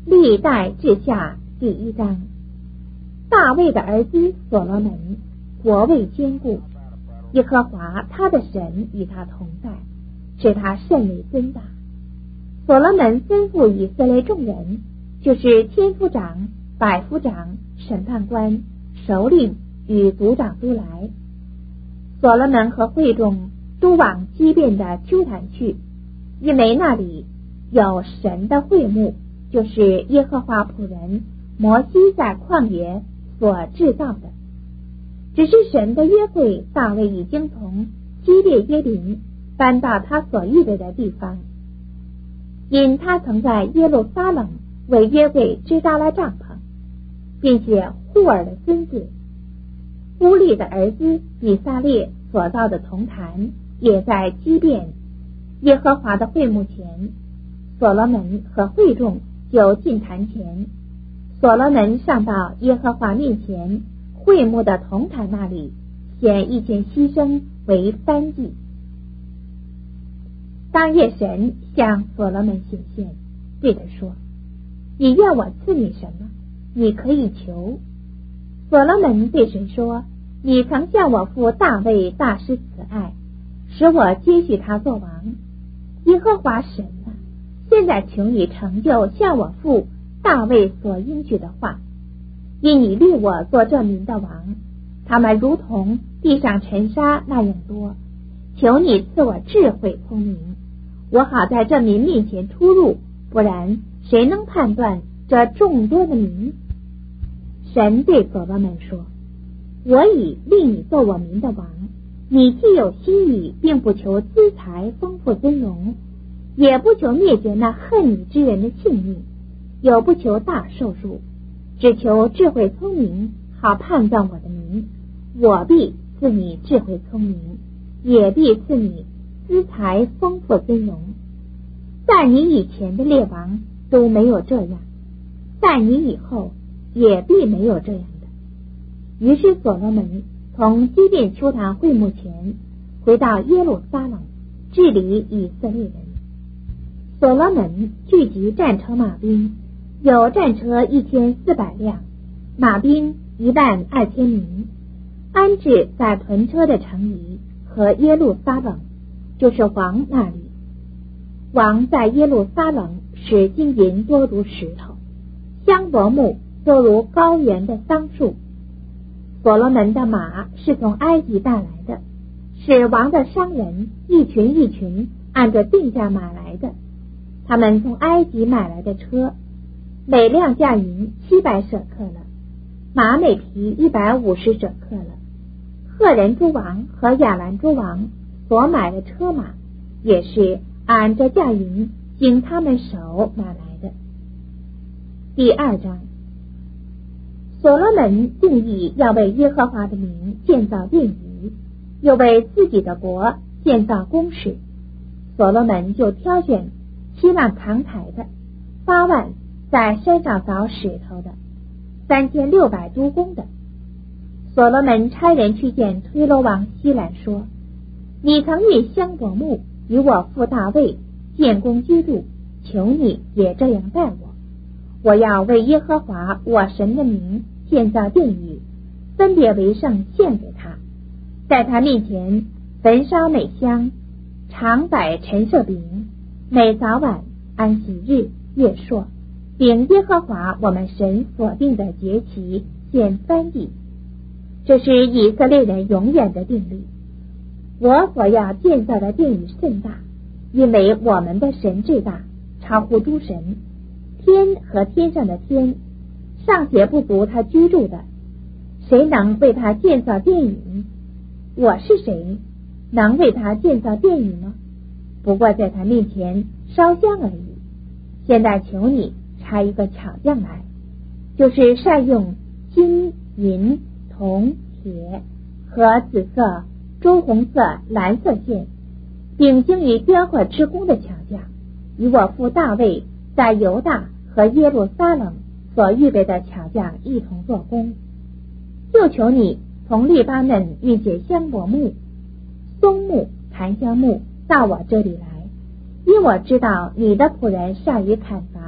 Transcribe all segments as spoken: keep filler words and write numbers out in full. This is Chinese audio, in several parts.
历代志下第一章。大卫的儿子所罗门国位坚固，耶和华他的神与他同在，使他甚为尊大。所罗门吩咐以色列众人，就是千夫长、百夫长、审判官、首领与族长都来。所罗门和会众都往基遍的丘坛去，因为那里有神的会幕，就是耶和华仆人摩西在旷野所制造的。只是神的约柜大卫已经从基列耶林搬到他所预备的地方，因他曾在耶路撒冷为约柜支搭了帐篷，并且户尔的孙子乌利的儿子以撒列所造的铜坛也在基遍耶和华的会幕前。所罗门和会众就进坛前，所罗门上到耶和华面前会幕的铜坛那里，献一献牺牲为燔祭。当夜神向所罗门显现，对他说：你愿我赐你什么？你可以求。所罗门对神说：你曾向我父大卫大施慈爱，使我接续他做王。耶和华神啊，现在求你成就向我父大卫所应许的话，因你立我做这民的王，他们如同地上尘沙那样多。求你赐我智慧聪明，我好在这民面前出入，不然谁能判断这众多的民？神对所罗门说：我已立你做我民的王，你既有心意，并不求资财丰富尊荣，也不求灭绝那恨你之人的性命，有不求大寿数，只求智慧聪明，好判断我的民。我必赐你智慧聪明，也必赐你资财丰富尊荣。在你以前的列王都没有这样，在你以后也必没有这样的。于是所罗门从基遍丘坛会幕前回到耶路撒冷，治理以色列人。所罗门聚集战车马兵，有战车一千四百辆，马兵一万二千名，安置在屯车的城邑和耶路撒冷，就是王那里。王在耶路撒冷使金银多如石头，香柏木多如高原的桑树。所罗门的马是从埃及带来的，是王的商人一群一群按着定价买来的。他们从埃及买来的车，每辆价银七百舍克了，马每匹一百五十舍克了。赫人诸王和亚兰诸王所买的车马，也是按着价银经他们手买来的。第二章。所罗门定义要为耶和华的名建造殿宇，又为自己的国建造宫室。所罗门就挑选七万扛抬的，八万在山上凿石头的，三千六百督工的。所罗门差人去见推罗王希兰说：你曾运香柏木与我父大卫建宫居住，求你也这样待我。我要为耶和华我神的名建造殿宇，分别为圣献给他，在他面前焚烧美香，常摆陈设饼，每早晚安息日月朔，并耶和华我们神所定的节期献燔祭。这是以色列人永远的定律。我所要建造的殿宇甚大，因为我们的神至大，超乎诸神。天和天上的天尚且不足他居住的，谁能为他建造殿宇呢？我是谁，能为他建造殿宇呢？不过在他面前烧香而已。现在求你差一个巧匠来，就是善用金银铜铁和紫色朱红色蓝色线，并精于雕刻之工的巧匠，与我父大卫在犹大和耶路撒冷所预备的巧匠一同做工。就求你从利巴嫩运些香柏木、松木、檀香木到我这里来，因我知道你的仆人善于砍伐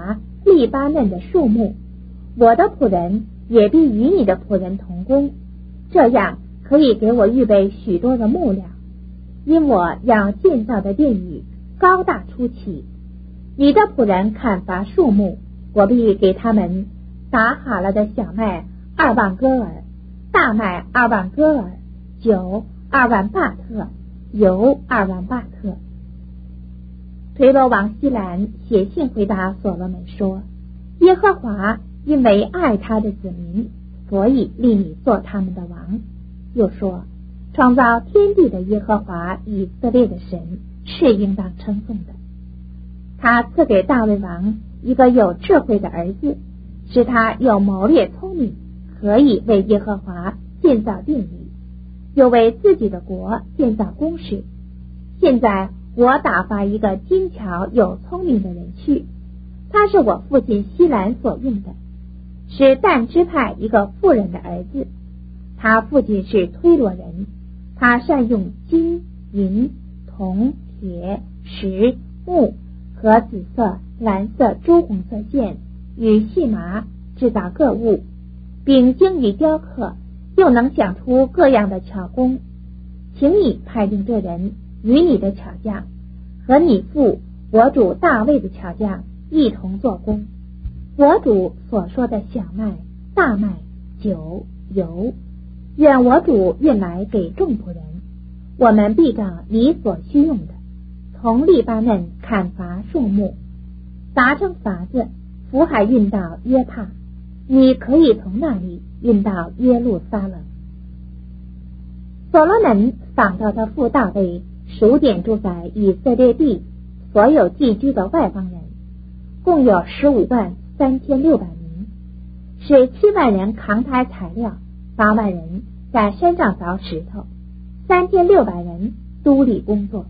利巴嫩的树木，我的仆人也必与你的仆人同工，这样可以给我预备许多的木料，因我要建造的殿宇高大出奇。你的仆人砍伐树木，我必给他们打好了的小麦二万戈尔，大麦二万戈尔，酒二万巴特，油二万巴特。推罗王希兰写信回答所罗门说，耶和华因为爱他的子民，所以立你做他们的王。又说，创造天地的耶和华以色列的神是应当称颂的。他赐给大卫王一个有智慧的儿子，使他有谋略聪明，可以为耶和华建造殿宇，又为自己的国建造宫室。现在我打发一个精巧有聪明的人去，他是我父亲希兰所用的，是但支派一个妇人的儿子。他父亲是推罗人，他善用金银铜铁石木和紫色蓝色朱红色线与细麻制造各物，并精于雕刻，又能想出各样的巧工。请你派定这人与你的巧匠和你父我主大卫的巧匠一同做工。我主所说的小麦大麦酒油，愿我主运来给众仆人，我们必照你所需用的，从利巴嫩砍伐树木，砸成筏子，福海运到约帕，你可以从那里运到耶路撒冷。所罗门访到他父大卫数点住在以色列地所有寄居的外邦人，共有十五万三千六百名，使七万人扛抬材料，八万人在山上凿石头，三千六百人督理工作。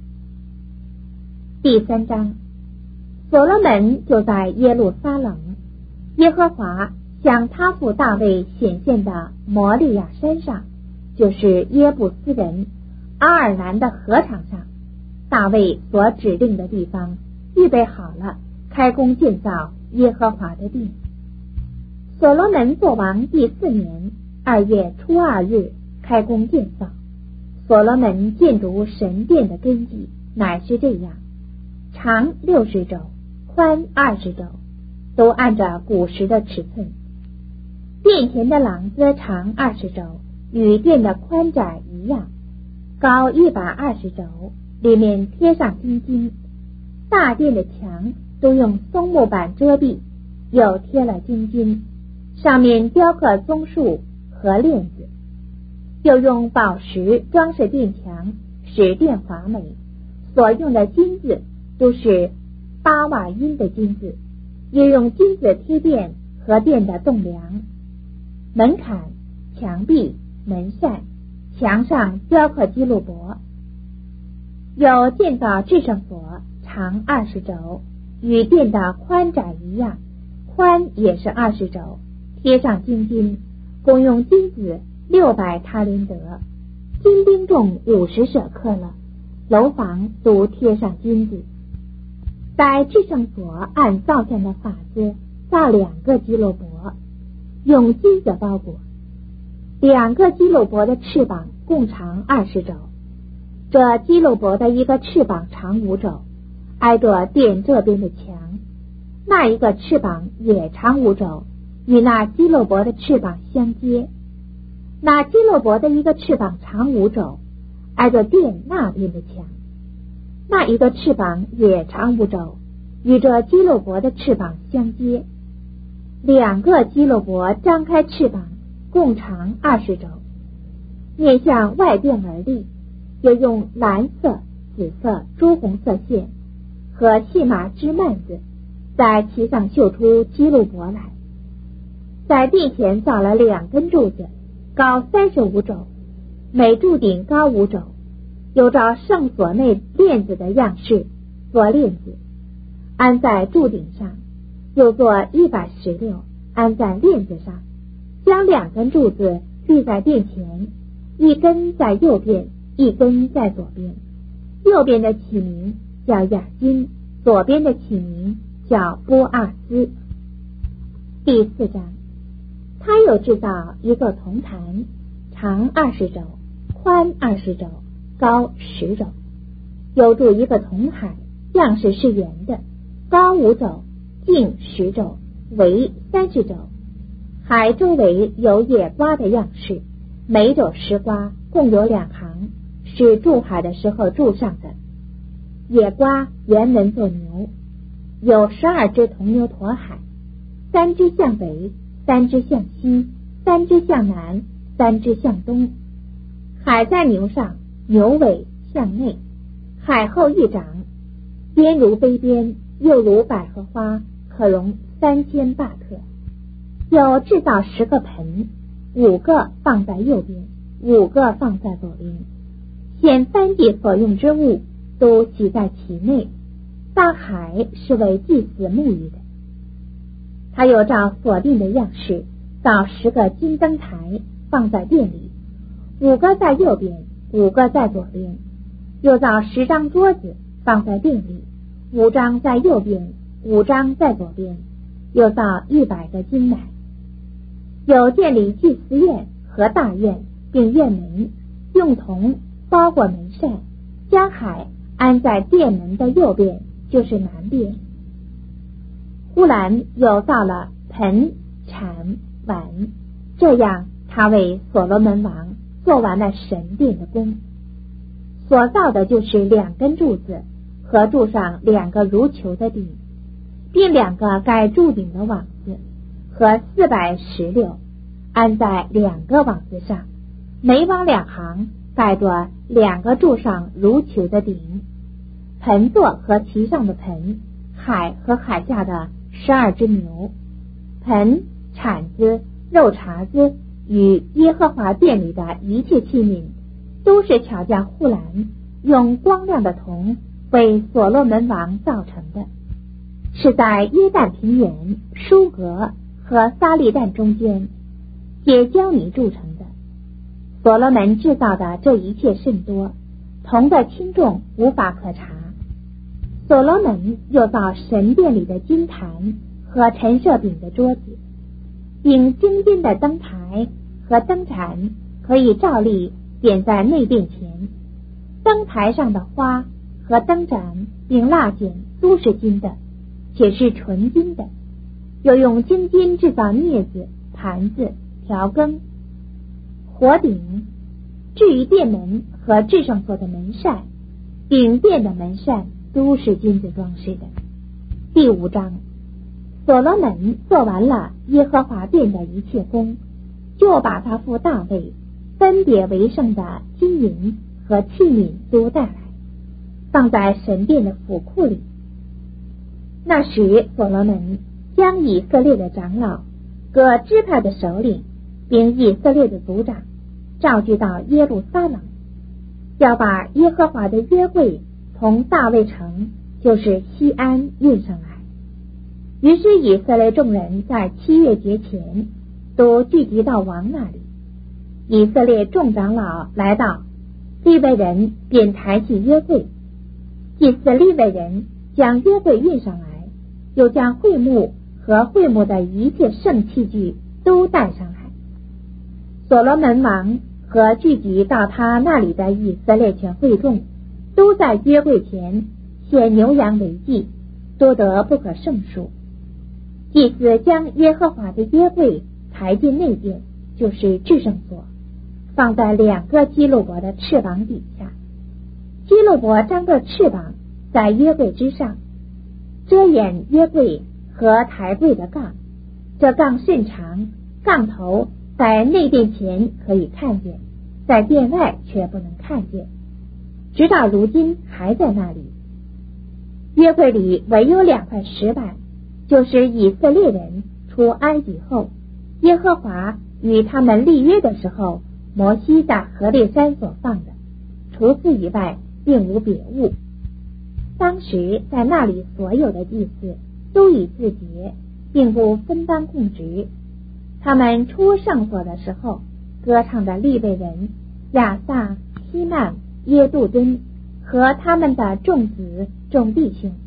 第三章，所罗门就在耶路撒冷，耶和华向他父大卫显现的摩利亚山上，就是耶布斯人阿尔南的禾场上，大卫所指定的地方预备好了，开工建造耶和华的殿。所罗门作王第四年二月初二日开工建造。所罗门建筑神殿的根基乃是这样：长六十肘，宽二十肘，都按照古时的尺寸。殿前的廊子长二十肘，与殿的宽窄一样，高一百二十肘，里面贴上金金。大殿的墙都用松木板遮蔽，又贴了金金，上面雕刻棕树和链子，又用宝石装饰殿墙，使殿华美。所用的金子都是巴瓦因的金子，也用金子贴殿和殿的栋梁、门槛、墙壁、门扇，墙上雕刻基路伯。有建造至圣所，长二十肘，与殿的宽窄一样，宽也是二十肘，贴上金金，共用金子六百他连德，金钉重五十舍克勒，楼房都贴上金子。在至圣所按造像的法子造两个基路伯，用金子包裹。两个基路伯的翅膀共长二十肘，这基路伯的一个翅膀长五肘，挨着殿这边的墙，那一个翅膀也长五肘，与那基路伯的翅膀相接。那基路伯的一个翅膀长五肘，挨着殿那边的墙，那一个翅膀也长五肘，与这基路伯的翅膀相接。两个基路伯张开翅膀，共长二十肘，面向外殿而立，又用蓝色、紫色、朱红色线和细麻织幔子在其上绣出基路伯来。在殿前造了两根柱子，高三十五肘，每柱顶高五肘，有照圣所内链子的样式做链子，安在柱顶上，又做一百石榴安在链子上，将两根柱子立在殿前，一根在右边，一根在左边。右边的起名叫雅金，左边的起名叫波阿斯。第四章，他又制造一个铜坛，长二十肘，宽二十肘，高十肘，有铸一个铜海，样式是圆的，高五肘，径十肘，围三十肘。海周围有野瓜的样式，每肘十瓜，共有两行，是筑海的时候筑上的。野瓜原文作牛，有十二只铜牛驮海，三只向北，三只向西，三只向南，三只向东。海在牛上，牛尾向内，海后一掌，边如杯边，又如百合花，可容三千巴特。有制造十个盆，五个放在右边，五个放在左边，显翻祭所用之物都洗在其内，大海是为祭祀沐浴的。他又照所定的样式造十个金灯台，放在殿里，五个在右边，五个在左边。又造十张桌子，放在殿里，五张在右边，五张在左边。又造一百个金奶。有建立祭司院和大院，并院门，用铜包裹门扇，将海安在殿门的右边，就是南边。忽然又造了盆、铲、碗，这样他为所罗门王做完了神殿的工。所造的就是两根柱子和柱上两个如球的顶，并两个盖柱顶的网子和四百石榴，安在两个网子上，每网两行，盖着两个柱上如球的顶。盆座和其上的盆，海和海下的十二只牛，盆、铲子、肉茬子与耶和华殿里的一切器皿，都是巧匠户兰用光亮的铜为所罗门王造成的，是在约旦平原、舒格和撒利旦中间结胶泥铸成的。所罗门制造的这一切甚多，铜的轻重无法可查。所罗门又造神殿里的金坛和陈设饼的桌子，并精金的灯台和灯盏，可以照例点在内殿前。灯台上的花和灯盏并蜡剪都是金的，且是纯金的。又用精金制造镊子、盘子、调羹、火鼎。至于殿门和至圣所的门扇，顶殿的门扇都是金子装饰的。第五章，所罗门做完了耶和华殿的一切工，就把他父大卫分别为圣的金银和器皿都带来，放在神殿的府库里。那时所罗门将以色列的长老、各支派的首领，并以色列的族长召集到耶路撒冷，要把耶和华的约柜从大卫城，就是西安运上来。于是以色列众人在七月节前都聚集到王那里。以色列众长老来到，利未人便抬起约柜，祭司利未人将约柜运上来，又将会幕和会幕的一切圣器具都带上来。所罗门王和聚集到他那里的以色列全会众，都在约柜前献牛羊为祭，多得不可胜数。祭司将耶和华的约柜抬进内殿，就是至圣所，放在两个基路伯的翅膀底下。基路伯张着翅膀在约柜之上，遮掩约柜和台柜的杠。这杠甚长，杠头在内殿前可以看见，在殿外却不能看见，直到如今还在那里。约柜里唯有两块石板，就是以色列人出埃及后，耶和华与他们立约的时候，摩西在何烈山所放的，除此以外并无别物。当时在那里所有的祭司都已自洁，并不分担供职。他们出圣所的时候，歌唱的利未人亚萨、希曼、耶杜敦和他们的众子众弟兄，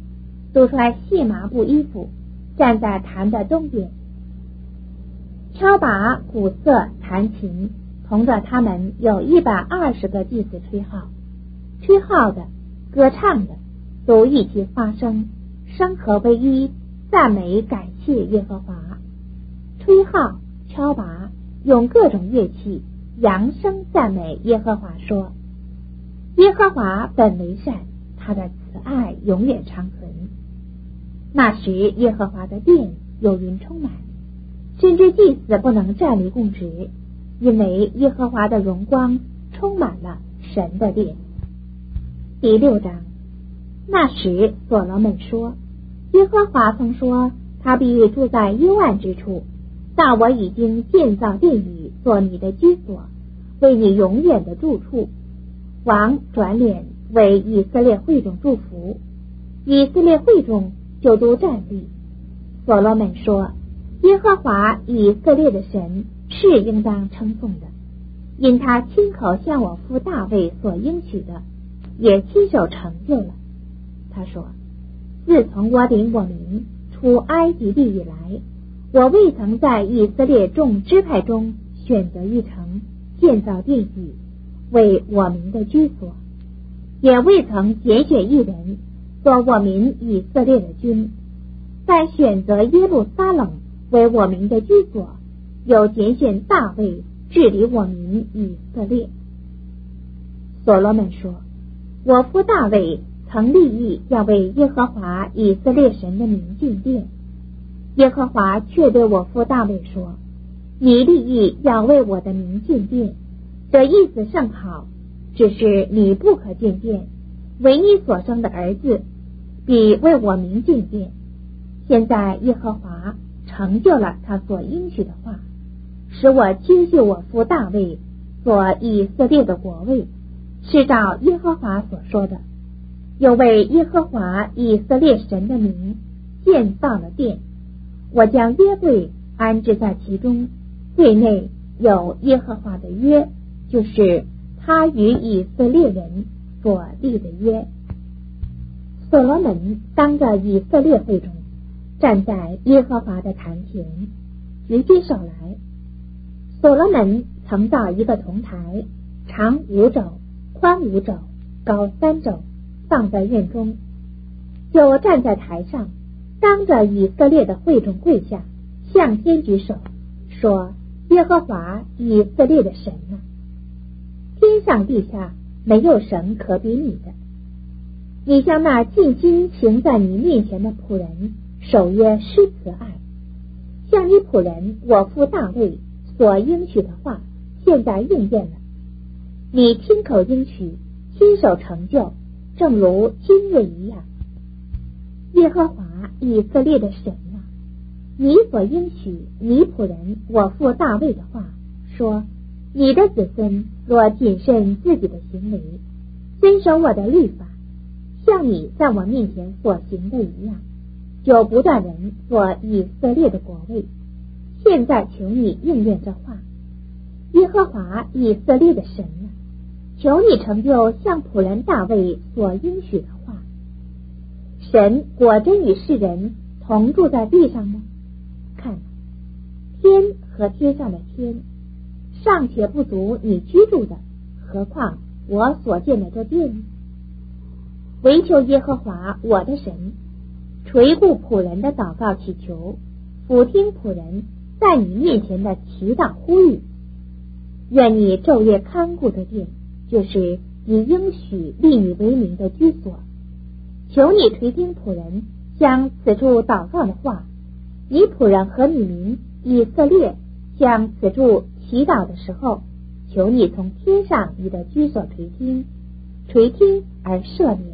都穿细麻布衣服，站在坛的东边，敲拔、鼓瑟、弹琴，同着他们有一百二十个祭司吹号，吹号的、歌唱的都一起发声，声和为一，赞美感谢耶和华。吹号、敲拔，用各种乐器扬声赞美耶和华，说：耶和华本为善，他的慈爱永远长存。那时耶和华的殿有云充满，甚至祭司不能站立供职，因为耶和华的荣光充满了神的殿。第六章。那时所罗门说：耶和华曾说，他必住在幽暗之处，但我已经建造殿宇，做你的居所，为你永远的住处。王转脸为以色列会众祝福，以色列会众就都站立。所罗门说：耶和华以色列的神是应当称颂的，因他亲口向我父大卫所应许的，也亲手成就了。他说：自从我领我民出埃及地以来，我未曾在以色列众支派中选择一城，建造殿宇，为我民的居所，也未曾拣选一人做我民以色列的君，但选择耶路撒冷为我民的居所，又拣选大卫治理我民以色列。所罗门说：我父大卫曾立意要为耶和华以色列神的名建殿，耶和华却对我父大卫说：你立意要为我的名建殿，这意思甚好，只是你不可建殿，为你所生的儿子必为我名建殿。现在耶和华成就了他所应许的话，使我接续我父大卫做以色列的国位，是照耶和华所说的，又为耶和华以色列神的名建造了殿。我将约柜安置在其中，柜内有耶和华的约，就是他与以色列人所立的约。所罗门当着以色列会中，站在耶和华的坛前，举起手来。所罗门曾造一个铜台，长五肘，宽五肘，高三肘，放在院中，就站在台上，当着以色列的会众跪下，向天举手，说：耶和华以色列的神啊，天上地下没有神可比你的。你向那尽心行在你面前的仆人守约施慈爱，向你仆人我父大卫所应许的话现在应验了。你亲口应许，亲手成就，正如今日一样。耶和华以色列的神啊，你所应许你仆人我父大卫的话，说：你的子孙若谨慎自己的行为，遵守我的律法，像你在我面前所行的一样，就不断人做以色列的国位。现在求你应验这话。耶和华以色列的神啊，求你成就像仆人大卫所应许的话。神果真与世人同住在地上吗？看，天和天上的天尚且不足你居住的，何况我所见的这殿呢？唯求耶和华我的神垂顾仆人的祷告祈求，俯听仆人在你面前的祈祷呼吁。愿你昼夜看顾的殿，就是你应许立你为名的居所。求你垂听仆人向此处祷告的话，你仆人和你民以色列向此处祈祷的时候，求你从天上你的居所垂听，垂听而赦免。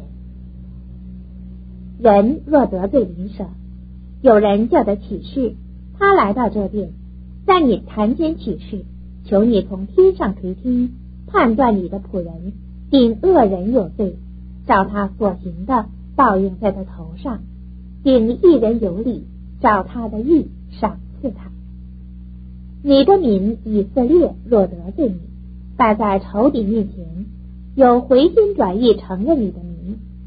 人若得罪邻舍，有人叫他起誓，他来到这殿，在你坛前起誓，求你从天上垂听，判断你的仆人，定恶人有罪，照他所行的报应在他头上，定一人有理，照他的义赏赐他。你的民以色列若得罪你，摆在仇敌面前，有回心转意承认你的名，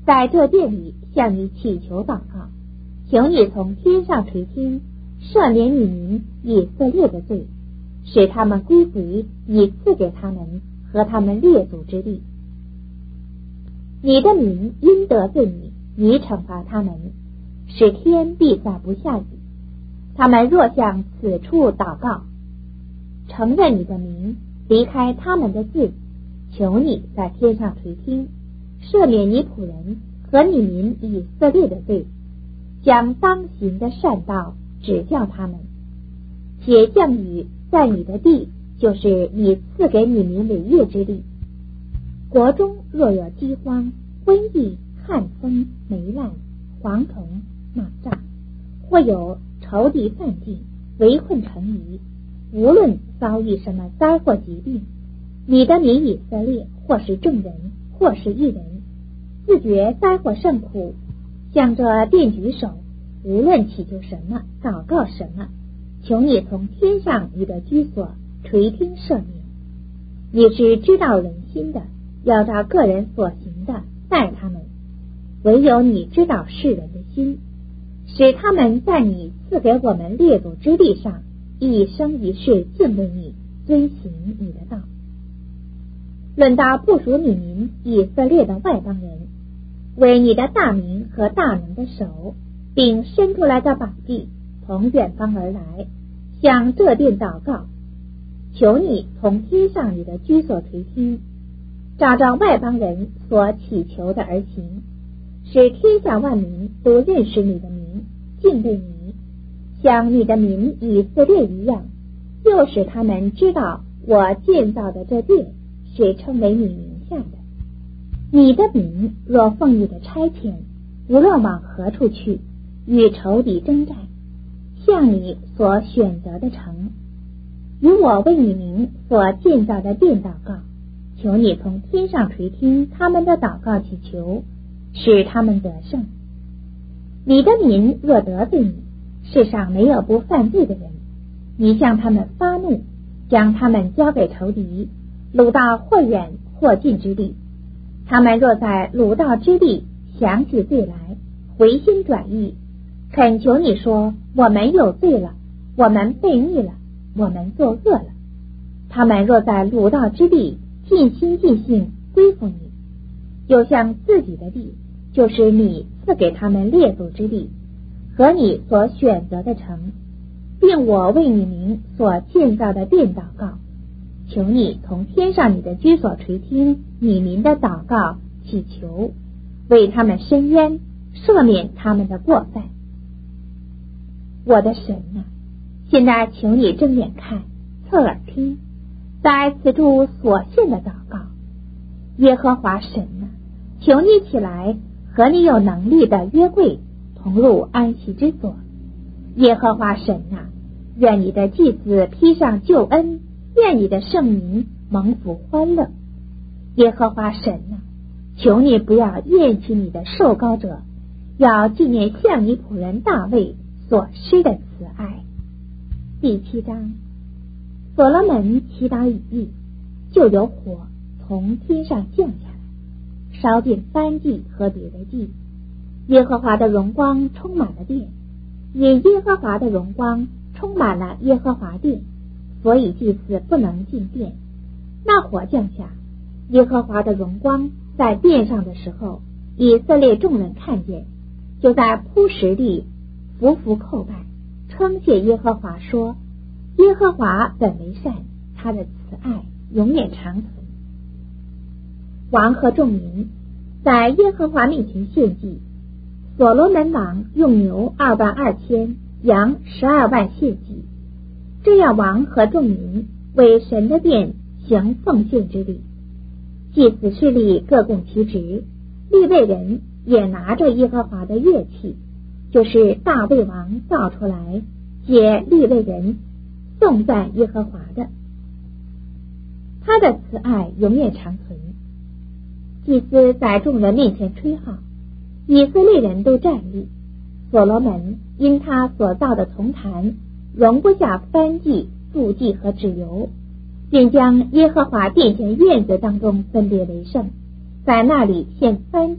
在这殿里向你祈求祷告，求你从天上垂听，赦免你民以色列的罪，使他们归回你赐给他们和他们列祖之地。你的民因得罪你，你惩罚他们，使天必再不下雨。他们若向此处祷告，承认你的名，离开他们的罪，求你在天上垂听，赦免你仆人和你民以色列的罪，将当行的善道指教他们，且降雨在你的地，就是你赐给你民为业之地。国中若有饥荒、瘟疫、旱风、霉烂、蝗虫、蚂蚱，或有仇敌犯境，围困城邑，无论遭遇什么灾祸疾病，你的民以色列或是众人，或是一人，自觉灾祸甚苦，向着殿举手，无论祈求什么，祷告什么，求你从天上你的居所垂听赦免。你是知道人心的，要照个人所行的待他们，唯有你知道世人的心，使他们在你赐给我们列祖之地上一生一世敬畏你，遵行你的道。论到不属你民以色列的外邦人，为你的大名和大能的手，并伸出来的膀臂，从远方而来，向这殿祷告，求你从天上你的居所垂听，照照外邦人所祈求的而行，使天下万民都认识你的名，敬畏你，像你的名以色列一样，又使他们知道我建造的这殿是称为你名下的。你的名若奉你的差遣，无论往何处去，与仇敌征战，向你所选择的城，与我为你名所建造的殿祷告，求你从天上垂听他们的祷告祈求，使他们得胜。你的民若得罪你，世上没有不犯罪的人，你向他们发怒，将他们交给仇敌，掳到或远或近之地。他们若在掳到之地想起罪来，回心转意，恳求你说，我们有罪了，我们悖逆了，我们作恶了。他们若在掳到之地尽心尽性归服你，就像自己的地，就是你赐给他们列祖之地和你所选择的城，并我为你名所建造的殿祷告，求你从天上你的居所垂听你民的祷告祈求，为他们伸冤，赦免他们的过犯。我的神啊，现在求你睁眼看，侧耳听，在此处所献的祷告。耶和华神啊，求你起来，和你有能力的约柜同入安息之所。耶和华神啊，愿你的祭司披上救恩，愿你的圣民蒙福欢乐。耶和华神啊，求你不要厌弃你的受膏者，要纪念向你仆人大卫所施的慈爱。第七章，所罗门祈祷已毕，就有火从天上降下来，烧尽燔祭和别的祭。耶和华的荣光充满了殿，因耶和华的荣光充满了耶和华殿，所以祭司不能进殿。那火降下，耶和华的荣光在殿上的时候，以色列众人看见，就在铺石地伏伏叩拜，称谢耶和华，说，耶和华本为善，他的慈爱永远长存。王和众民在耶和华面前献祭，所罗门王用牛二万二千，羊十二万献祭。这样王和众民为神的殿行奉献之礼。祭司势力各供其职，利未人也拿着耶和华的乐器，就是大卫王造出来借利未人颂赞耶和华的，他的慈爱永远长存。祭司在众人面前吹号，以色列人都站立。所罗门因他所造的铜坛容不下燔祭、素祭和脂油，并将耶和华殿前院子当中分别为圣，在那里献燔祭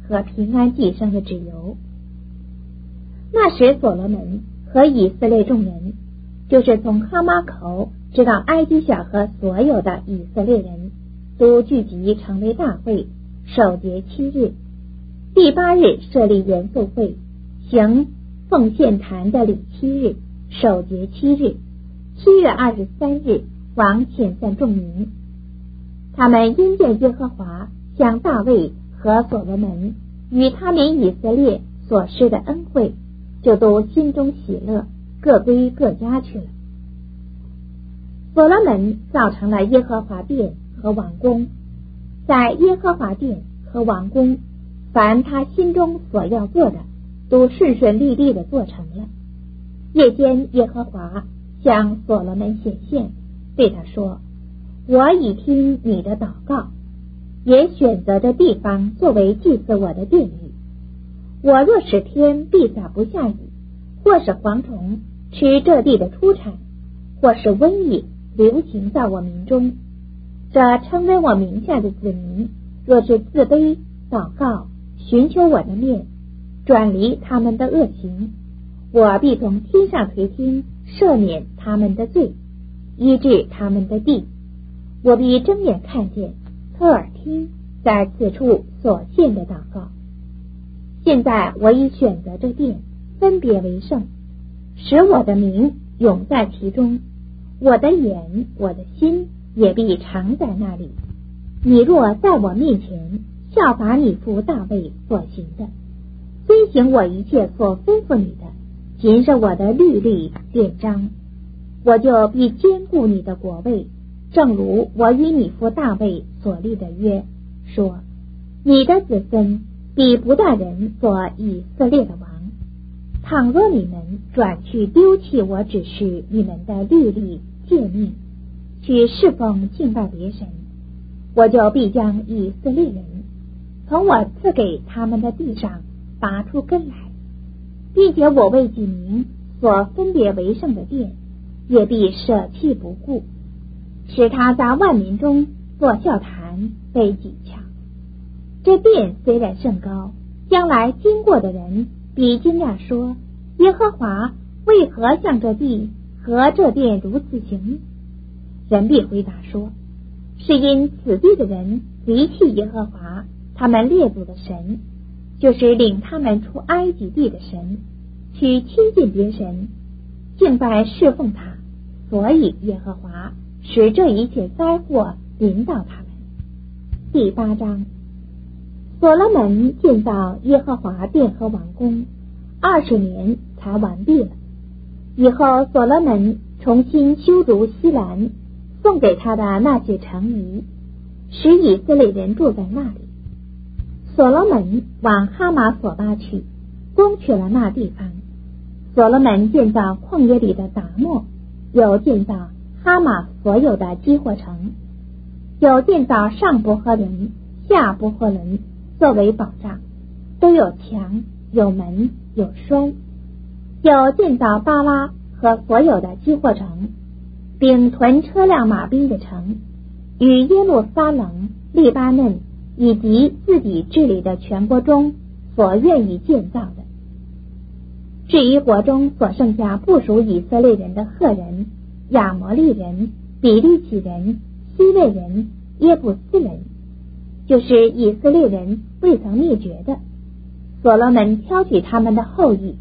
和平安寄生的脂油。那时所罗门和以色列众人，就是从哈马口直到埃及小河所有的以色列人，都聚集成为大会，守节七日。第八日设立严肃会，行奉献坛的礼七日，守节七日。七月二十三日，王遣散众民。他们因见耶和华向大卫和所罗门与他们以色列所施的恩惠，就都心中喜乐，各归各家去了。所罗门造成了耶和华殿和王宫，在耶和华殿和王宫，凡他心中所要做的，都顺顺利利的做成了。夜间耶和华向所罗门显现，对他说：我已听你的祷告，也选择这地方作为祭祀我的殿宇。我若使天闭撒不下雨，或是蝗虫吃这地的出产，或是瘟疫流行在我民中，这称为我名下的子民，若是自卑祷告，寻求我的面，转离他们的恶行，我必从天上垂听，赦免他们的罪，医治他们的地。我必睁眼看见，侧耳听，在此处所献的祷告。现在我已选择这殿，分别为圣，使我的名永在其中，我的眼我的心也必常在那里。你若在我面前效法你父大卫所行的，遵行我一切所吩咐你的，谨守我的律例典章，我就必坚固你的国位，正如我与你父大卫所立的约，说你的子孙必不断人做以色列的王。倘若你们转去丢弃我指示你们的律例诫命，去侍奉敬拜别神，我就必将以色列人从我赐给他们的地上拔出根来，并且我为己名所分别为圣的殿，也必舍弃不顾，使他在万民中做笑谈，被讥诮。这殿虽然甚高，将来经过的人必惊讶说：耶和华为何向这地和这殿如此行？人必回答说：是因此地的人离弃耶和华他们列祖的神，就是领他们出埃及地的神，去亲近别神，敬拜侍奉他，所以耶和华使这一切灾祸临到他们。第八章。所罗门建造耶和华殿和王宫，二十年才完毕了。以后所罗门重新修筑西兰，送给他的那些城邑，使以色列人住在那里。所罗门往哈马索巴去，攻取了那地方。所罗门建造旷野里的达莫，有建造哈马所有的基货城，有建造上伯和伦、下伯和伦作为保障，都有墙，有门，有栓。有建造巴拉和所有的基货城，并屯车辆马兵的城，与耶路撒冷、利巴嫩以及自己治理的全国中所愿意建造的。至于国中所剩下不属以色列人的赫人、亚摩利人、比利洗人、希未人、耶布斯人，就是以色列人未曾灭绝的，所罗门挑取他们的后裔。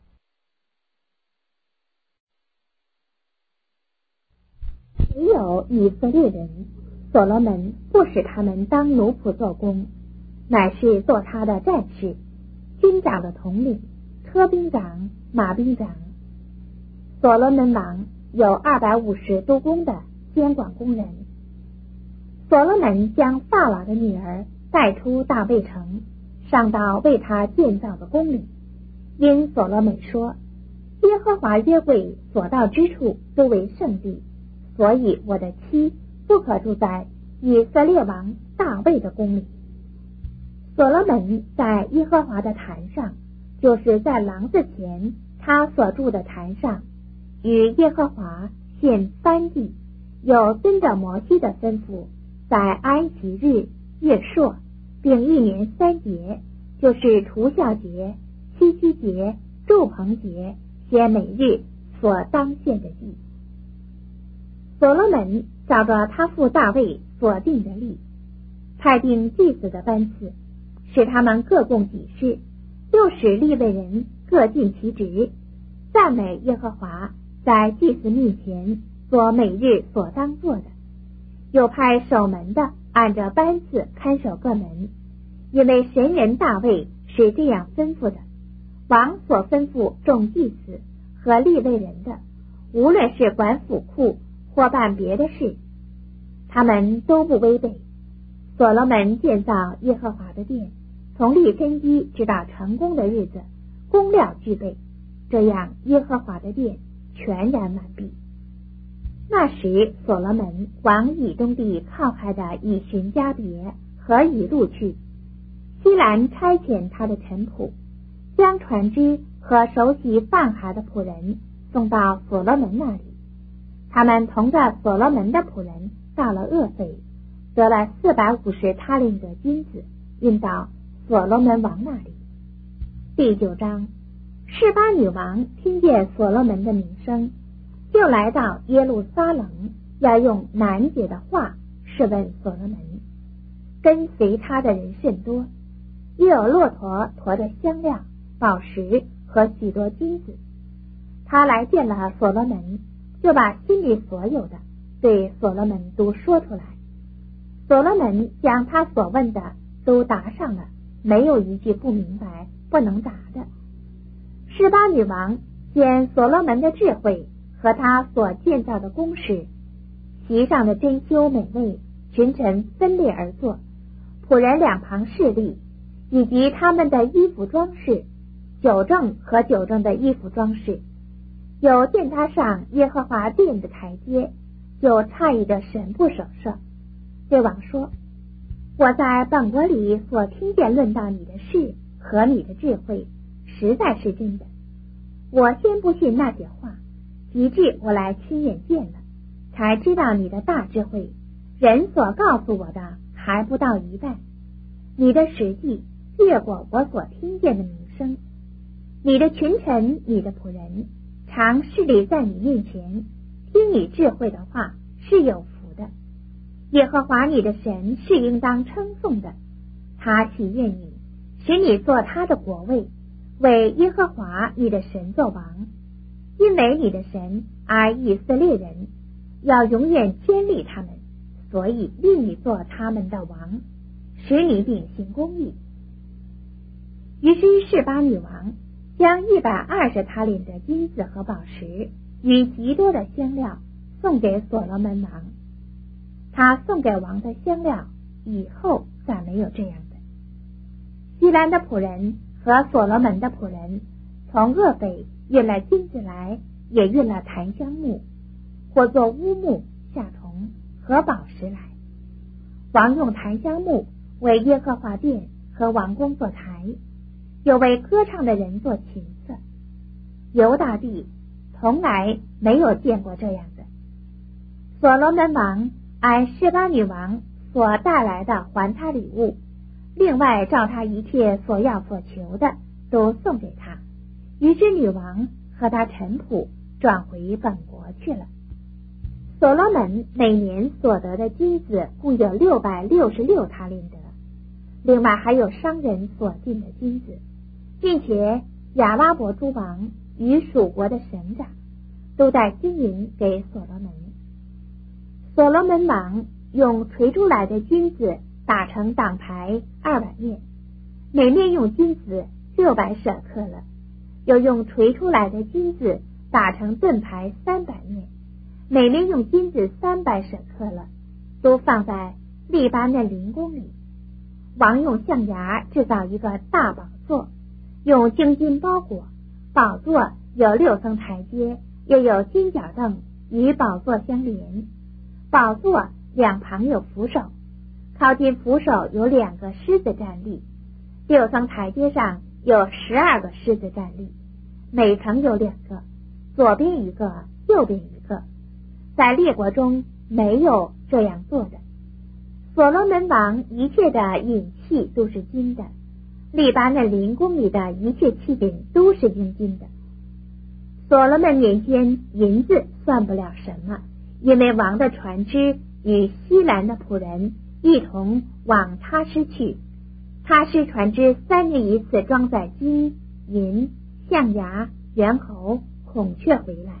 只有以色列人，所罗门不使他们当奴仆做工，乃是做他的战士、军长的统领、车兵长、马兵长。所罗门王有二百五十督工的监管工人。所罗门将法老的女儿带出大卫城，上到为他建造的宫里，因所罗门说：耶和华约柜所到之处都为圣地，所以我的妻不可住在以色列王大卫的宫里。所罗门在耶和华的坛上，就是在廊子前他所住的坛上，与耶和华献燔祭，有遵着摩西的吩咐，在安息日、月朔，并一年三节， 就是除酵节、七夕节、祝棚节，写每日所当献的祭。所罗门照着他父大卫所定的例，派定祭司的班次，使他们各供己事，又使利未人各尽其职，赞美耶和华，在祭司面前做每日所当做的。又派守门的按着班次看守各门，因为神人大卫是这样吩咐的。王所吩咐众祭司和利未人的，无论是管府库或办别的事，他们都不违背。所罗门建造耶和华的殿，从立根基直到成功的日子，工料具备，这样耶和华的殿全然完毕。那时所罗门往以东地靠海的以寻加别和以路去，西兰差遣他的臣仆，将船只和手洗放海的仆人送到所罗门那里。他们同着所罗门的仆人到了厄斐，得了四百五十他令的金子，运到所罗门王那里。第九章，示巴女王听见所罗门的名声，就来到耶路撒冷，要用难解的话试问所罗门。跟随他的人甚多，也有骆驼驮着香料、宝石和许多金子。他来见了所罗门，就把心里所有的对所罗门都说出来。所罗门将他所问的都答上了，没有一句不明白不能答的。示巴女王见所罗门的智慧和他所建造的宫室，席上的珍馐美味，群臣分列而坐，仆人两旁侍立，以及他们的衣服装饰，酒政和酒政的衣服装饰，有见他上耶和华殿的台阶，就诧异的神不守舍。对王说：我在本国里所听见论到你的事和你的智慧，实在是真的。我先不信那些话，及至我来亲眼见了，才知道你的大智慧，人所告诉我的还不到一半。你的实际越过我所听见的名声，你的群臣，你的仆人，常侍立在你面前，听你智慧的话，是有福的。耶和华你的神是应当称颂的，他喜悦你，使你做他的国位，为耶和华你的神做王。因为你的神爱以色列人，要永远坚立他们，所以立你做他们的王，使你秉行公义。于是示巴女王将一百二十他令的金子和宝石与极多的香料送给所罗门王。他送给王的香料以后再没有这样的。西兰的仆人和所罗门的仆人从厄斐运了金子来，也运了檀香木，或做乌木、夏虫和宝石来。王用檀香木为耶和华殿和王宫做台，又为歌唱的人做琴瑟。犹大地从来没有见过这样的。所罗门王按示巴女王所带来的还他礼物，另外照他一切所要所求的都送给他。于是女王和他臣仆转回本国去了。所罗门每年所得的金子共有六百六十六他令德，另外还有商人所进的金子，并且亚拉伯诸王与属国的省长都带金银给所罗门。所罗门王用锤出来的金子打成挡牌二百面，每面用金子六百舍克勒，又用锤出来的金子打成盾牌三百面，每面用金子三百舍克勒，都放在利巴嫩林宫里。王用象牙制造一个大宝座，用精金包裹，宝座有六层台阶，又有金角凳与宝座相连。宝座两旁有扶手，靠近扶手有两个狮子站立，六层台阶上有十二个狮子站立，每层有两个，左边一个，右边一个，在列国中没有这样做的。所罗门王一切的饮器都是金的， 利巴嫩林宫里的一切器皿都是用金的。所罗门年间银子算不了什么，因为王的船只与西兰的仆人一同往他施去，他施船只三年一次装载金银象牙猿猴孔雀回来。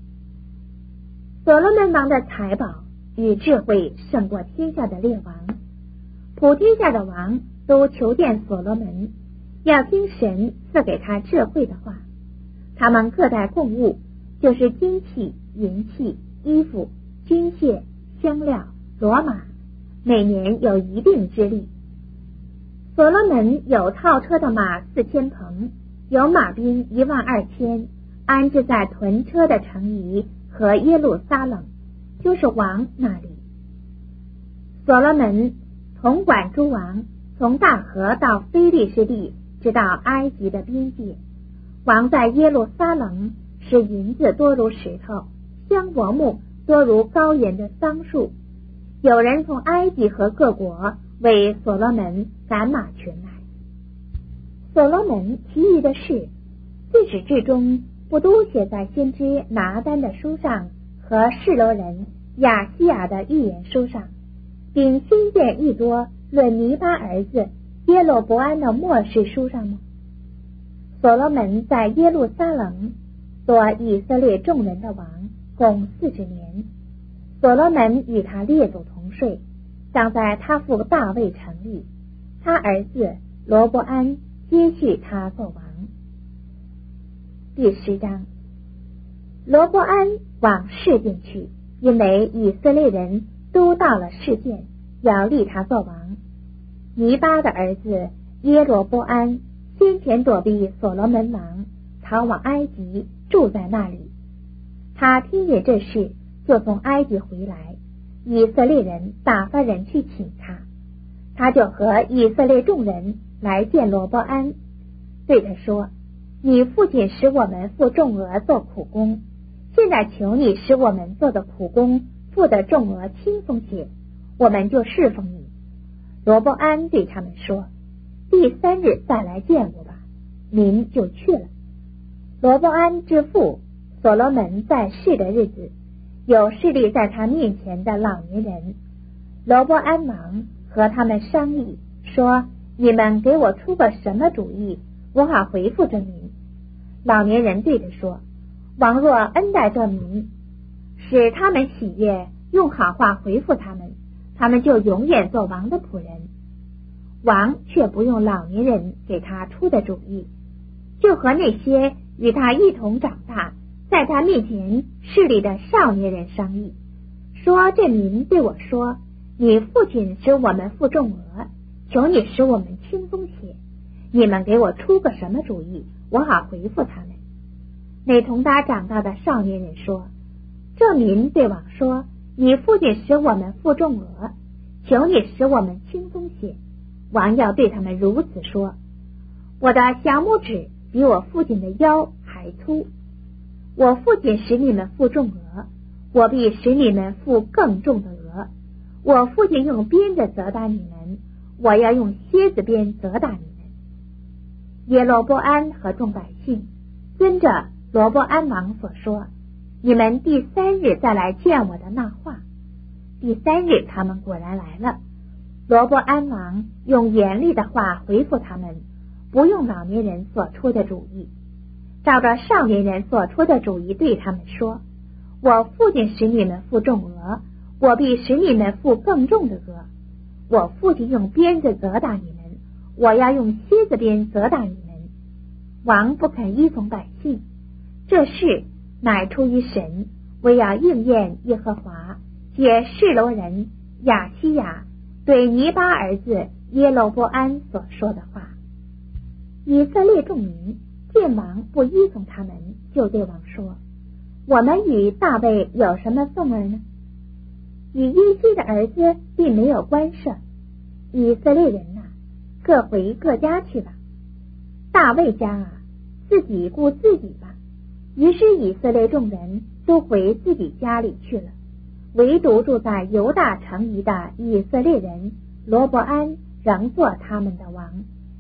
所罗门王的财宝与智慧胜过天下的列王，普天下的王都求见所罗门，要听神赐给他智慧的话。他们各带贡物，就是金器银器衣服军械香料骡马，每年有一定之力。所罗门有套车的马四千棚，有马兵一万二千，安置在屯车的城邑和耶路撒冷，就是王那里。所罗门统管诸王，从大河到非利士地，直到埃及的边界。王在耶路撒冷使银子多如石头，香柏木多如高原的桑树。有人从埃及和各国为所罗门赶马群来。所罗门其余的事，自始至终不都写在先知拿单的书上和示罗人亚西亚的预言书上，并先见一多论尼巴儿子耶罗伯安的末世书上吗？所罗门在耶路撒冷做以色列众人的王，共四十年。所罗门与他列祖同睡，葬在他父大卫城里。他儿子罗伯安接续他做王。第十章，罗伯安往示剑去，因为以色列人都到了示剑，要立他做王。尼巴的儿子耶罗波安先前躲避所罗门王，逃往埃及，住在那里。他听见这事，就从埃及回来，以色列人打发人去请他，他就和以色列众人来见罗伯安，对他说：你父亲使我们付重额做苦工，现在求你使我们做的苦工付的重额轻松些，我们就侍奉你。罗伯安对他们说：第三日再来见我吧。民就去了。罗伯安之父所罗门在世的日子，有势力在他面前的老年人。罗伯安王和他们商议说：你们给我出个什么主意，我好回复这民。老年人对着说：王若恩待这民，使他们喜悦，用好话回复他们，他们就永远做王的仆人。王却不用老年人给他出的主意，就和那些与他一同长大，在他面前势力的少年人商议，说：这民对我说：你父亲使我们付重额，求你使我们轻松些，你们给我出个什么主意，我好回复他们。那同他长大的少年人说：这民对王说：你父亲使我们付重额，求你使我们轻松些。王要对他们如此说：我的小拇指比我父亲的腰还粗，我父亲使你们付重额，我必使你们付更重的额。我父亲用鞭子责打你们，我要用蝎子鞭责打你们。耶罗波安和众百姓遵着罗伯安王所说，你们第三日再来见我的那话。第三日他们果然来了。罗伯安王用严厉的话回复他们，不用老年人所出的主意，照着少年人所出的主意对他们说：我父亲使你们付重额，我必使你们付更重的额。我父亲用鞭子责打你们，我要用蝎子鞭责打你们。王不肯依从百姓，这事乃出于神，为要应验耶和华借示罗人亚西亚对尼巴儿子耶罗波安所说的话。以色列众民见王不依从他们，就对王说：我们与大卫有什么缝儿呢？与耶西的儿子并没有关涉。以色列人啊，各回各家去吧。大卫家啊，自己顾自己吧。于是以色列众人都回自己家里去了，唯独住在犹大城邑的以色列人罗伯安仍做他们的王。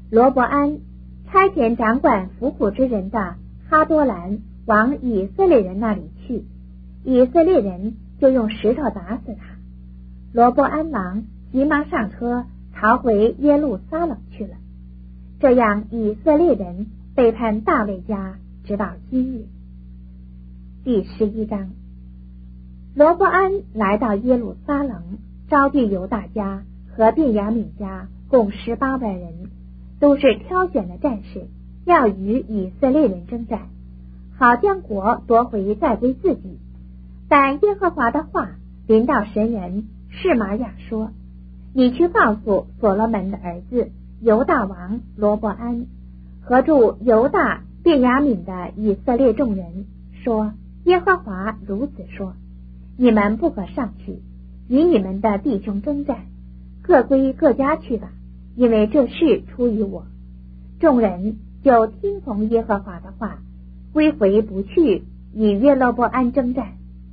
罗伯安差遣掌管服苦之人的哈多兰往以色列人那里去，以色列人就用石头打死他。罗伯安王急忙上车逃回耶路撒冷去了。这样以色列人背叛大卫家直到今日。第十一章，罗伯安来到耶路撒冷，招聚犹大家和便雅悯家共十八万人，都是挑选的战士，要与以色列人征战，好将国夺回再归自己。但耶和华的话临到神人示玛雅说：你去告诉所罗门的儿子犹大王罗伯安和住犹大便雅悯的以色列众人说，耶和华如此说：你们不可上去与你们的弟兄征战，各归各家去吧，因为这事出于我。众人就听从耶和华的话，归回不去与约罗伯安征战。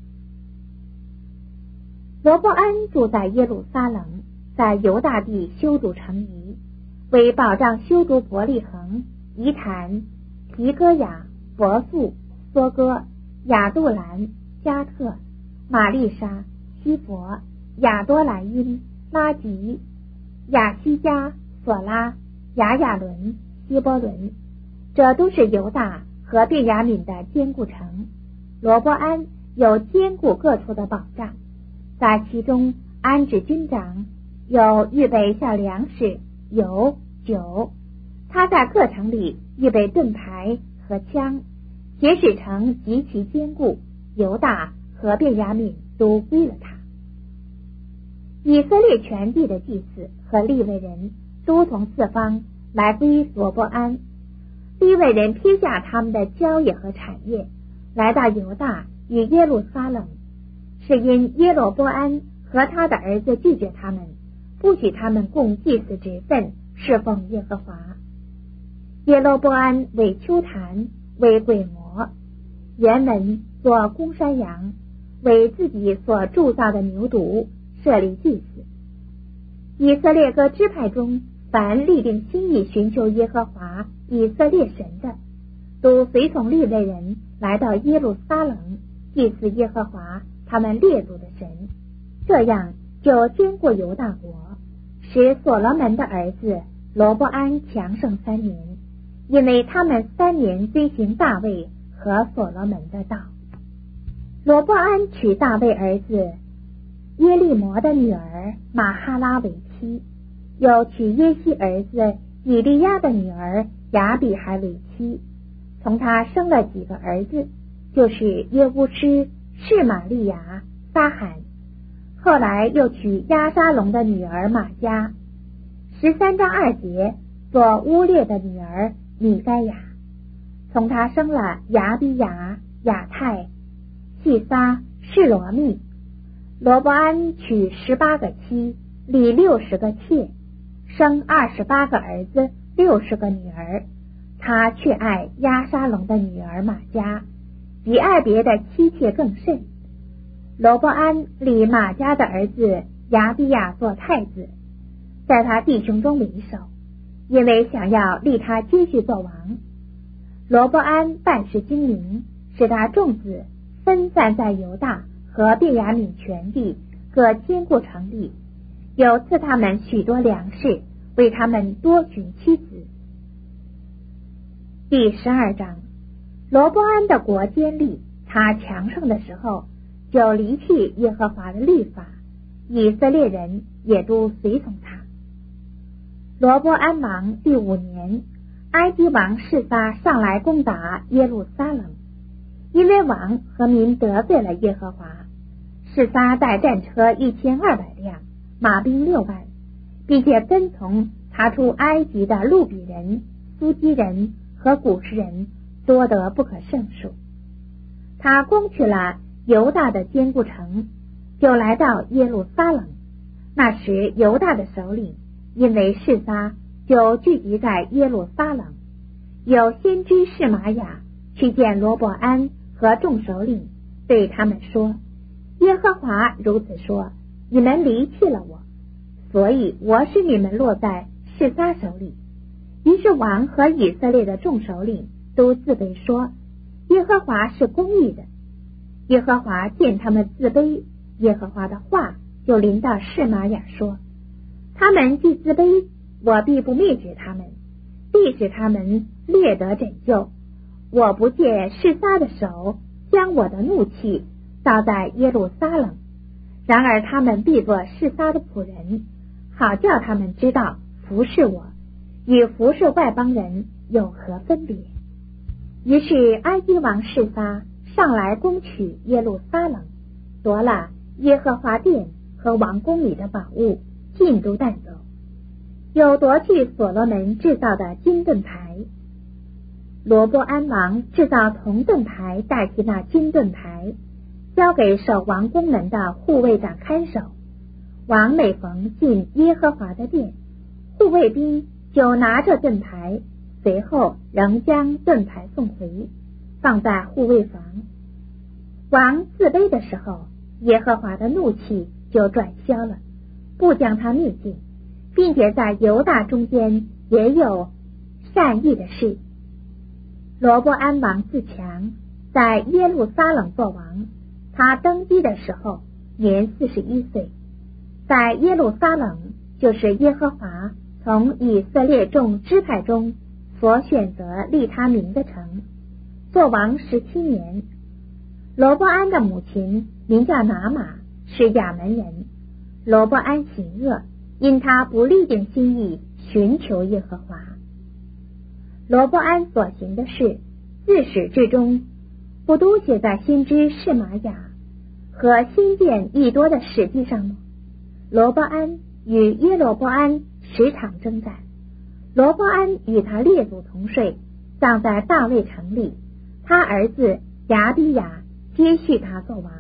罗伯安住在耶路撒冷，在犹大地修筑城邑，为保障修筑伯利恒、伊坛、提哥雅、伯素、梭哥、亚杜兰、加特、玛丽莎、希佛、亚多兰因、拉吉、亚西加、索拉、亚亚伦、希波伦，这都是犹大和便雅悯的坚固城。罗伯安有坚固各处的保障，在其中安置军长，有预备下粮食、油、酒。他在各城里预备盾牌和枪，且使城极其坚固，犹大和便雅悯都归了他。以色列全地的祭司和利未人都从四方来归罗伯安。利未人撇下他们的郊野和产业，来到犹大与耶路撒冷，是因耶罗波安和他的儿子拒绝他们，不许他们供祭司职分，侍奉耶和华。耶罗波安为丘坛，为鬼魔，原文做公山羊，为自己所铸造的牛犊设立祭司。以色列各支派中，凡立定心意寻求耶和华以色列神的，都随从利未人来到耶路撒冷，祭祀耶和华他们列祖的神。这样就坚固犹大国，使所罗门的儿子罗伯安强盛三年，因为他们三年遵行大卫和所罗门的道。罗伯安娶大卫儿子耶利摩的女儿玛哈拉为妻，又娶耶西儿子以利亚的女儿亚比还为妻，从他生了几个儿子，就是耶乌施、示玛利亚、撒罕。后来又娶押沙龙的女儿玛迦。十三章二节做乌列的女儿米该亚，从他生了亚比亚、亚泰、细撒、示罗密。罗伯安娶十八个妻，立六十个妾，生二十八个儿子，六十个女儿。他却爱押沙龙的女儿玛迦，比爱别的妻妾更甚。罗伯安立玛迦的儿子亚比亚做太子，在他弟兄中为首，因为想要立他接续做王。罗伯安办事精明，使他众子分散在犹大和便雅悯全地各坚固城里，有赐他们许多粮食，为他们多寻妻子。第十二章，罗伯安的国坚立，他强盛的时候，就离弃耶和华的律法，以色列人也都随从他。罗伯安王第五年，埃及王示撒上来攻打耶路撒冷，因为王和民得罪了耶和华。示撒带战车一千二百辆，马兵六万，并且跟从他出埃及的路比人、苏基人和古实人多得不可胜数。他攻取了犹大的坚固城，就来到耶路撒冷。那时犹大的首领因为示撒，就聚集在耶路撒冷。有先知示玛雅去见罗伯安和众首领，对他们说：耶和华如此说，你们离弃了我，所以我使你们落在示撒手里。 于是王和以色列的众首领都自卑说，耶和华是公义的。耶和华见他们自卑，耶和华的话就临到示玛雅说，他们既自卑，我必不灭绝他们，必使他们略得拯救。我不借示撒的手将我的怒气倒在耶路撒冷，然而他们必作示撒的仆人，好叫他们知道服侍我与服侍外邦人有何分别。于是埃及王示撒上来攻取耶路撒冷，夺了耶和华殿和王宫里的宝物，尽都带走，又夺去所罗门制造的金盾牌。罗波安王制造铜盾牌代替那金盾牌，交给守王宫门的护卫长看守。王每逢进耶和华的殿，护卫兵就拿着盾牌，随后仍将盾牌送回，放在护卫房。王自卑的时候，耶和华的怒气就转消了，不将他灭尽，并且在犹大中间也有善意的事。罗波安王自强，在耶路撒冷作王。他登基的时候年四十一岁，在耶路撒冷，就是耶和华从以色列众支派中所选择立他名的城，作王十七年。罗波安的母亲名叫拿玛，是亚门人。罗波安行恶，因他不立定心意寻求耶和华。罗波安所行的事，自始至终不都写在先知示玛雅和新建益多的史记上吗？罗波安与耶罗波安十场征战，罗波安与他列祖同睡，葬在大卫城里，他儿子亚比雅接续他做王。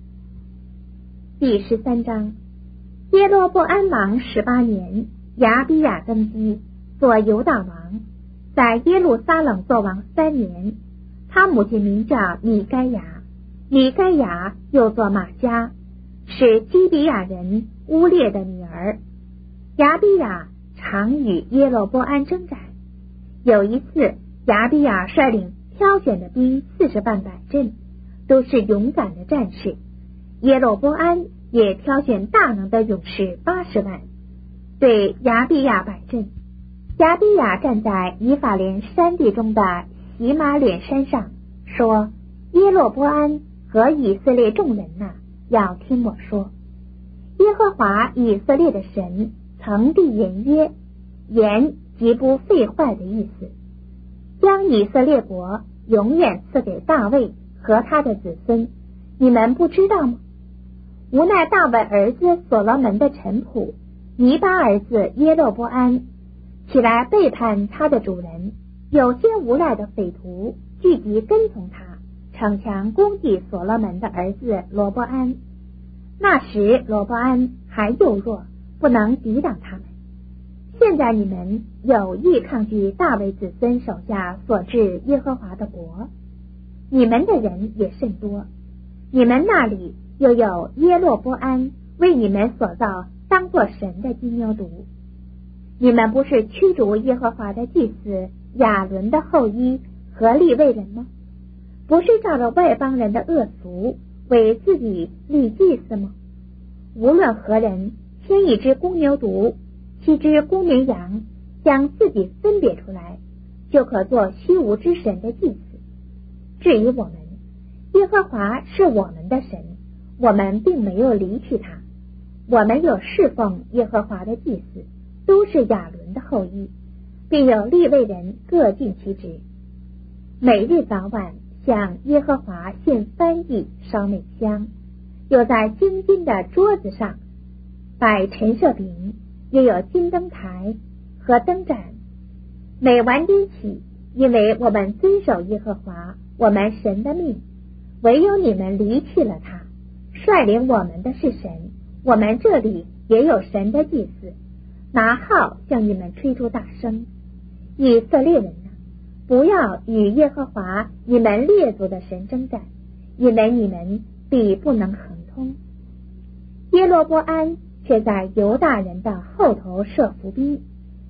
第十三章，耶罗波安王十八年，亚比雅登基，做犹大王，在耶路撒冷作王三年。他母亲名叫米该雅，米该雅又作玛迦，是基比亚人乌列的女儿。亚比雅常与耶罗波安征战。有一次，亚比雅率领挑选的兵四十万摆阵，都是勇敢的战士。耶罗波安也挑选大能的勇士八十万，对亚比雅摆阵。亚比雅站在以法莲山地中的喜马脸山上，说，耶罗波安和以色列众人呐、啊，要听我说，耶和华以色列的神曾立言约，言即不废坏的意思，将以色列国永远赐给大卫和他的子孙，你们不知道吗？无奈大卫儿子所罗门的臣仆尼巴儿子耶罗波安起来背叛他的主人，有些无赖的匪徒聚集跟从他，逞强攻击所罗门的儿子罗波安。那时罗波安还幼弱，不能抵挡他们。现在你们有意抗拒大卫子孙手下所治耶和华的国，你们的人也甚多，你们那里又有耶罗波安为你们所造当作神的金牛犊。你们不是驱逐耶和华的祭司亚伦的后裔和利未人吗？不是照着外邦人的恶俗为自己立祭司吗？无论何人牵一只公牛犊，七只公绵羊，将自己分别出来，就可做虚无之神的祭司。至于我们，耶和华是我们的神，我们并没有离弃他，我们有侍奉耶和华的祭司，都是亚伦的后裔，并有利未人各尽其职。每日早晚向耶和华献翻祭烧美香，又在金金的桌子上摆陈设饼，又有金灯台和灯盏。每晚点起，因为我们遵守耶和华我们神的命，唯有你们离弃了他。率领我们的是神，我们这里也有神的祭司，拿号向你们吹出大声。以色列人啊，不要与耶和华你们列祖的神征战，因为你们必不能亨通。耶罗波安却在犹大人的后头设伏兵，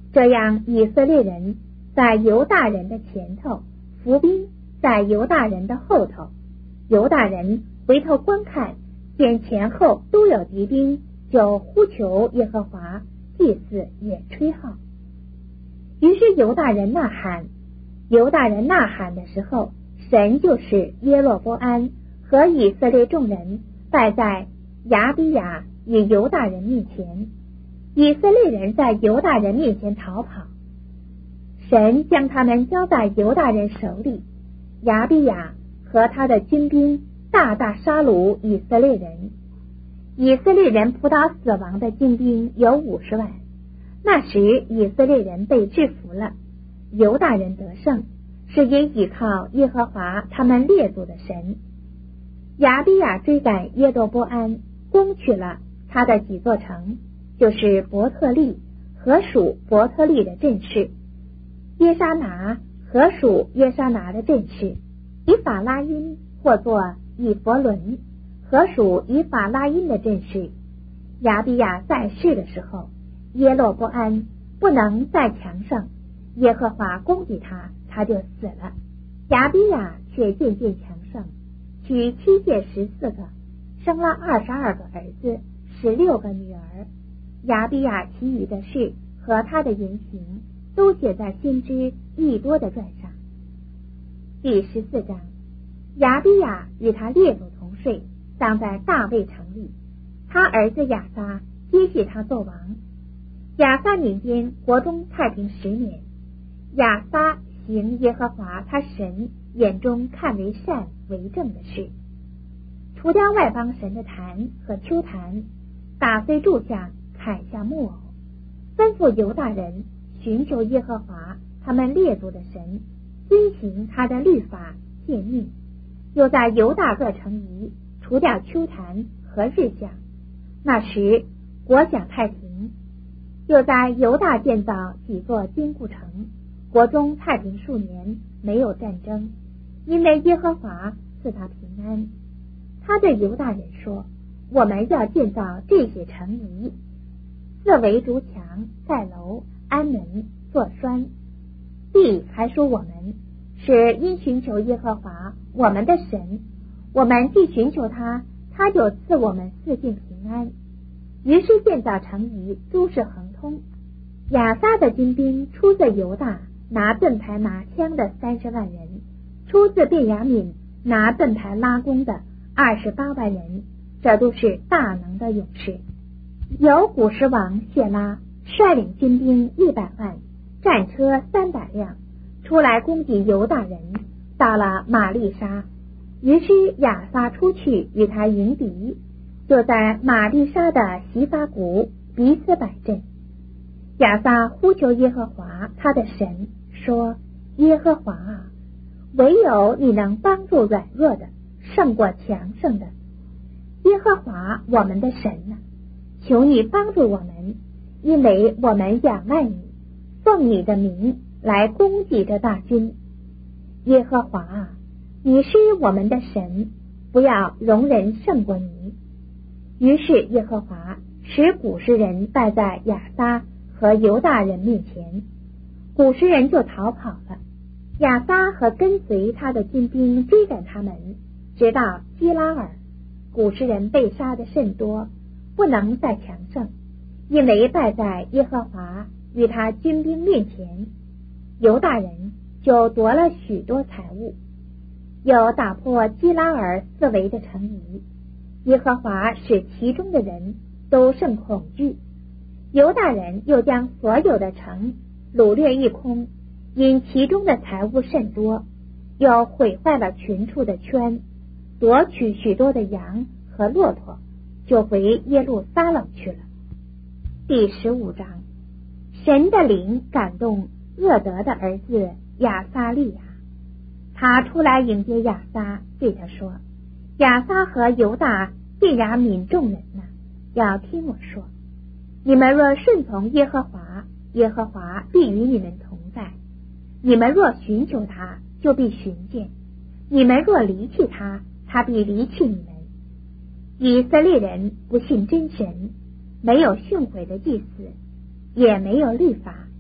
这样以色列人在犹大人的前头，伏兵在犹大人的后头。犹大人回头观看，见前后都有敌兵，就呼求耶和华，祭司也吹号。于是犹大人呐喊，犹大人呐喊的时候，神就是耶罗波安和以色列众人败在亚比亚与犹大人面前，以色列人在犹大人面前逃跑。神将他们交在犹大人手里，亚比亚和他的军兵大大杀戮以色列人。以色列人扑倒死亡的精兵有五十万。那时以色列人被制服了，犹大人得胜，是因倚靠耶和华他们列祖的神。亚比亚追赶耶罗波安，攻取了他的几座城，就是伯特利和属伯特利的镇势，耶沙拿和属耶沙拿的镇势，以法拉因或作以弗伦和属以法拉因的镇势。亚比亚在世的时候，耶罗波安不能再强盛，耶和华攻击他，他就死了。亚比亚却渐渐强盛，娶妻妾十四个，生了二十二个儿子，十六个女儿。亚比亚其余的事和他的言行都写在先知益多的传上。第十四章，亚比亚与他列祖同睡，葬在大卫城里，他儿子亚撒接续他做王。亚撒年间，国中太平十年。亚撒行耶和华他神眼中看为善为正的事，除掉外邦神的坛和丘坛，打碎柱像，砍下木偶，吩咐犹大人寻求耶和华他们列祖的神，遵行他的律法诫命，又在犹大各城邑除掉丘坛和日像。那时国享太平，又在犹大建造几座坚固城，国中太平数年，没有战争，因为耶和华赐他平安。他对犹大人说，我们要建造这些城邑，四围筑墙，盖楼，安门，做栓。地还属我们，是因寻求耶和华我们的神，我们既寻求他，他就赐我们四境平安。于是建造城邑，诸事亨通。亚撒的军兵出自犹大，拿盾牌拿枪的三十万人，出自便雅悯拿盾牌拉弓的二十八万人，这都是大能的勇士。有古时王谢拉率领军兵一百万，战车三百辆，出来攻击犹大人，到了玛利沙。于是亚撒出去与他迎敌，就在玛利沙的西法谷彼此摆阵。亚撒呼求耶和华他的神，说，耶和华啊，唯有你能帮助软弱的，胜过强盛的。耶和华我们的神啊，求你帮助我们，因为我们仰赖你，奉你的名来攻击这大军。耶和华啊，你是我们的神，不要容人胜过你。于是耶和华使古时人败在亚撒和犹大人面前，古时人就逃跑了。亚撒和跟随他的军兵追赶他们，直到基拉尔。古时人被杀的甚多，不能再强盛，因为败在耶和华与他军兵面前。犹大人就夺了许多财物，又打破基拉尔四围的城邑。耶和华使其中的人都甚恐惧。犹大人又将所有的城掳掠一空，因其中的财物甚多，又毁坏了群畜的圈，夺取许多的羊和骆驼，就回耶路撒冷去了。第十五章，神的灵感动厄德的儿子亚撒利亚，他出来迎接亚撒，对他说，亚撒和犹大便雅悯众人呐、啊，要听我说，你们若顺从耶和华，耶和华必与你们同在；你们若寻求他，就必寻见；你们若离弃他，他必离弃你们。以色列人不信真神，没有训诲的祭司，也没有律法，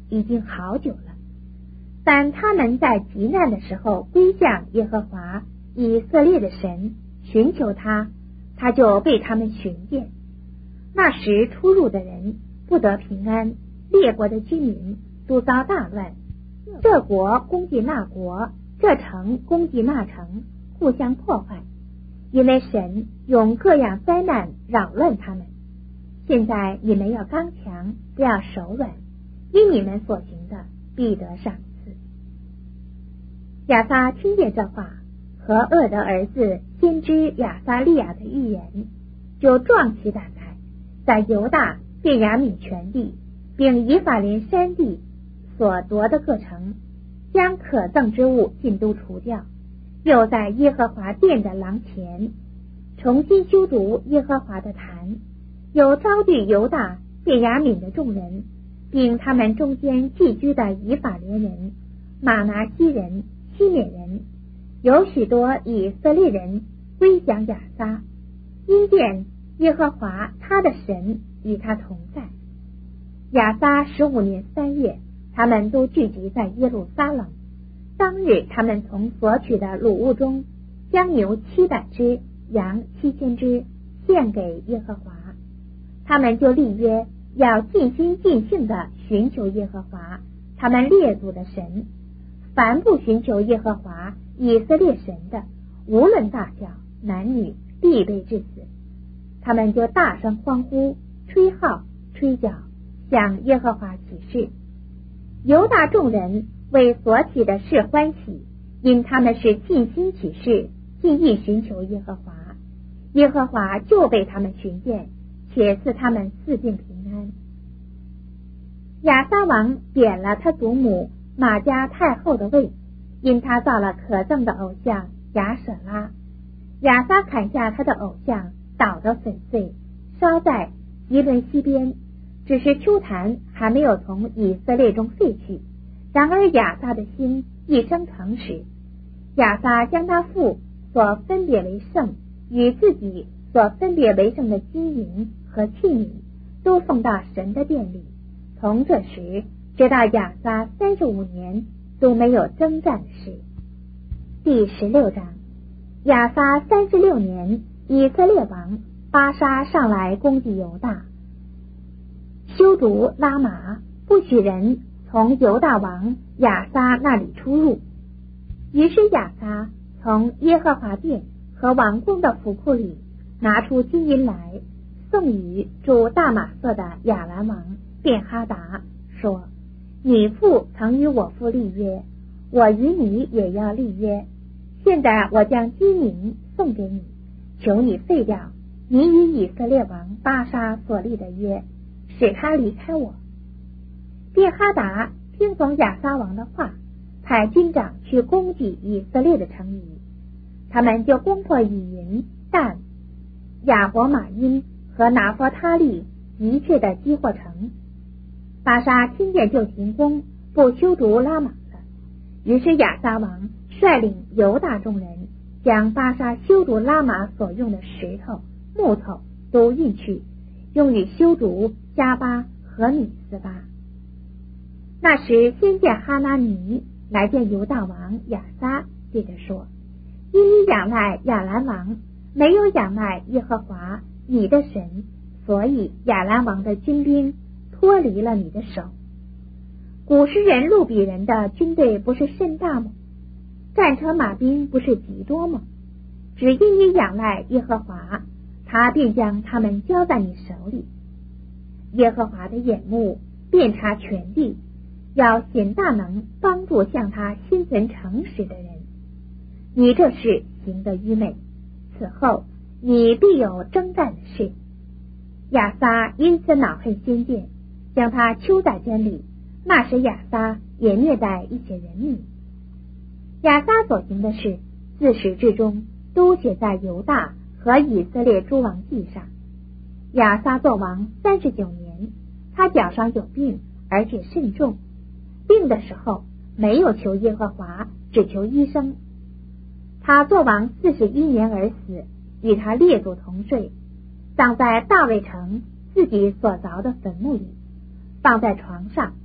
已经好久了。但他们在极难的时候归向耶和华以色列的神，寻求他，他就被他们寻见。那时出入的人不得平安，列国的居民都遭大乱，这国攻击那国，这城攻击那城，互相破坏，因为神用各样灾难扰乱他们。现在你们要刚强，不要手软，因你们所行的必得赏赐。亚撒听见这话和厄的儿子先知亚撒利亚的预言，就壮起胆来，在犹大便雅悯全地并以法莲山地所夺的各城，将可憎之物尽都除掉，又在耶和华殿的廊前重新修筑耶和华的坛，有招聚犹大便雅悯的众人，并他们中间寄居的以法莲人、玛拿西人、西缅人，有许多以色列人归降亚撒，因见耶和华他的神与他同在。亚撒十五年三月，他们都聚集在耶路撒冷。当日他们从所取的掳物中，将牛七百只，羊七千只献给耶和华。他们就立约，要尽心尽性地寻求耶和华他们列祖的神，凡不寻求耶和华以色列神的，无论大小男女，必被致死。他们就大声欢呼，吹号吹角，向耶和华起誓。犹大众人为所起的事欢喜，因他们是尽心起誓，尽意寻求耶和华，耶和华就被他们寻见，且赐他们四境平安。亚撒王贬了他祖母玛迦太后的位，因他造了可憎的偶像亚舍拉。亚撒砍下他的偶像，捣得粉碎，烧在吉伦西边，只是丘坛还没有从以色列中废去。然而亚撒的心一生诚实，亚撒将他父所分别为圣与自己所分别为圣的金银和器皿都奉到神的殿里，从这时直到亚撒三十五年都没有征战的事。第十六章。亚撒三十六年，以色列王巴沙上来攻击犹大，修筑拉玛，不许人从犹大王亚撒那里出入。于是亚撒从耶和华殿和王宫的府库里拿出金银来，送与住大马色的亚兰王便哈达，说：你父曾与我父立约，我与你也要立约。现在我将金银送给你，求你废掉你与以色列王巴沙所立的约，使他离开我。便哈达听从亚撒王的话，派军长去攻击以色列的城邑，他们就攻破以云、但、亚伯马因和拿佛他利一切的基货城。巴沙听见就停工，不修筑拉玛了。于是亚撒王率领犹大众人，将巴沙修筑拉玛所用的石头、木头都运去，用于修筑加巴和米斯巴。那时先见哈拿尼来见犹大王亚撒，对着说：因你仰赖亚兰王，没有仰赖耶和华你的神，所以亚兰王的军兵脱离了你的手。古时人路比人的军队不是甚大吗？战车马兵不是极多吗？只因你仰赖耶和华，他便将他们交在你手里。耶和华的眼目遍察全地，要显大能帮助向他心存诚实的人。你这事行得愚昧，此后你必有征战的事。亚撒因此恼恨先见，将他囚在监里。那时亚撒也虐待一些人民。亚撒所行的事，自始至终都写在犹大和以色列诸王记上。亚撒作王三十九年，他脚上有病，而且甚重。病的时候没有求耶和华，只求医生。他作王四十一年而死，与他列祖同睡，葬在大卫城自己所凿的坟墓里，放在床上，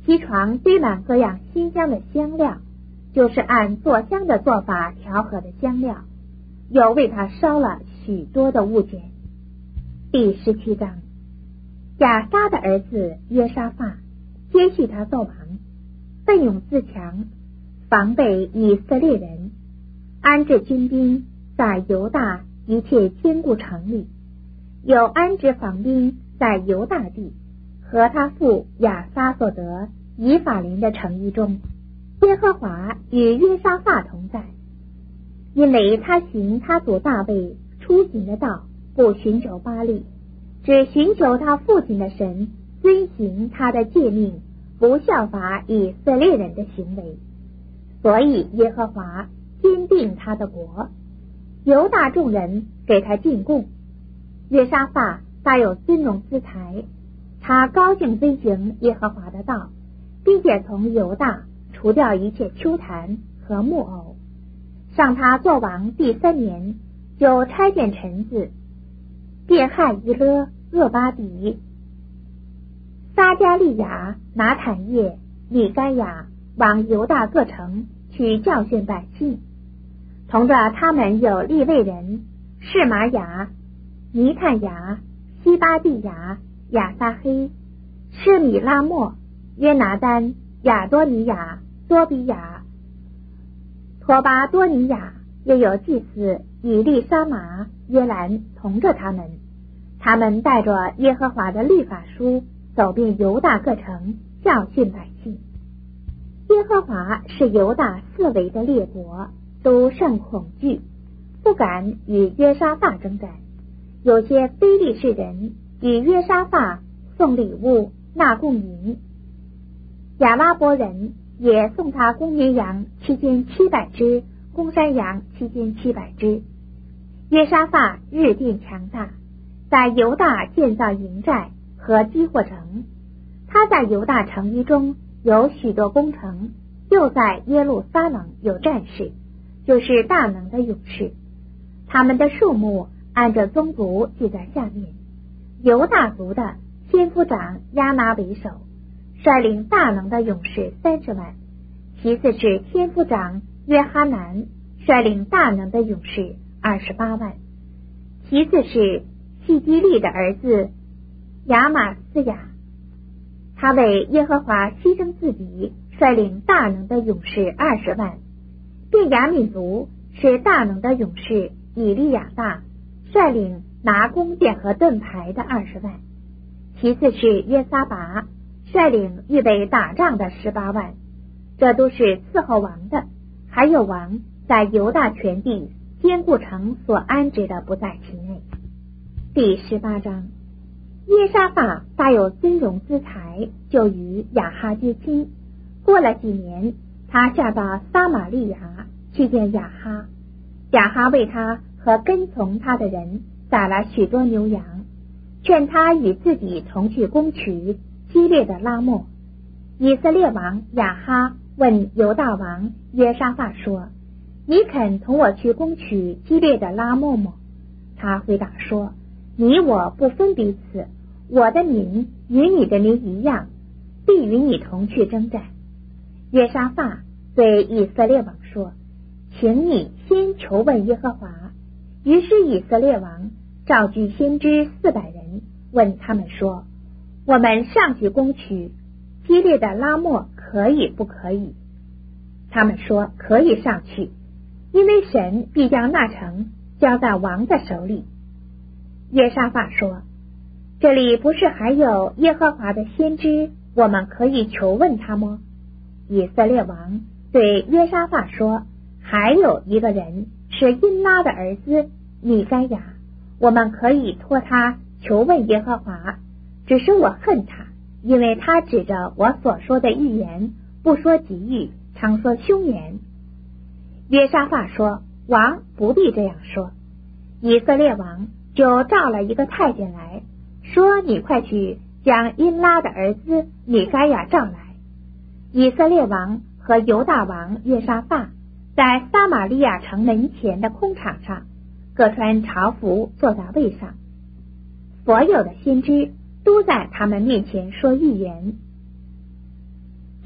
其床堆满各样馨香的香料，就是按做香的做法调和的香料，又为他烧了许多的物件。第十七章，亚撒的儿子约沙法接续他做王，奋勇自强，防备以色列人，安置军兵在犹大一切坚固城里，有安置防兵在犹大地和他父亚撒所得以法琳的城邑中。耶和华与约沙法同在，因为他行他祖大卫出行的道，不寻求巴力，只寻求他父亲的神，遵行他的诫命，不效法以色列人的行为。所以耶和华坚定他的国，犹大众人给他进贡。约沙法大有尊荣资财，他高兴遵行耶和华的道，并且从犹大除掉一切丘坛和木偶。上他作王第三年，就差遣臣子便汉伊勒、厄巴底、撒加利亚、拿坦叶、米该亚往犹大各城去教训百姓，同着他们有利未人示玛雅、尼探雅、西巴蒂雅、亚撒黑、施米拉莫、约拿丹、亚多尼亚、多比亚、托巴多尼亚，又有祭司以利沙玛、约兰同着他们。他们带着耶和华的律法书，走遍犹大各城，教训百姓。耶和华是犹大四围的列国，都甚恐惧，不敢与约沙法征战。有些非利士人与约沙法送礼物纳贡银，亚拉伯人也送他公绵羊七千七百只，公山羊七千七百只。约沙法日渐强大，在犹大建造营寨和基货城。他在犹大城邑中有许多工程，又在耶路撒冷有战士，就是大能的勇士。他们的数目按着宗族记在下面：犹大族的千夫长亚拿为首，率领大能的勇士三十万；其次是千夫长约哈南，率领大能的勇士二十八万；其次是希基利的儿子亚玛斯雅，他为耶和华牺牲自己，率领大能的勇士二十万；便雅悯族是大能的勇士以利亚大，率领拿弓箭和盾牌的二十万；其次是约撒拔，率领预备打仗的十八万。这都是伺候王的，还有王在犹大全地坚固城所安置的不在其内。第十八章，耶沙法大有尊荣资财，就与亚哈结亲。过了几年，他下到撒玛利亚去见亚哈，亚哈为他和跟从他的人宰了许多牛羊，劝他与自己同去攻取基列的拉末。以色列王亚哈问犹大王约沙法说：你肯同我去攻取基列的拉末吗？他回答说：你我不分彼此，我的民与你的民一样，必与你同去征战。约沙法对以色列王说：请你先求问耶和华。于是以色列王召集先知四百人，问他们说：我们上去攻取基列的拉末可以不可以？他们说：可以上去，因为神必将那城交在王的手里。约沙法说：这里不是还有耶和华的先知，我们可以求问他吗？以色列王对约沙法说：还有一个人是因拉的儿子米该亚，我们可以托他求问耶和华，只是我恨他，因为他指着我所说的预言不说吉语，常说凶言。约沙法说：王不必这样说。以色列王就召了一个太监来，说：你快去将因拉的儿子米该亚召来。以色列王和犹大王约沙法在撒玛利亚城门前的空场上，各穿朝服坐在位上，所有的先知都在他们面前说预言。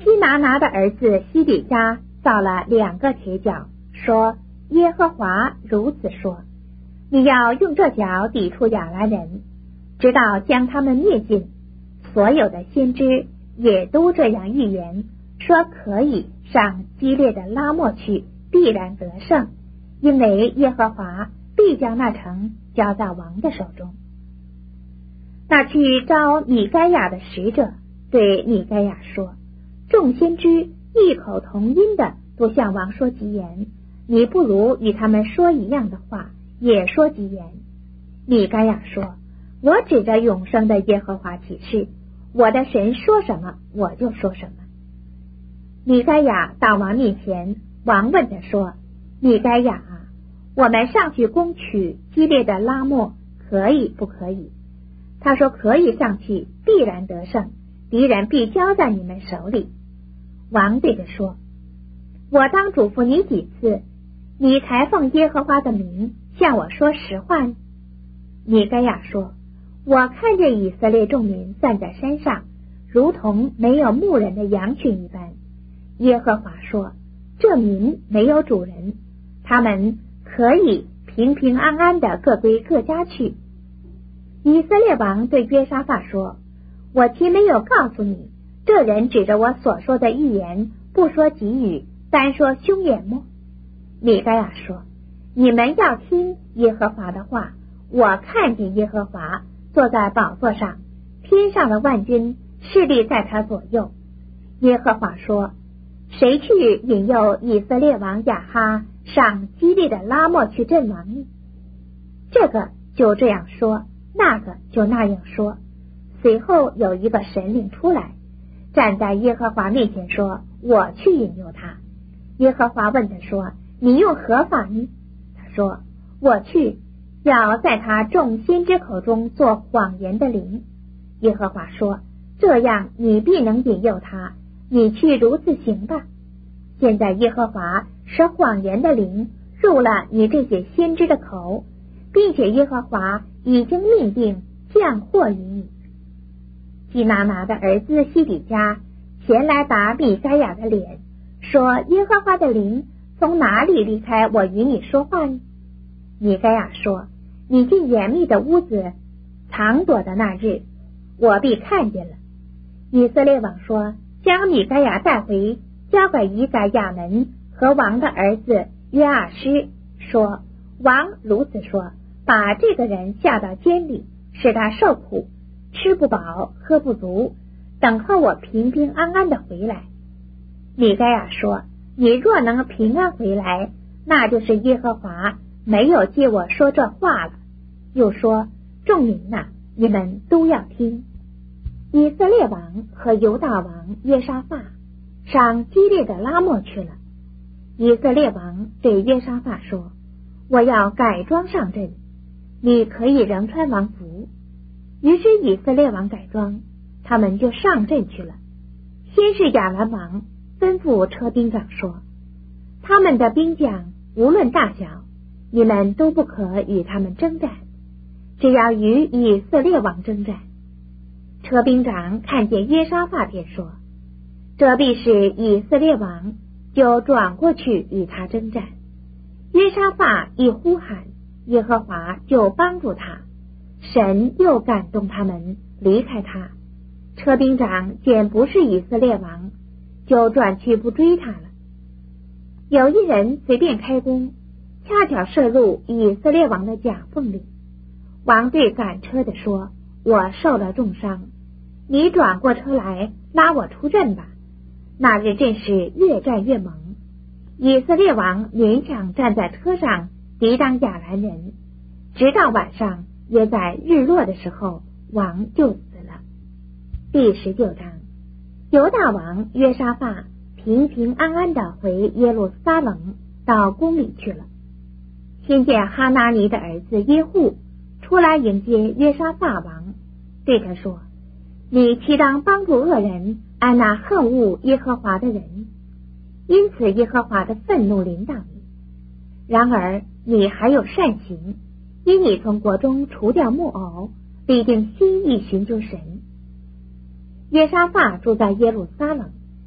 基拿拿的儿子西底家造了两个铁脚，说耶和华如此说，你要用这脚抵触亚兰人，直到将他们灭尽。所有的先知也都这样预言，说可以上激烈的拉末去，必然得胜，因为耶和华必将那城交在王的手中。那去招米该亚的使者对米该亚说，众先知异口同音的都向王说吉言，你不如与他们说一样的话，也说吉言。米该亚说，我指着永生的耶和华起誓，我的神说什么我就说什么。米该亚到王面前，王问他说，米该亚啊，我们上去攻取激烈的拉末可以不可以？他说可以上去，必然得胜，敌人必交在你们手里。王对着说，我当嘱咐你几次，你才奉耶和华的名向我说实话呢？米该亚说，我看见以色列众民散在山上，如同没有牧人的羊群一般。耶和华说，这民没有主人，他们可以平平安安的各归各家去。以色列王对约沙法说，我岂没有告诉你，这人指着我所说的预言，不说吉语，单说凶言么？米该亚说，你们要听耶和华的话，我看见耶和华坐在宝座上，天上的万军势力在他左右。耶和华说，谁去引诱以色列王亚哈上激烈的拉末去阵亡呢？这个就这样说，那个就那样说。随后有一个神灵出来，站在耶和华面前说，我去引诱他。耶和华问他说，你用何法呢？他说，我去，要在他众先知口中做谎言的灵。耶和华说，这样你必能引诱他，你去如此行吧。现在耶和华使谎言的灵入了你这些先知的口，并且耶和华已经命定降祸于你。基拿拿的儿子西底家前来打米该亚的脸，说，耶和华的灵从哪里离开我与你说话呢？米该亚说，你进严密的屋子藏躲的那日，我必看见了。以色列王说，将米该亚带回，交给以改亚门和王的儿子约阿施，说，王如此说，把这个人下到监里，使他受苦，吃不饱喝不足，等候我平平安安的回来。米该亚说，你若能平安回来，那就是耶和华没有借我说这话了。又说，众民哪，你们都要听。以色列王和犹大王约沙法上激烈的拉末去了。以色列王对约沙法说，我要改装上阵，你可以仍穿王服。于是以色列王改装，他们就上阵去了。先是亚兰王吩咐车兵长说，他们的兵将无论大小，你们都不可与他们征战，只要与以色列王征战。车兵长看见约沙法便说，这必是以色列王，就转过去与他征战。约沙法一呼喊，耶和华就帮助他，神又感动他们离开他。车兵长见不是以色列王，就转去不追他了。有一人随便开弓，恰巧射入以色列王的甲缝里。王对赶车的说，我受了重伤，你转过车来拉我出阵吧。那日阵势越战越猛，以色列王勉强站在车上抵挡亚兰人，直到晚上，约在日落的时候，王就死了。第十九章，犹大王约沙法平平安安的回耶路撒冷，到宫里去了。听见哈拿尼的儿子耶户出来迎接约沙法王，对他说，你岂当帮助恶人，安那恨恶耶和华的人？因此耶和华的愤怒临到你。然而你还有善行，因你从国中除掉木偶，必定心意寻求神。约沙法住在耶路撒冷，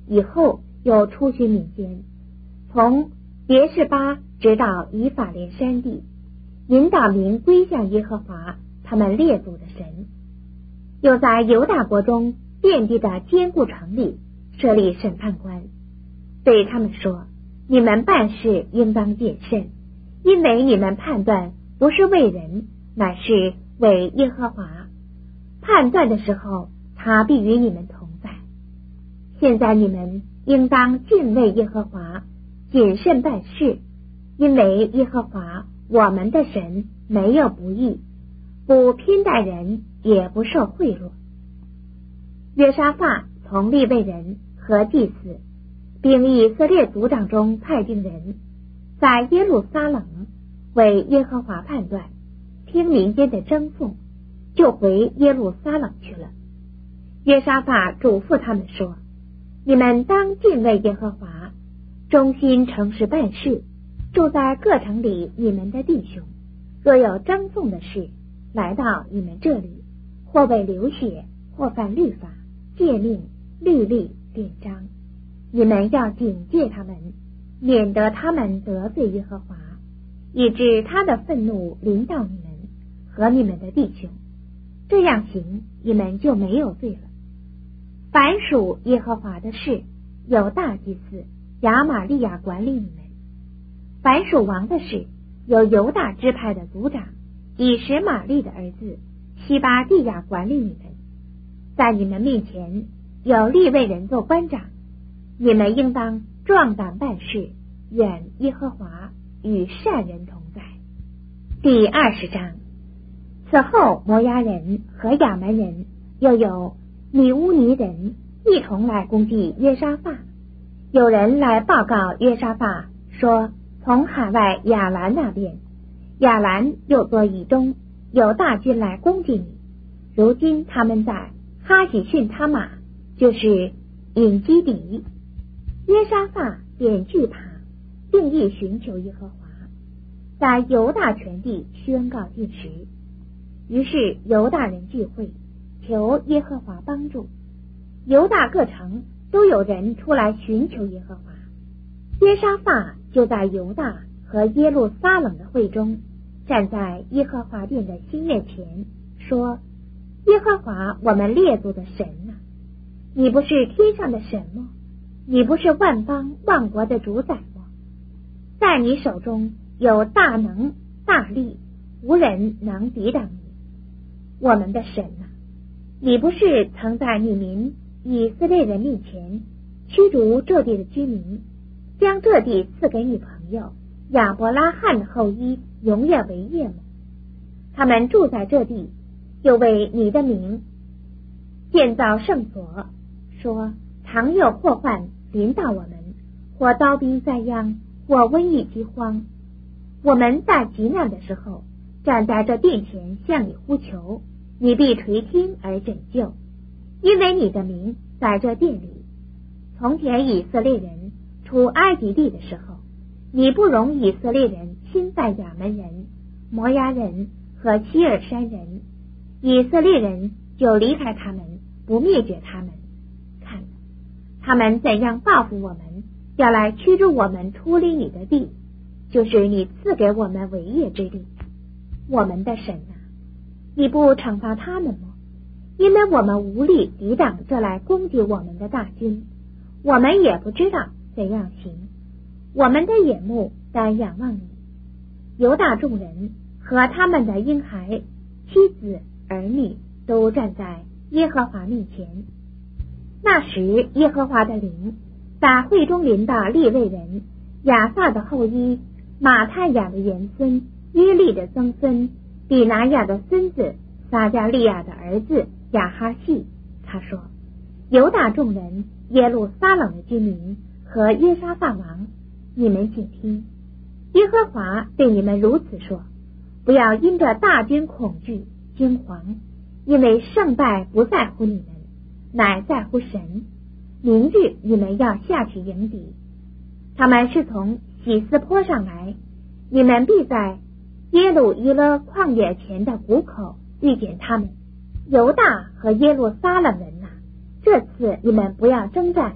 以后又出巡民间，从别是巴直到以法莲山地，引导民归向耶和华他们列祖的神。又在犹大国中遍地的坚固城里设立审判官，对他们说，你们办事应当谨慎，因为你们判断不是为人，乃是为耶和华。判断的时候，他必与你们同在。现在你们应当敬畏耶和华，谨慎办事，因为耶和华我们的神没有不义，不偏待人，也不受贿赂。约沙法从利未人和祭司并以色列族长中派定人，在耶路撒冷为耶和华判断，听民间的争讼，就回耶路撒冷去了。约沙法嘱咐他们说，你们当敬畏耶和华，忠心诚实办事，住在各城里你们的弟兄，若有争讼的事来到你们这里，或为流血，或犯律法、诫命、律例、典章，你们要警戒他们，免得他们得罪耶和华，以致他的愤怒临到你们和你们的弟兄，这样行，你们就没有罪了。凡属耶和华的事，有大祭司亚玛利亚管理你们；凡属王的事，有犹大支派的族长以实玛利的儿子西巴地亚管理你们。在你们面前有利未人做官长，你们应当壮胆办事，愿耶和华与善人同在。第二十章。此后摩押人和亚门人又有米乌尼人一同来攻击约沙法。有人来报告约沙法说，从海外亚兰那边，亚兰又作以东，有大军来攻击你。如今他们在哈喜逊他玛，就是隐基底。约沙法便惧怕，定义寻求耶和华，在犹大全地宣告禁食。于是犹大人聚会，求耶和华帮助。犹大各城都有人出来寻求耶和华。约沙法就在犹大和耶路撒冷的会中，站在耶和华殿的新月前，说，耶和华我们列祖的神啊，你不是天上的神吗？你不是万邦万国的主宰吗？在你手中有大能大力，无人能抵挡你。我们的神啊，你不是曾在你民以色列人面前驱逐这地的居民，将这地赐给你朋友亚伯拉罕的后裔永远为业吗？他们住在这地，又为你的名建造圣所，说，常有祸患临到我们，或刀兵灾殃，或瘟疫饥荒。我们在极难的时候，站在这殿前向你呼求，你必垂听而拯救，因为你的名在这殿里。从前以色列人出埃及地的时候，你不容以色列人侵犯亚门人、摩押人和希尔山人，以色列人就离开他们，不灭绝他们。看，他们怎样报复我们，要来驱逐我们出离你的地，就是你赐给我们为业之地。我们的神啊，你不惩罚他们吗？因为我们无力抵挡这来攻击我们的大军，我们也不知道怎样行，我们的眼目单仰望你。犹大众人和他们的婴孩、妻子、儿女都站在耶和华面前。那时耶和华的灵在会中临到利未人亚萨的后裔马太雅的元孙约利的曾孙比拿雅的孙子撒加利亚的儿子亚哈细。他说，犹大众人、耶路撒冷的居民和约沙法王，你们请听，耶和华对你们如此说，不要因着大军恐惧惊惶，因为胜败不在乎你们，乃在乎神。明日你们要下去迎敌，他们是从喜斯坡上来，你们必在耶路伊勒旷野前的谷口遇见他们。犹大和耶路撒冷人啊，这次你们不要征战，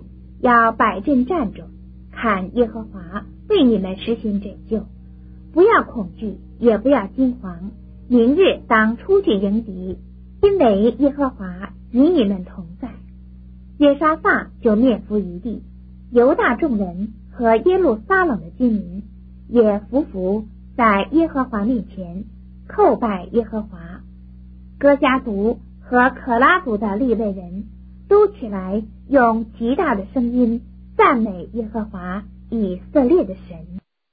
要摆阵站着，看耶和华为你们实行拯救。不要恐惧，也不要惊惶，明日当出去迎敌，因为耶和华与你们同在。约沙法就面伏一地，犹大众人和耶路撒冷的居民也伏伏在耶和华面前，叩拜耶和华。哥迦族和可拉族的利未人都起来，用极大的声音赞美耶和华以色列的神。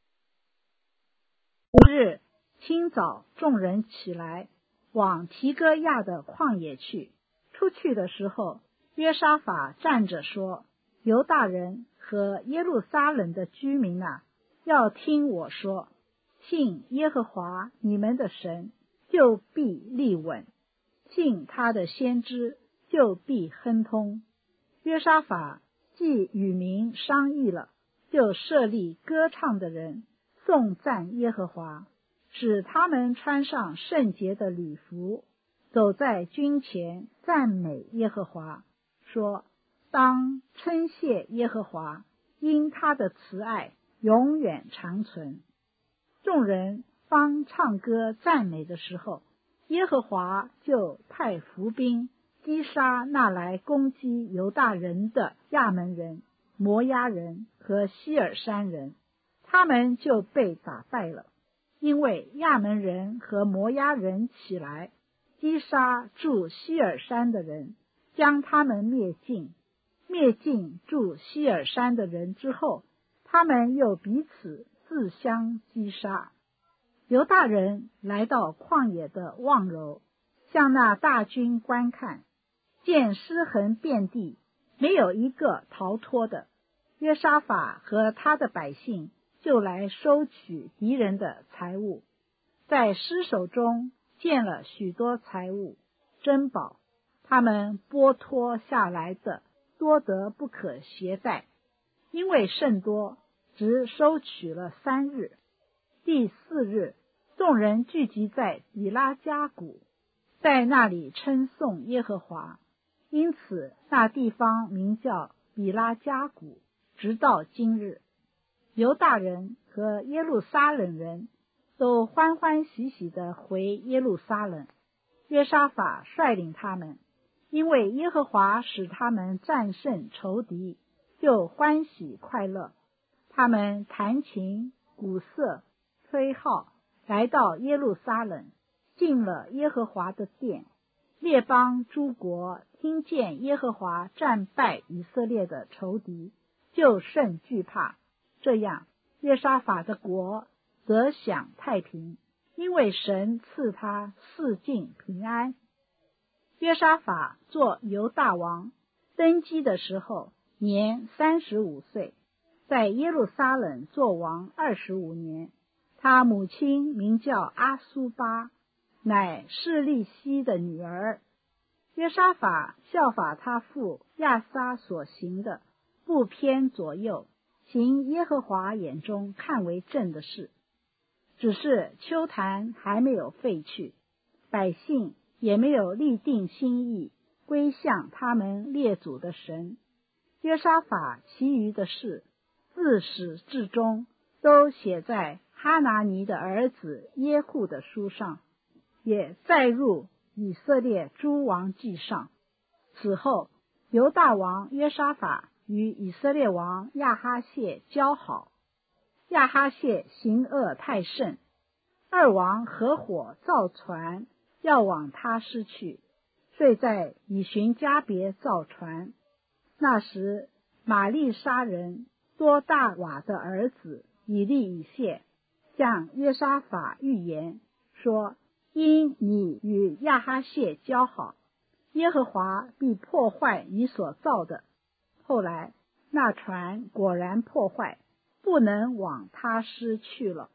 日清早，众人起来，往提哥亚的旷野去。出去的时候，约沙法站着说：犹大人和耶路撒冷的居民啊，要听我说，信耶和华你们的神，就必立稳；信他的先知，就必亨通。约沙法既与民商议了，就设立歌唱的人，颂赞耶和华，使他们穿上圣洁的礼服，走在军前赞美耶和华，说：当称谢耶和华，因他的慈爱永远长存。众人方唱歌赞美的时候，耶和华就派伏兵击杀那来攻击犹大人的亚门人、摩押人和希尔山人，他们就被打败了。因为亚门人和摩押人起来击杀住希尔山的人，将他们灭尽。灭尽住希尔山的人之后，他们又彼此自相击杀。犹大人来到旷野的望柔，向那大军观看，见尸横遍地，没有一个逃脱的。约沙法和他的百姓就来收取敌人的财物，在尸首中见了许多财物珍宝，他们剥脱下来的多得不可携带，因为甚多，只收取了三日。第四日，众人聚集在比拉加谷，在那里称颂耶和华，因此那地方名叫比拉加谷，直到今日。犹大人和耶路撒冷人都欢欢喜喜地回耶路撒冷。约沙法率领他们，因为耶和华使他们战胜仇敌，就欢喜快乐。他们弹琴、鼓瑟、吹号，来到耶路撒冷，进了耶和华的殿。列邦诸国听见耶和华战败以色列的仇敌，就甚惧怕。这样，约沙法的国得享太平，因为神赐他四境平安。约沙法做犹大王，登基的时候年三十五岁，在耶路撒冷做王二十五年。他母亲名叫阿苏巴，乃示利希的女儿。约沙法效法他父亚撒所行的，不偏左右，行耶和华眼中看为正的事。只是丘坛还没有废去，百姓也没有立定心意归向他们列祖的神。约沙法其余的事，自始至终都写在哈拿尼的儿子耶户的书上，也载入以色列诸王记上。此后，犹大王约沙法与以色列王亚哈谢交好。亚哈谢行恶太甚，二王合伙造船，要往他施去，遂在以寻加别造船。那时，玛利沙人多大瓦的儿子以利以谢向约沙法预言说：因你与亚哈谢交好，耶和华必破坏你所造的。后来那船果然破坏，不能往他施去了。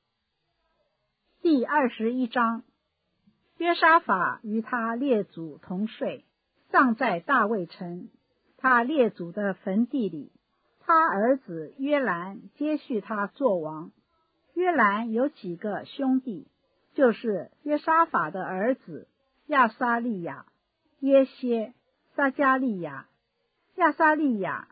第二十一章，约沙法与他列祖同睡，葬在大卫城，他列祖的坟地里。他儿子约兰接续他做王。约兰有几个兄弟，就是约沙法的儿子亚撒利雅、耶歇、撒加利亚。亚撒利雅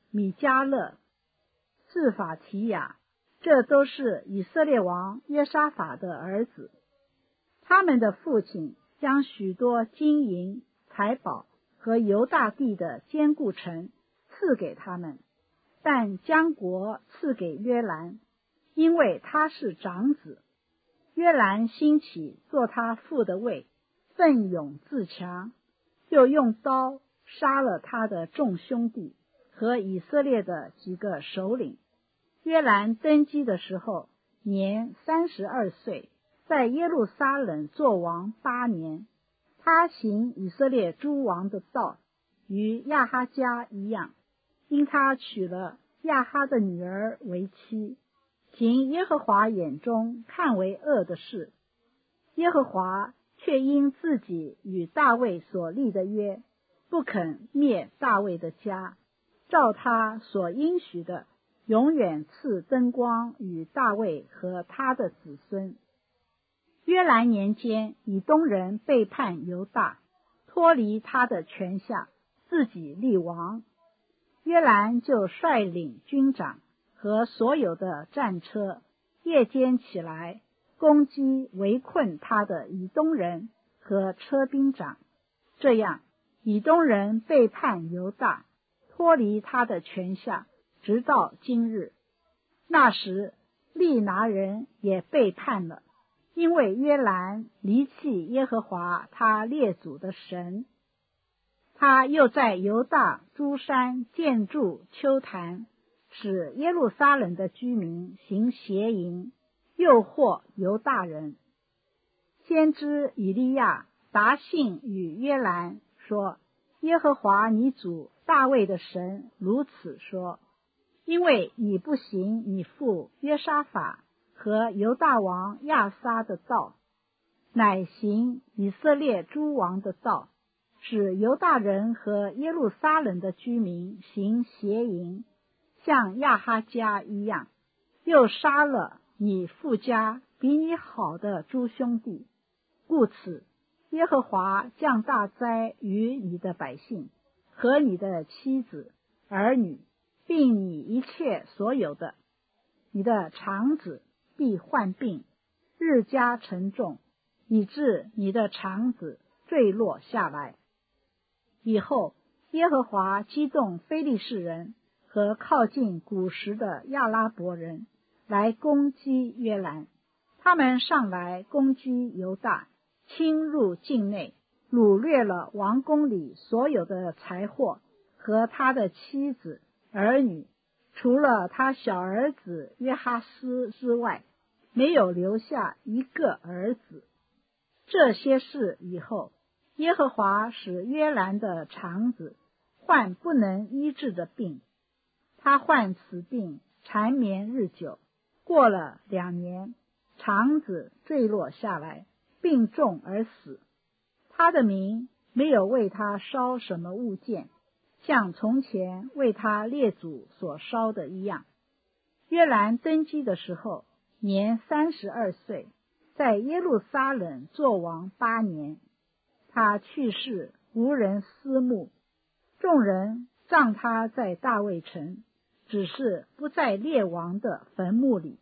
米迦勒、示法提亚，这都是以色列王约沙法的儿子。他们的父亲将许多金银财宝和犹大地的坚固城赐给他们，但将国赐给约兰，因为他是长子。约兰兴起做他父的位，奋勇自强，就用刀杀了他的众兄弟和以色列的几个首领。约兰登基的时候年三十二岁，在耶路撒冷作王八年。他行以色列诸王的道，与亚哈家一样，因他娶了亚哈的女儿为妻，行耶和华眼中看为恶的事。耶和华却因自己与大卫所立的约，不肯灭大卫的家，照他所应许的，永远赐灯光与大卫和他的子孙。约兰年间，以东人背叛犹大，脱离他的权下，自己立王。约兰就率领军长和所有的战车，夜间起来攻击围困他的以东人和车兵长。这样，以东人背叛犹大，脱离他的权下，直到今日。那时，利拿人也背叛了，因为约兰离弃耶和华他列祖的神。他又在犹大诸山建筑丘坛，使耶路撒冷的居民行邪淫，诱惑犹大人。先知以利亚答信与约兰说，耶和华你主大卫的神如此说，因为你不行你父约沙法和犹大王亚撒的道，乃行以色列诸王的道，使犹大人和耶路撒冷的居民行邪淫，像亚哈家一样，又杀了你父家比你好的诸兄弟。故此，耶和华降大灾于你的百姓和你的妻子、儿女，并你一切所有的。你的肠子必患病，日加沉重，以致你的肠子坠落下来。以后，耶和华激动非利士人和靠近古时的亚拉伯人来攻击约兰。他们上来攻击犹大，侵入境内，掳掠了王宫里所有的财货和他的妻子、儿女，除了他小儿子约哈斯之外，没有留下一个儿子。这些事以后，耶和华使约兰的肠子患不能医治的病，他患此病缠绵日久，过了两年，肠子坠落下来，病重而死。他的民没有为他烧什么物件，像从前为他列祖所烧的一样。约兰登基的时候年三十二岁，在耶路撒冷作王八年。他去世无人思慕，众人葬他在大卫城，只是不在列王的坟墓里。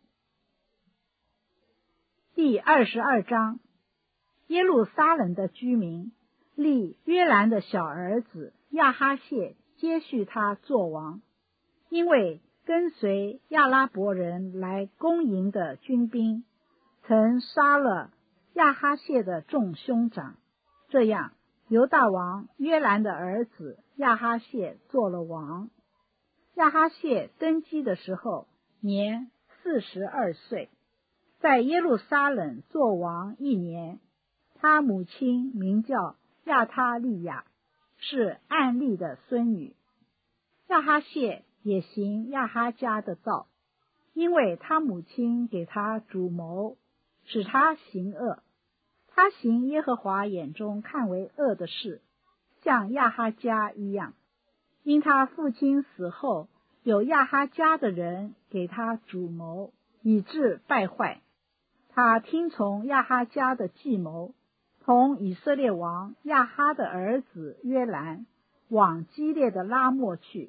第二十二章，耶路撒冷的居民立约兰的小儿子亚哈谢接续他作王，因为跟随亚拉伯人来攻营的军兵曾杀了亚哈谢的众兄长。这样，犹大王约兰的儿子亚哈谢做了王。亚哈谢登基的时候年四十二岁，在耶路撒冷作王一年。他母亲名叫亚他利亚，是暗利的孙女。亚哈谢也行亚哈家的道，因为他母亲给他主谋，使他行恶。他行耶和华眼中看为恶的事，像亚哈家一样。因他父亲死后，有亚哈家的人给他主谋，以致败坏。他听从亚哈家的计谋，同以色列王亚哈的儿子约兰往基列的拉末去，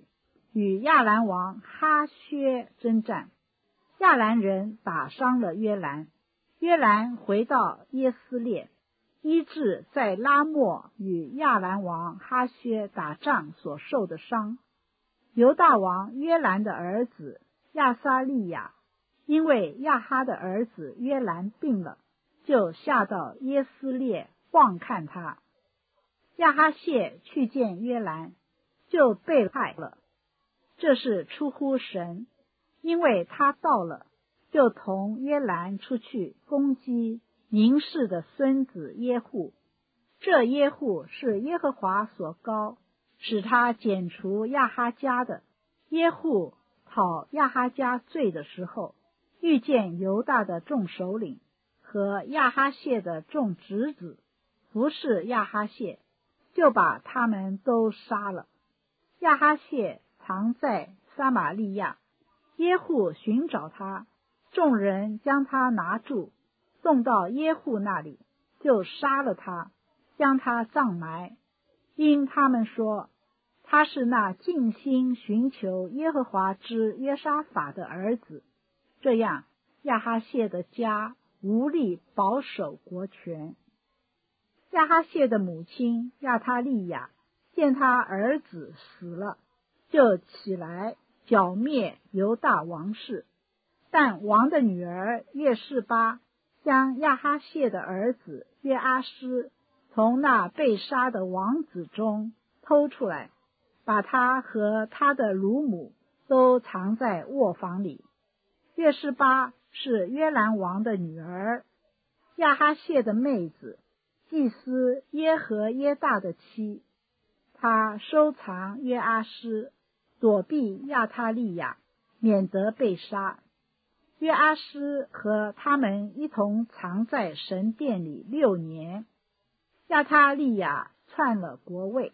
与亚兰王哈薛征战，亚兰人打伤了约兰，约兰回到耶斯列，医治在拉末与亚兰王哈薛打仗所受的伤。犹大王约兰的儿子亚撒利雅，因为亚哈的儿子约兰病了，就下到耶斯列望看他。亚哈谢去见约兰，就被害了。这是出乎神，因为他到了，就同约兰出去攻击宁氏的孙子耶户。这耶户是耶和华所膏，使他剪除亚哈家的。耶户讨亚哈家罪的时候，遇见犹大的众首领和亚哈谢的众侄子服侍亚哈谢，就把他们都杀了。亚哈谢藏在撒玛利亚，耶户寻找他，众人将他拿住，送到耶户那里，就杀了他，将他葬埋。因他们说他是那尽心寻求耶和华之约沙法的儿子，这样亚哈谢的家无力保守国权。亚哈谢的母亲亚他利亚见他儿子死了，就起来剿灭犹大王室。但王的女儿约示巴将亚哈谢的儿子约阿施从那被杀的王子中偷出来，把他和他的乳母都藏在卧房里。约示巴是约兰王的女儿，亚哈谢的妹子，祭司耶和耶大的妻。他收藏约阿施，躲避亚他利亚，免得被杀。约阿施和他们一同藏在神殿里六年。亚他利亚篡了国位。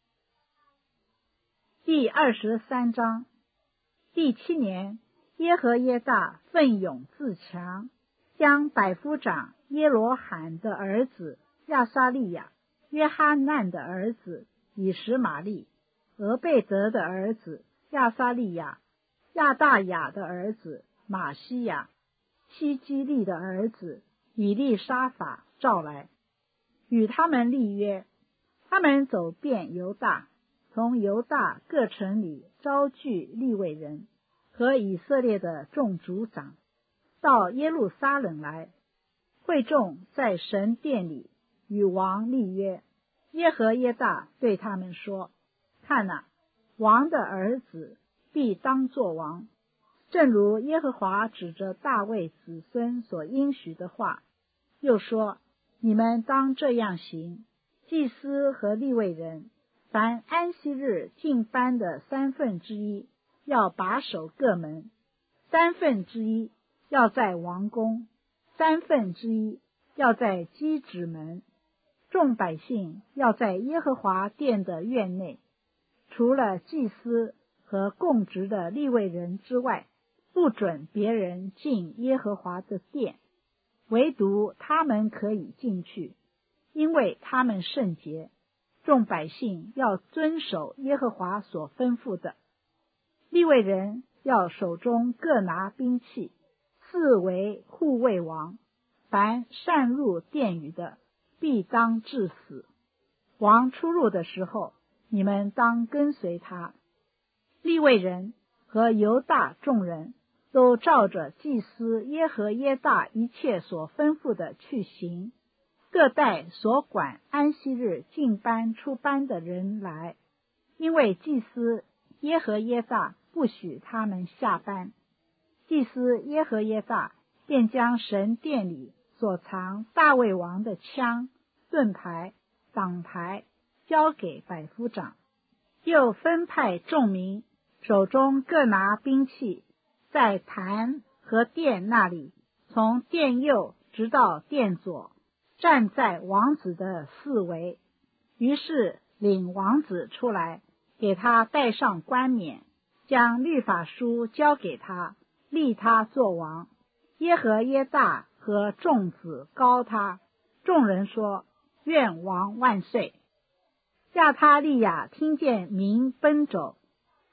第二十三章。第七年，耶和耶大奋勇自强，将百夫长耶罗罕的儿子亚撒利亚、约哈难的儿子以实玛利、俄贝德的儿子亚撒利亚、亚大雅的儿子马西亚、希基利的儿子以利沙法召来，与他们立约。他们走遍犹大，从犹大各城里招聚利未人和以色列的众族长，到耶路撒冷来。会众在神殿里与王立约。耶和耶大对他们说：看哪，王的儿子必当作王，正如耶和华指着大卫子孙所应许的话。又说：你们当这样行，祭司和利未人凡安息日进班的三分之一要把守各门，三分之一要在王宫，三分之一要在基指门。众百姓要在耶和华殿的院内，除了祭司和供职的利未人之外，不准别人进耶和华的殿，唯独他们可以进去，因为他们圣洁。众百姓要遵守耶和华所吩咐的。利未人要手中各拿兵器，四为护卫王，凡擅入殿宇的，必当致死。王出入的时候，你们当跟随他。利未人和犹大众人都照着祭司耶和耶大一切所吩咐的去行，各带所管安息日进班出班的人来，因为祭司耶和耶大不许他们下班。祭司耶和耶大便将神殿里所藏大卫王的枪、盾牌、挡牌交给百夫长，又分派众民手中各拿兵器，在坛和殿那里，从殿右直到殿左，站在王子的四围。于是领王子出来，给他戴上冠冕，将律法书交给他，立他作王。耶和耶大和众子膏他。众人说：愿王万岁。亚他利亚听见民奔走，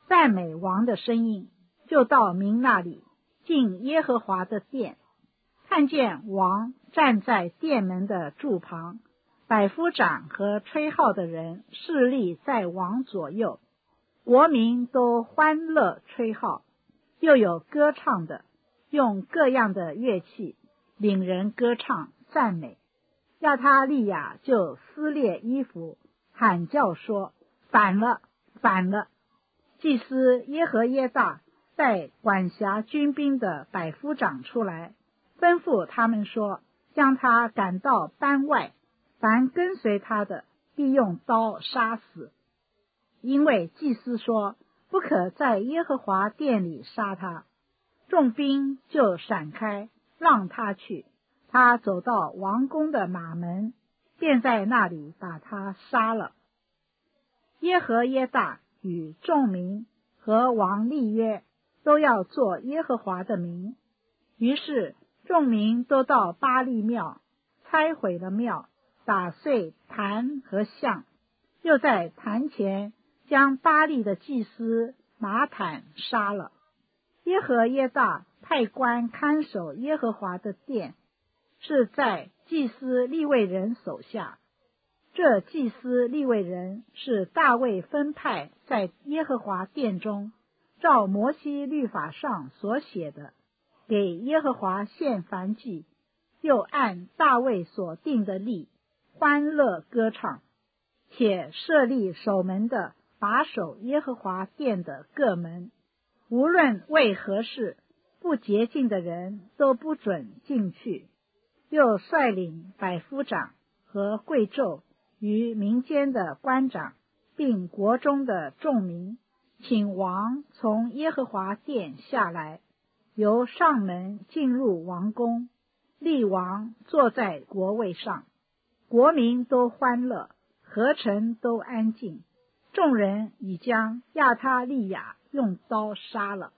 赞美王的声音，就到民那里，进耶和华的殿，看见王站在殿门的柱旁，百夫长和吹号的人侍立在王左右，国民都欢乐吹号，又有歌唱的，用各样的乐器领人歌唱赞美。亚他利雅就撕裂衣服，喊叫说：反了，反了！祭司耶和耶大带管辖军兵的百夫长出来，吩咐他们说：将他赶到班外，凡跟随他的必用刀杀死。因为祭司说不可在耶和华殿里杀他，众兵就闪开，让他去。他走到王宫的马门，便在那里把他杀了。耶和耶大与众民和王立约，都要做耶和华的名。于是众民都到巴力庙，拆毁了庙，打碎坛和像，又在坛前将巴力的祭司马坦杀了。耶和耶大派官看守耶和华的殿，是在祭司利未人手下。这祭司利未人是大卫分派在耶和华殿中，照摩西律法上所写的，给耶和华献燔祭，又按大卫所定的例欢乐歌唱，且设立守门的把守耶和华殿的各门，无论为何事，不洁净的人都不准进去。又率领百夫长和贵胄与民间的官长，并国中的众民，请王从耶和华殿下来，由上门进入王宫，立王坐在国位上。国民都欢乐，何城都安静。众人已将亚他利雅用刀杀了。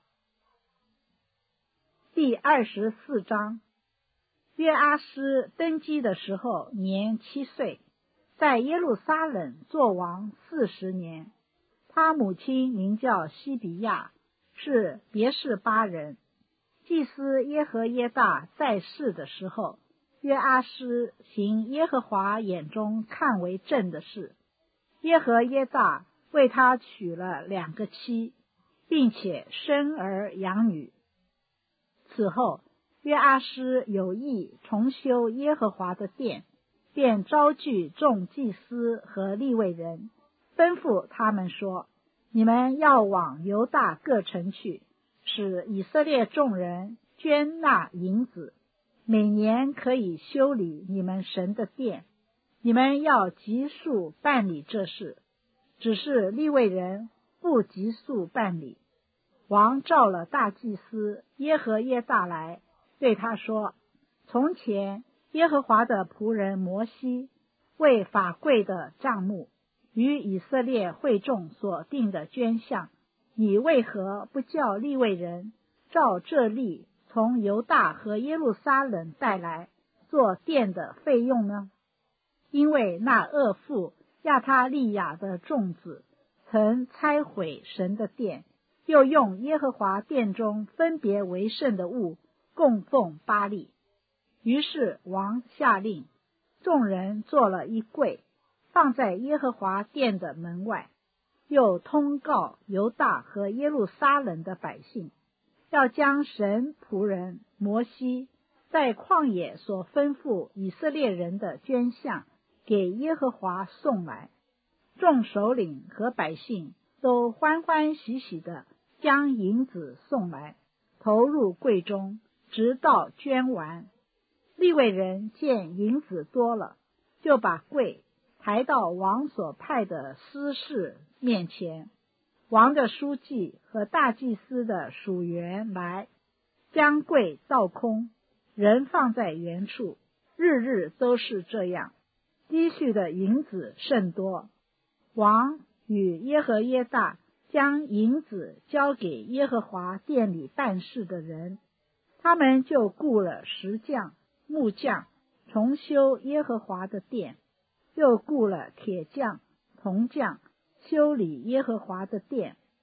第二十四章。约阿施登基的时候年七岁，在耶路撒冷作王四十年。他母亲名叫西比亚，是别是巴人。祭司耶和耶大在世的时候，约阿施行耶和华眼中看为正的事。耶和耶大为他娶了两个妻，并且生儿养女。此后约阿施有意重修耶和华的殿，便招聚众祭司和利未人，吩咐他们说：你们要往犹大各城去，使以色列众人捐纳银子，每年可以修理你们神的殿。你们要急速办理这事，只是利未人不急速办理。王召了大祭司耶和耶大来，对他说：从前耶和华的仆人摩西为法柜的帐幕与以色列会众所定的捐项，你为何不叫利未人照这例从犹大和耶路撒冷带来做殿的费用呢？因为那恶妇亚他利雅的众子曾拆毁神的殿，又用耶和华殿中分别为圣的物供奉巴力。于是王下令，众人做了一柜，放在耶和华殿的门外，又通告犹大和耶路撒冷的百姓，要将神仆人摩西在旷野所吩咐以色列人的捐项给耶和华送来。众首领和百姓都欢欢喜喜地将银子送来，投入柜中，直到捐完。利未人见银子多了，就把柜抬到王所派的司事面前。王的书记和大祭司的属员来，将柜倒空，人放在原处，日日都是这样。积蓄的银子甚多。王与耶和耶大将银子交给耶和华殿里办事的人，他们就雇了石匠、木匠，重修耶和华的殿，又雇了铁匠、铜匠，修理耶和华的殿。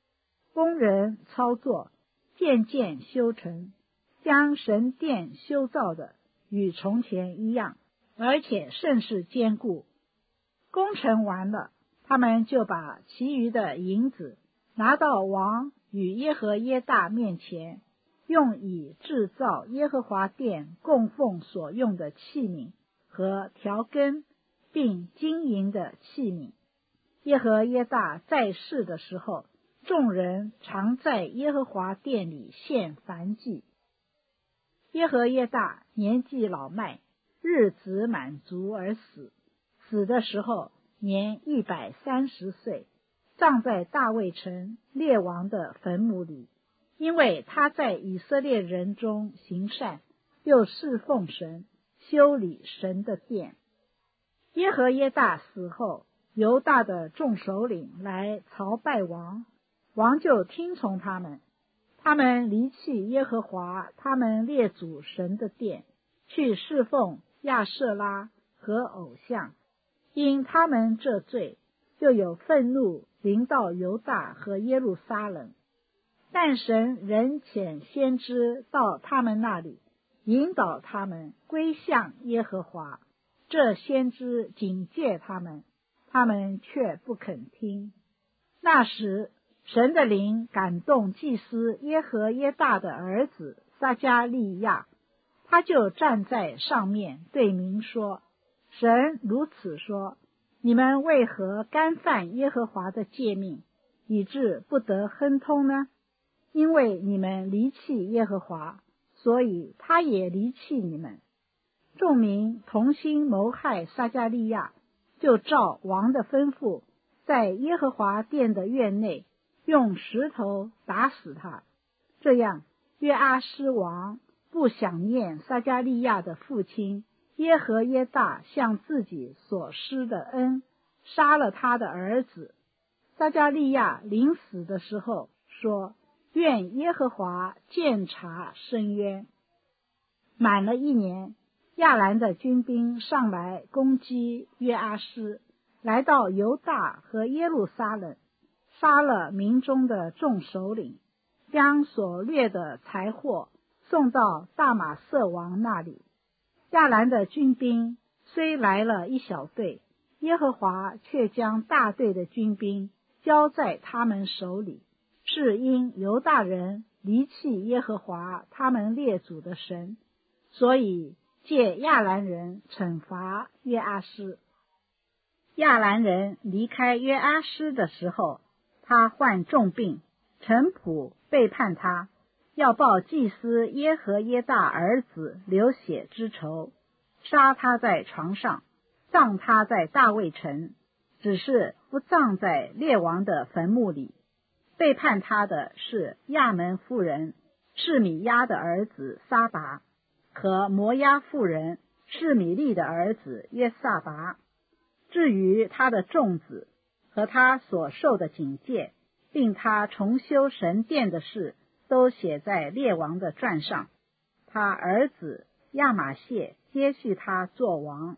工人操作，渐渐修成，将神殿修造的与从前一样，而且甚是坚固。工程完了，他们就把其余的银子拿到王与耶和耶大面前，用以制造耶和华殿供奉所用的器皿和调羹，并金银的器皿。耶和耶大在世的时候，众人常在耶和华殿里献燔祭。耶和耶大年纪老迈，日子满足而死，死的时候年一百三十岁，葬在大卫城列王的坟墓里，因为他在以色列人中行善，又侍奉神，修理神的殿。耶和耶大死后，犹大的众首领来朝拜王，王就听从他们。他们离弃耶和华他们列祖神的殿，去侍奉亚舍拉和偶像。因他们这罪，就有愤怒临到犹大和耶路撒冷。但神仍遣先知到他们那里，引导他们归向耶和华。这先知警戒他们，他们却不肯听。那时神的灵感动祭司耶和耶大的儿子撒迦利亚，他就站在上面对民说：神如此说，你们为何干犯耶和华的诫命，以致不得亨通呢？因为你们离弃耶和华，所以他也离弃你们。众民同心谋害撒迦利亚，就照王的吩咐，在耶和华殿的院内用石头打死他。这样，约阿施王不想念撒迦利亚的父亲耶和耶大向自己所施的恩，杀了他的儿子。撒迦利亚临死的时候说：愿耶和华鉴察伸冤。满了一年，亚兰的军兵上来攻击约阿施，来到犹大和耶路撒冷，杀了民中的众首领，将所掠的财货送到大马色王那里。亚兰的军兵虽来了一小队，耶和华却将大队的军兵交在他们手里，是因犹大人离弃耶和华他们列祖的神，所以借亚兰人惩罚约阿施。亚兰人离开约阿施的时候，他患重病，臣仆背叛他，要报祭司耶和耶大儿子流血之仇，杀他在床上，葬他在大卫城，只是不葬在列王的坟墓里。背叛他的是亚门妇人示米亚的儿子撒拔，和摩押妇人示米利的儿子约撒拔。至于他的众子和他所受的警戒，并他重修神殿的事，都写在列王的传上。他儿子亚玛谢接续他做王。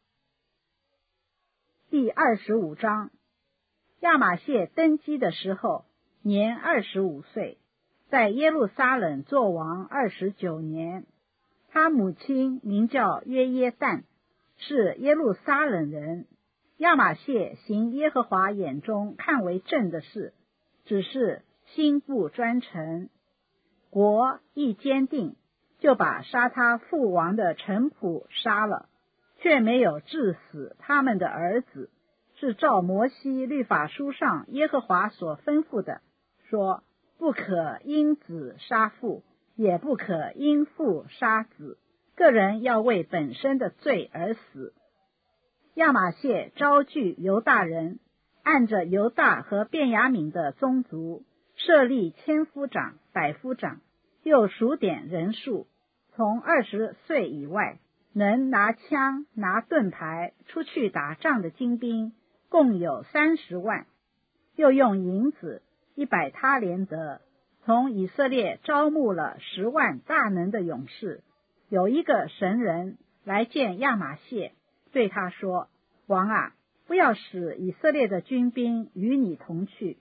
第二十五章。亚玛谢登基的时候年二十五岁，在耶路撒冷做王二十九年。他母亲名叫约耶旦，是耶路撒冷人。亚玛谢行耶和华眼中看为正的事，只是心不专诚。国一坚定，就把杀他父王的臣仆杀了，却没有治死他们的儿子，是照摩西律法书上耶和华所吩咐的，说不可因子杀父，也不可因父杀子，个人要为本身的罪而死。亚玛谢招聚犹大人，按着犹大和便雅悯的宗族，设立千夫长、百夫长，又数点人数，从二十岁以外能拿枪拿盾牌出去打仗的精兵，共有三十万。又用银子一百他连得，从以色列招募了十万大能的勇士。有一个神人来见亚玛谢，对他说：王啊，不要使以色列的军兵与你同去，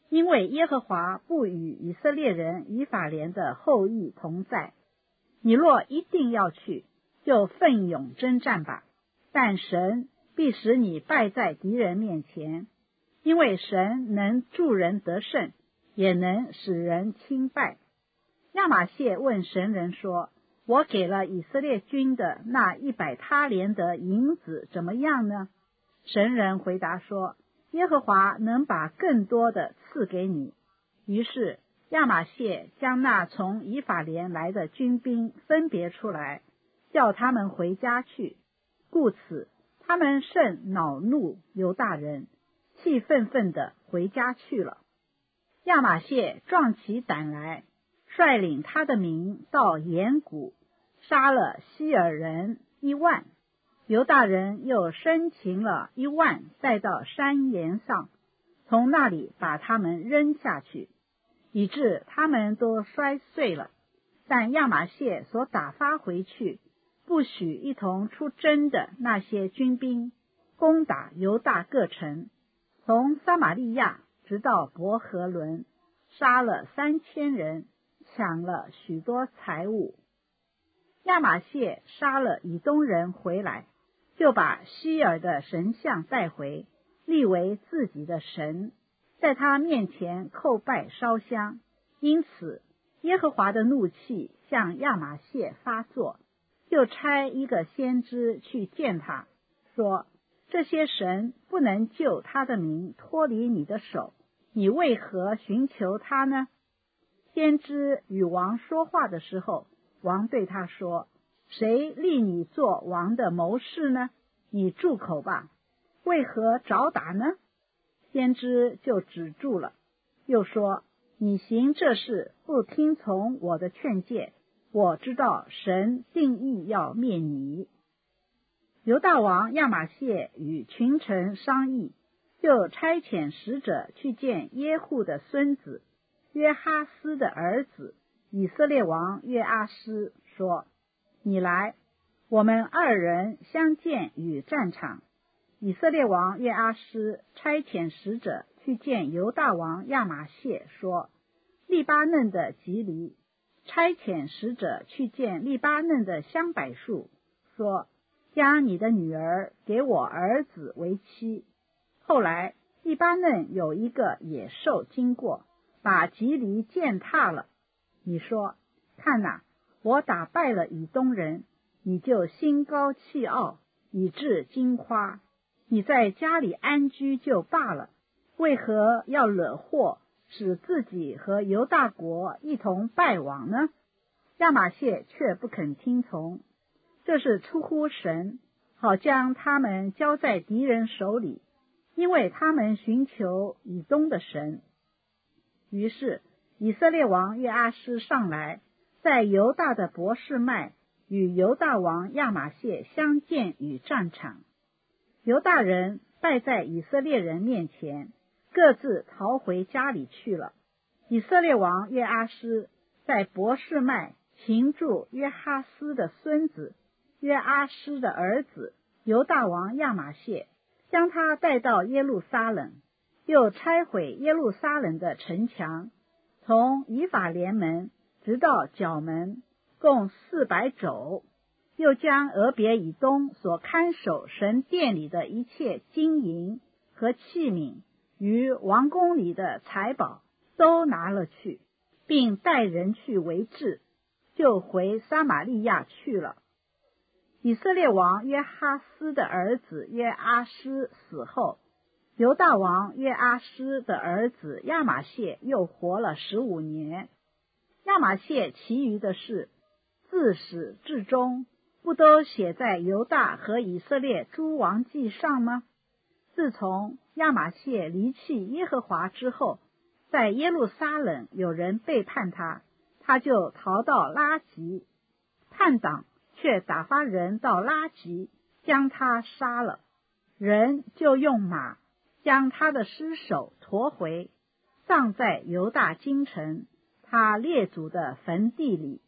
因为耶和华不与以色列人以法莲的后裔同在。你若一定要去，就奋勇征战吧，但神必使你败在敌人面前，因为神能助人得胜，也能使人轻败。亚玛谢问神人说，我给了以色列军的那一百他连的银子怎么样呢？神人回答说，耶和华能把更多的赐给你。于是亚玛谢将那从以法莲来的军兵分别出来，叫他们回家去，故此他们甚恼怒犹大人，气愤愤地回家去了。亚玛谢壮起胆来，率领他的民到岩谷，杀了希尔人一万，犹大人又生擒了一万，带到山岩上，从那里把他们扔下去，以致他们都摔碎了。但亚玛谢所打发回去，不许一同出征的那些军兵，攻打犹大各城，从撒玛利亚直到伯和伦，杀了三千人，抢了许多财物。亚玛谢杀了以东人回来，就把希尔的神像带回，立为自己的神，在他面前叩拜烧香。因此耶和华的怒气向亚玛谢发作，就差一个先知去见他，说，这些神不能救他的民脱离你的手，你为何寻求他呢？先知与王说话的时候，王对他说，谁立你做王的谋士呢？你住口吧，为何找打呢？先知就止住了，又说，你行这事不听从我的劝诫，我知道神定意要灭你。犹大王亚玛谢与群臣商议，就差遣使者去见耶户的孙子约哈斯的儿子以色列王约阿施，说，你来，我们二人相见于战场。以色列王约阿施差遣使者去见犹大王亚玛谢，说，利巴嫩的吉黎差遣使者去见利巴嫩的香柏树，说，将你的女儿给我儿子为妻。后来利巴嫩有一个野兽经过，把吉黎践踏了。你说，看哪，我打败了以东人，你就心高气傲，以致惊夸。你在家里安居就罢了，为何要惹祸，使自己和犹大国一同败亡呢？亚玛谢却不肯听从，这是出乎神，好将他们交在敌人手里，因为他们寻求以东的神。于是以色列王约阿施上来，在犹大的伯示麦与犹大王亚玛谢相见于战场。犹大人败在以色列人面前，各自逃回家里去了。以色列王约阿施在伯示麦擒住约哈斯的孙子约阿施的儿子犹大王亚玛谢，将他带到耶路撒冷，又拆毁耶路撒冷的城墙，从以法莲门直到角门，共四百肘。又将俄别以东所看守神殿里的一切金银和器皿与王宫里的财宝都拿了去，并带人去为质，就回撒玛利亚去了。以色列王约哈斯的儿子约阿施死后，犹大王约阿施的儿子亚玛谢又活了十五年。亚玛谢其余的事，自始至终不都写在犹大和以色列诸王记上吗？自从亚玛谢离弃耶和华之后，在耶路撒冷有人背叛他，他就逃到拉吉，叛党却打发人到拉吉，将他杀了。人就用马将他的尸首驮回，葬在犹大京城他列祖的坟地里。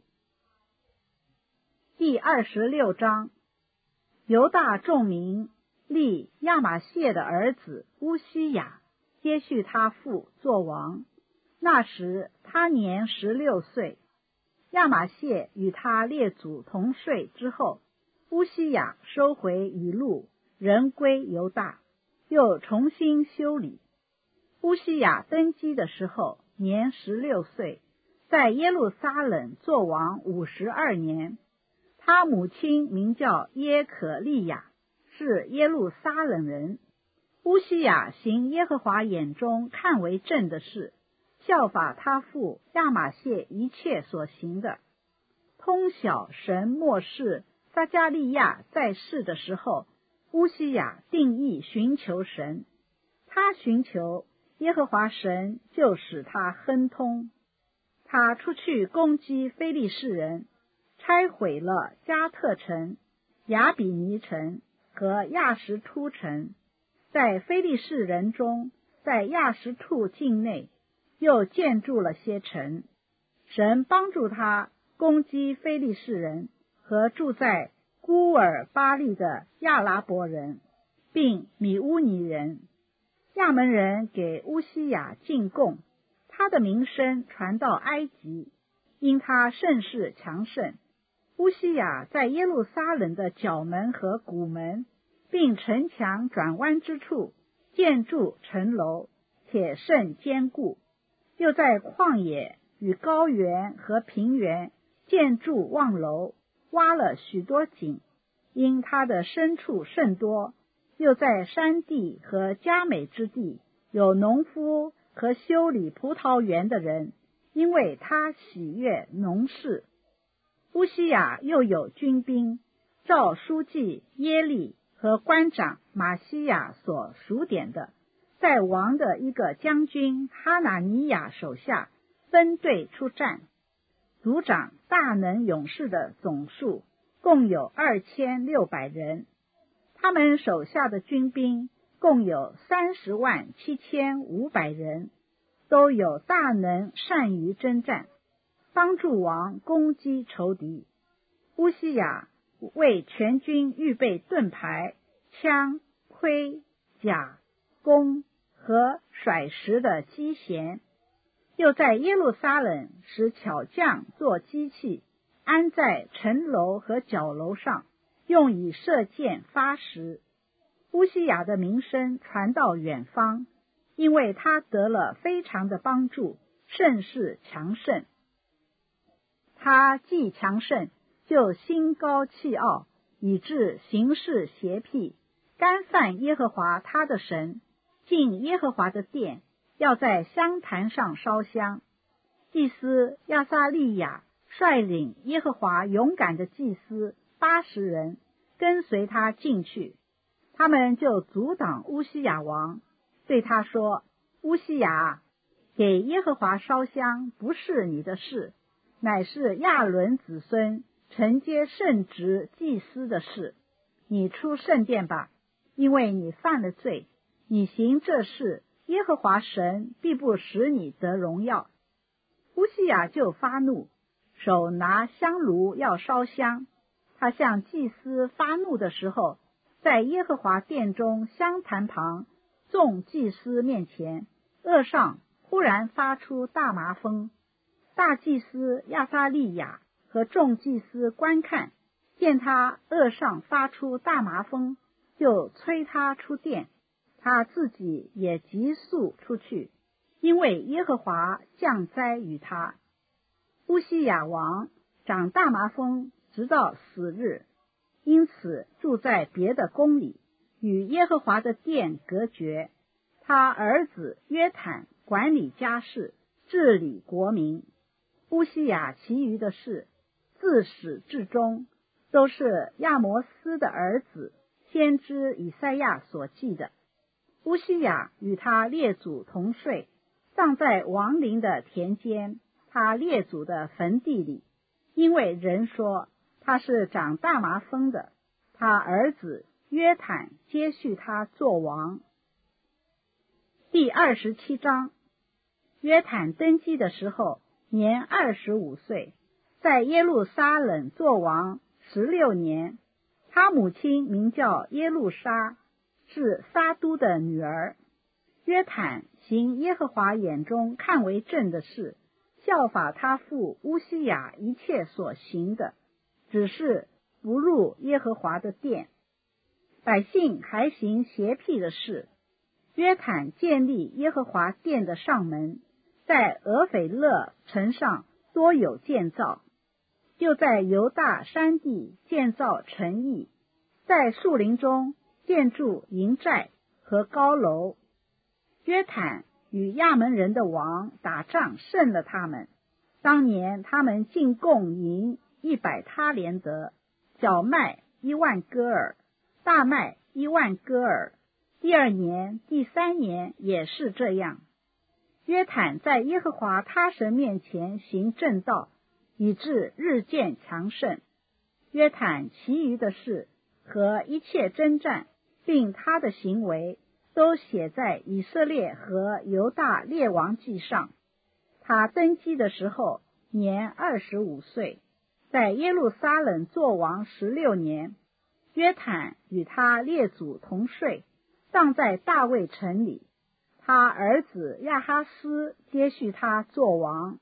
第二十六章，犹大众民立亚玛谢的儿子乌西雅接续他父做王。那时他年十六岁。亚玛谢与他列祖同睡之后，乌西雅收回雨露，人归犹大，又重新修理。乌西雅登基的时候年十六岁，在耶路撒冷作王五十二年。他母亲名叫耶可利亚，是耶路撒冷人。乌西雅行耶和华眼中看为正的事，效法他父亚玛谢一切所行的。通晓神末世撒迦利亚在世的时候，乌西雅定义寻求神，他寻求耶和华神，就使他亨通。他出去攻击非利士人，拆毁了加特城、亚比尼城和亚什突城。在非利士人中，在亚什突境内又建筑了些城。神帮助他攻击非利士人和住在孤尔巴利的亚拉伯人，并米乌尼人。亚门人给乌西雅进贡，他的名声传到埃及，因他甚是强盛。乌西雅在耶路撒冷的角门和谷门，并城墙转弯之处建筑城楼，且甚坚固。又在旷野与高原和平原建筑望楼，挖了许多井，因他的牲畜甚多。又在山地和佳美之地有农夫和修理葡萄园的人，因为他喜悦农事。乌西雅又有军兵，照书记耶利和官长马西亚所数点的，在王的一个将军哈拿尼亚手下分队出战。族长大能勇士的总数共有二千六百人，他们手下的军兵共有三十万七千五百人，都有大能善于征战，帮助王攻击仇敌。乌西雅为全军预备盾牌、枪、盔、甲、弓和甩石的机弦，又在耶路撒冷使巧匠做机器，安在城楼和角楼上，用以射箭发石。乌西雅的名声传到远方，因为他得了非常的帮助，甚是强盛。他既强盛，就心高气傲，以致行事邪僻，干犯耶和华他的神，进耶和华的殿，要在香坛上烧香。祭司亚撒利亚率领耶和华勇敢的祭司八十人，跟随他进去。他们就阻挡乌西雅王，对他说：乌西雅，给耶和华烧香不是你的事，乃是亚伦子孙承接圣职祭司的事。你出圣殿吧，因为你犯了罪，你行这事，耶和华神必不使你得荣耀。乌西雅就发怒，手拿香炉要烧香。他向祭司发怒的时候，在耶和华殿中香坛旁众祭司面前，额上忽然发出大麻风。大祭司亚撒利亚和众祭司观看，见他额上发出大麻风，就催他出殿，他自己也急速出去，因为耶和华降灾于他。乌西雅王长大麻风，直到死日，因此住在别的宫里，与耶和华的殿隔绝。他儿子约坦管理家事，治理国民。乌西雅其余的事，自始至终，都是亚摩斯的儿子先知以赛亚所记的。乌西雅与他列祖同睡，葬在王陵的田间，他列祖的坟地里，因为人说他是长大麻风的。他儿子约坦接续他做王。第二十七章。约坦登基的时候年二十五岁，在耶路撒冷做王十六年。他母亲名叫耶路沙，是撒都的女儿。 约坦行耶和华眼中看为正的事，效法他父乌西雅一切所行的，只是不入耶和华的殿。百姓还行邪僻的事。约坦建立耶和华殿的上门，在俄斐勒城上多有建造，又在犹大山地建造城邑，在树林中建筑营寨和高楼。约坦与亚门人的王打仗胜了他们，当年他们进贡银一百他连得，小麦一万戈尔，大麦一万戈尔。第二年、第三年也是这样。约坦在耶和华他神面前行正道，以致日渐强盛。约坦其余的事和一切征战，并他的行为，都写在以色列和犹大列王记上。他登基的时候年二十五岁，在耶路撒冷作王十六年。约坦与他列祖同睡，葬在大卫城里。他儿子亚哈斯接续他作王。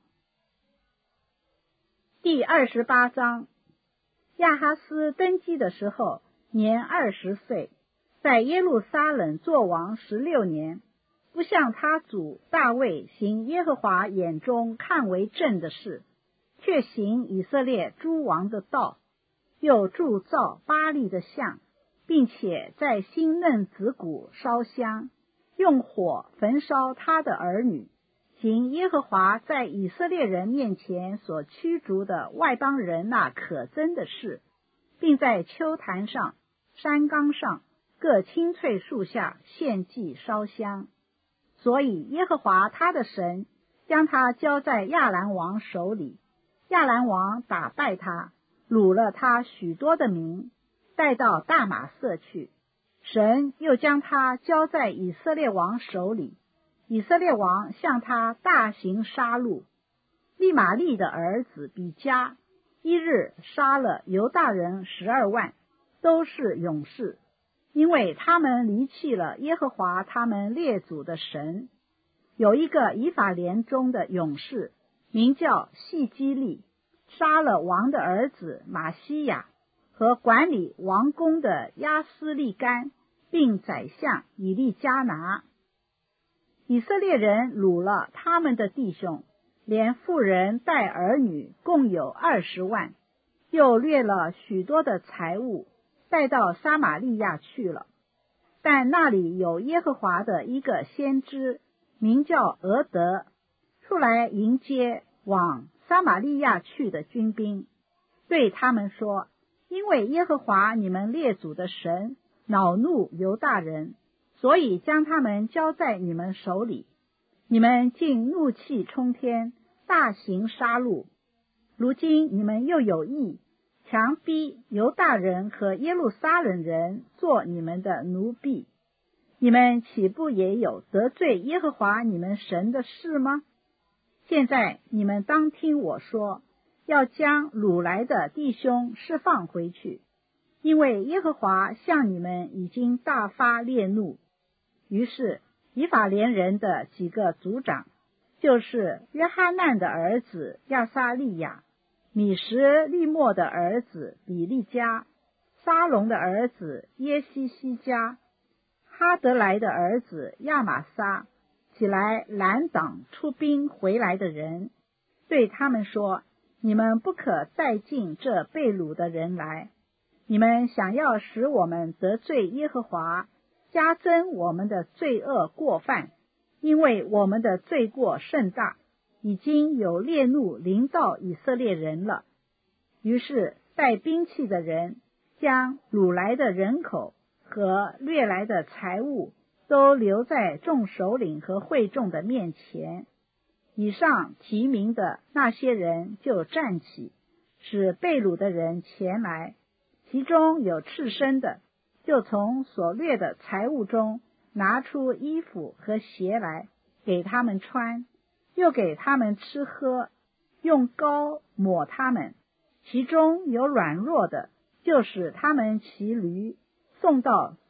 第二十八章。亚哈斯登基的时候年二十岁，在耶路撒冷作王十六年，不像他祖大卫行耶和华眼中看为正的事，却行以色列诸王的道，又铸造巴力的像，并且在新嫩子骨烧香，用火焚烧他的儿女，行耶和华在以色列人面前所驱逐的外邦人那可憎的事，并在丘坛上、山冈上各青翠树下献祭烧香。所以耶和华他的神将他交在亚兰王手里，亚兰王打败他，掳了他许多的民，带到大马色去。神又将他交在以色列王手里，以色列王向他大行杀戮。利玛利的儿子比加一日杀了犹大人十二万，都是勇士，因为他们离弃了耶和华他们列祖的神。有一个以法莲中的勇士，名叫细基利，杀了王的儿子马西亚和管理王宫的亚斯利干，并宰相以利加拿。以色列人掳了他们的弟兄，连妇人带儿女共有二十万，又掠了许多的财物，带到撒玛利亚去了。但那里有耶和华的一个先知，名叫俄德，出来迎接往撒玛利亚去的军兵，对他们说：因为耶和华你们列祖的神恼怒犹大人，所以将他们交在你们手里。你们竟怒气冲天，大行杀戮。如今你们又有意强逼犹大人和耶路撒冷人做你们的奴婢，你们岂不也有得罪耶和华你们神的事吗？现在你们当听我说，要将掳来的弟兄释放回去，因为耶和华向你们已经大发烈怒。于是以法莲人的几个族长，就是约哈难的儿子亚撒利亚、米什利莫的儿子比利加、沙龙的儿子耶西西加、哈德来的儿子亚玛撒，起来拦挡出兵回来的人，对他们说：你们不可再进这被掳的人来，你们想要使我们得罪耶和华，加增我们的罪恶过犯，因为我们的罪过甚大，已经有烈怒临到以色列人了。于是带兵器的人将掳来的人口和掠来的财物都留在众首领和会众的面前。以上提名的那些人就站起，使被掳的人前来，其中有赤身的，就从所掠的财物中拿出衣服和鞋来给他们穿，又给他们吃喝，用膏抹他们。其中有软弱的，就使他们骑驴送到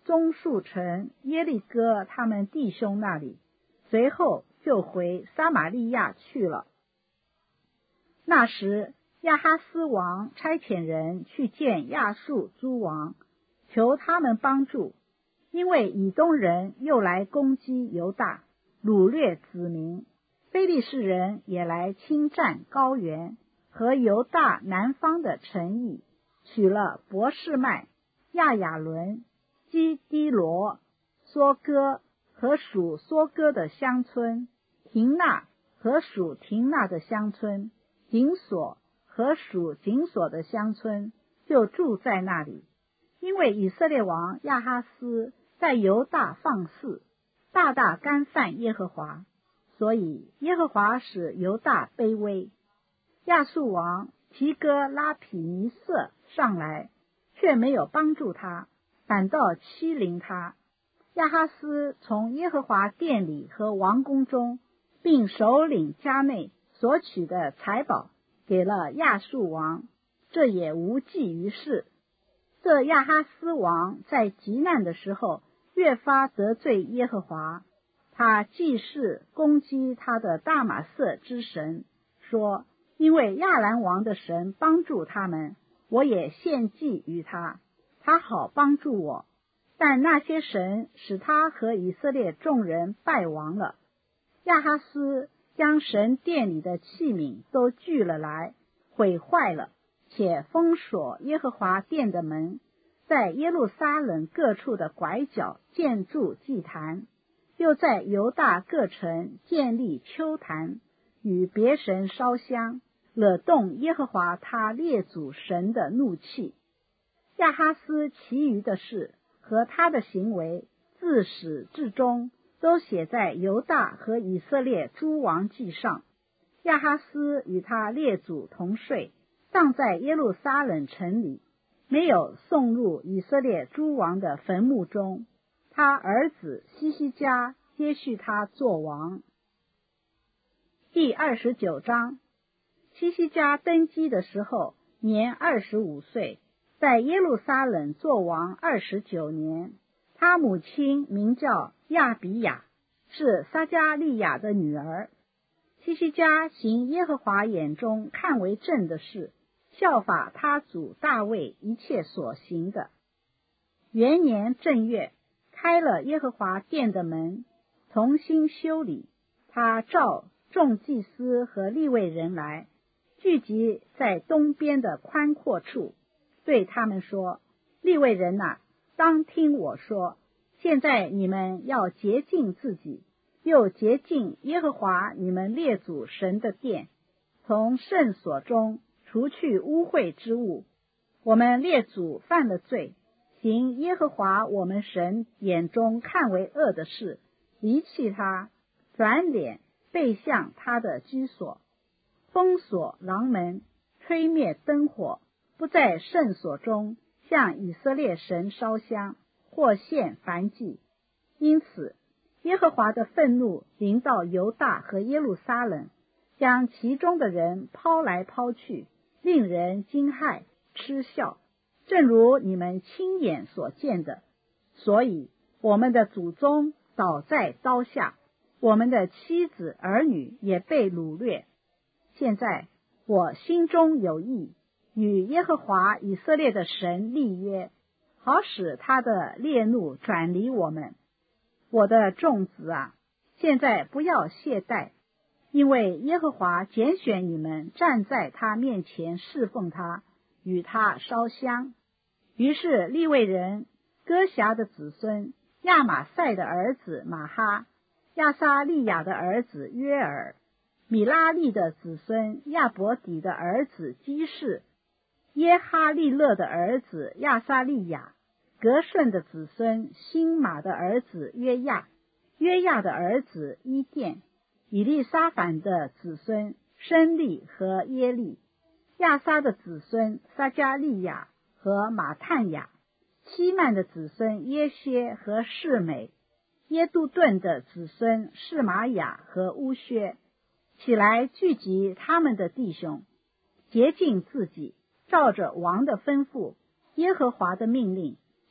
棕树城耶利哥他们弟兄那里，随后就回撒玛利亚去了。那时亚哈斯王差遣人去见亚述诸王，求他们帮助，因为以东人又来攻击犹大，掳掠子民，非利士人也来侵占高原和犹大南方的城邑，取了伯示麦、亚雅伦、基低罗、梭哥和属梭哥的乡村，廷纳和属廷纳的乡村，紧索和属紧索的乡村，就住在那里。因为以色列王亚哈斯在犹大放肆，大大干犯耶和华，所以耶和华使犹大卑微。亚述王提哥拉毗尼色上来，却没有帮助他，反倒欺凌他。亚哈斯从耶和华殿里和王宫中，并首领家内所取的财宝给了亚述王，这也无济于事。这亚哈斯王在极难的时候，越发得罪耶和华，他既是攻击他的大马色之神，说因为亚兰王的神帮助他们，我也献祭于他，他好帮助我。但那些神使他和以色列众人败亡了。亚哈斯将神殿里的器皿都聚了来，毁坏了，且封锁耶和华殿的门，在耶路撒冷各处的拐角建筑祭坛，又在犹大各城建立丘坛，与别神烧香，惹动耶和华他列祖神的怒气。亚哈斯其余的事和他的行为，自始至终都写在犹大和以色列诸王记上。亚哈斯与他列祖同睡，葬在耶路撒冷城里，没有送入以色列诸王的坟墓中。他儿子希西家接续他做王。第二十九章，希西家登基的时候年二十五岁，在耶路撒冷做王二十九年。他母亲名叫亚比雅，是撒迦利亚的女儿。希西家行耶和华眼中看为正的事，效法他祖大卫一切所行的。元年正月，开了耶和华殿的门，重新修理。他召众祭司和利未人来，聚集在东边的宽阔处，对他们说：利未人哪，当听我说，现在你们要洁净自己，又洁净耶和华你们列祖神的殿，从圣所中除去污秽之物。我们列祖犯了罪，行耶和华我们神眼中看为恶的事，离弃他，转脸背向他的居所，封锁廊门，吹灭灯火，不在圣所中向以色列神烧香，或献燔祭。因此耶和华的愤怒临到犹大和耶路撒冷，将其中的人抛来抛去，令人惊骇嗤笑，正如你们亲眼所见的。所以我们的祖宗倒在刀下，我们的妻子儿女也被掳掠。现在我心中有意，与耶和华以色列的神立约，好使他的烈怒转离我们。我的众子啊，现在不要懈怠，因为耶和华拣选你们站在他面前侍奉他，与他烧香。于是利未人哥辖的子孙亚玛赛的儿子玛哈，亚撒利亚的儿子约尔，米拉利的子孙亚伯底的儿子基士，耶哈利勒的儿子亚撒利亚，格顺的子孙辛马的儿子约亚，约亚的儿子伊甸，以利沙反的子孙申利和耶利，亚撒的子孙撒迦利亚和马探雅，希曼的子孙耶歇和示美，耶杜顿的子孙示玛雅和乌薛，起来聚集他们的弟兄，洁净自己，照着王的吩咐，耶和华的命令，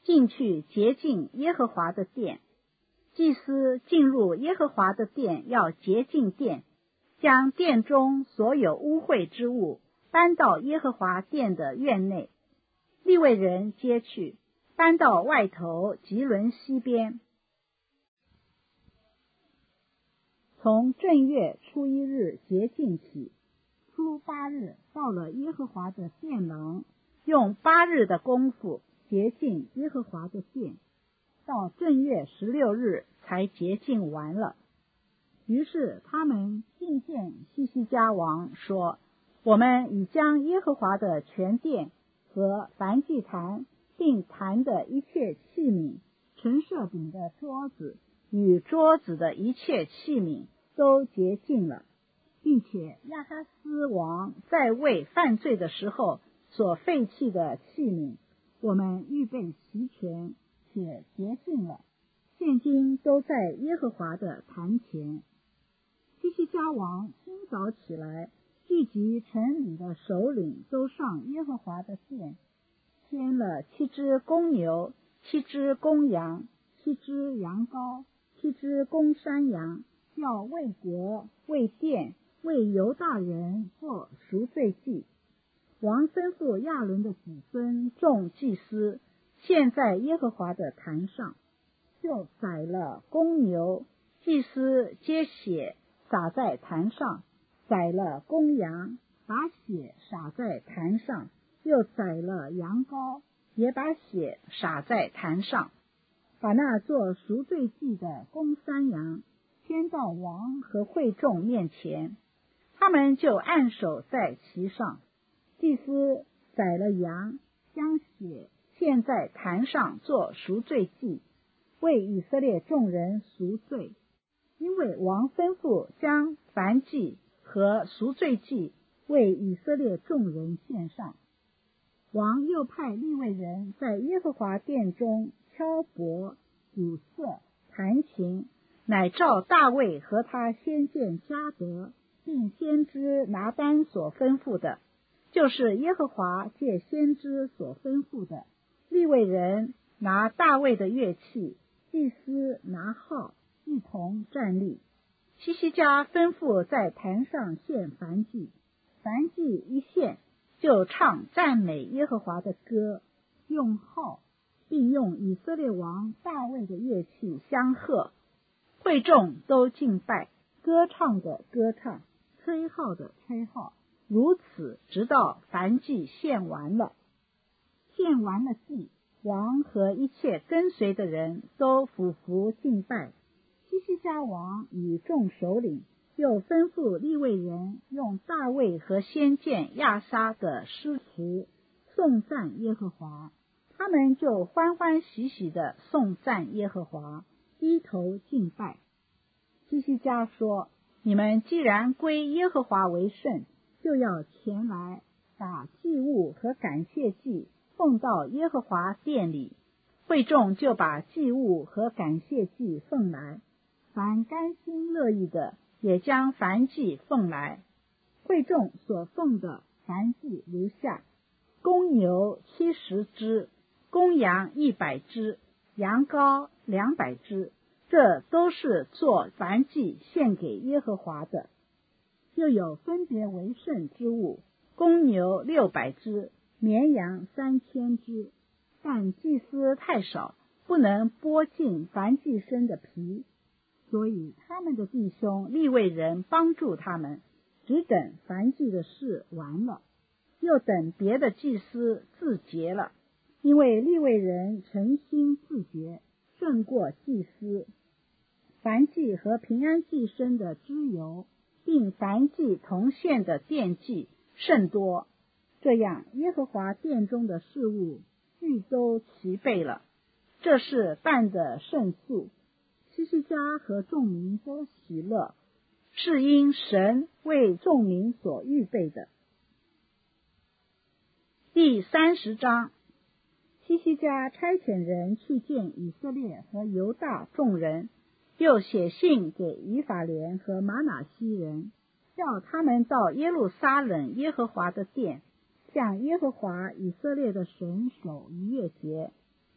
进去洁净耶和华的殿。祭司进入耶和华的殿，要洁净殿，将殿中所有污秽之物搬到耶和华殿的院内。利未人接去，搬到外头吉伦西边。从正月初一日洁净起，初八日到了耶和华的殿廊，用八日的功夫洁净耶和华的殿，到正月十六日才洁净完了。于是他们进见西西家王，说：我们已将耶和华的全殿和燔祭坛并坛的一切器皿，陈设饼的桌子与桌子的一切器皿都洁净了，并且亚哈斯王在位犯罪的时候所废弃的器皿，我们预备齐全且洁净了，现今都在耶和华的坛前。西西家王清早起来，聚集城里的首领，都上耶和华的殿，牵了七只公牛，七只公羊，七只羊羔，七只公山羊，要为国、为殿、为犹大人做赎罪祭。王吩咐亚伦的子孙众祭司，献在耶和华的坛上，就宰了公牛，祭司接血洒在坛上，宰了公羊，把血洒在坛上，又宰了羊羔，也把血洒在坛上，把那做赎罪祭的公山羊牵到王和会众面前，他们就按手在其上。祭司宰了羊，将血献在坛上做赎罪祭，为以色列众人赎罪。因为王吩咐将燔祭和赎罪祭为以色列众人献上。王又派利未人在耶和华殿中敲钹、鼓瑟、弹琴，乃照大卫和他先见迦得并先知拿单所吩咐的，就是耶和华借先知所吩咐的。利未人拿大卫的乐器，祭司拿号，一同站立。西西家吩咐在坛上献燔祭，燔祭一献，就唱赞美耶和华的歌，用号，并用以色列王大卫的乐器相和。会众都敬拜，歌唱的歌唱，吹号的吹号，如此直到燔祭献完了。献完了祭，王和一切跟随的人都俯伏敬拜。西西家王与众首领又吩咐利未人用大卫和先见亚沙的诗词颂赞耶和华，他们就欢欢喜喜地颂赞耶和华，低头敬拜。西西家说：你们既然归耶和华为圣，就要前来把祭物和感谢祭奉到耶和华殿里。会众就把祭物和感谢祭奉来，凡甘心乐意的也将燔祭奉来。会众所奉的燔祭如下：公牛七十只，公羊一百只，羊羔两百只，这都是做燔祭献给耶和华的。又有分别为圣之物，公牛六百只，绵羊三千只，但祭司太少，不能剥尽燔祭牲的皮，所以他们的弟兄利未人帮助他们，只等燔祭的事完了，又等别的祭司自洁了，因为利未人诚心自洁，胜过祭司。燔祭和平安祭牲的脂油，并燔祭同献的奠祭甚多，这样耶和华殿中的事物俱都齐备了。这事办得甚速，西西家和众民都喜乐，是因神为众民所预备的。第三十章，西西家差遣人去见以色列和犹大众人，又写信给以法莲和玛拿西人，叫他们到耶路撒冷耶和华的殿，向耶和华以色列的神守逾越节，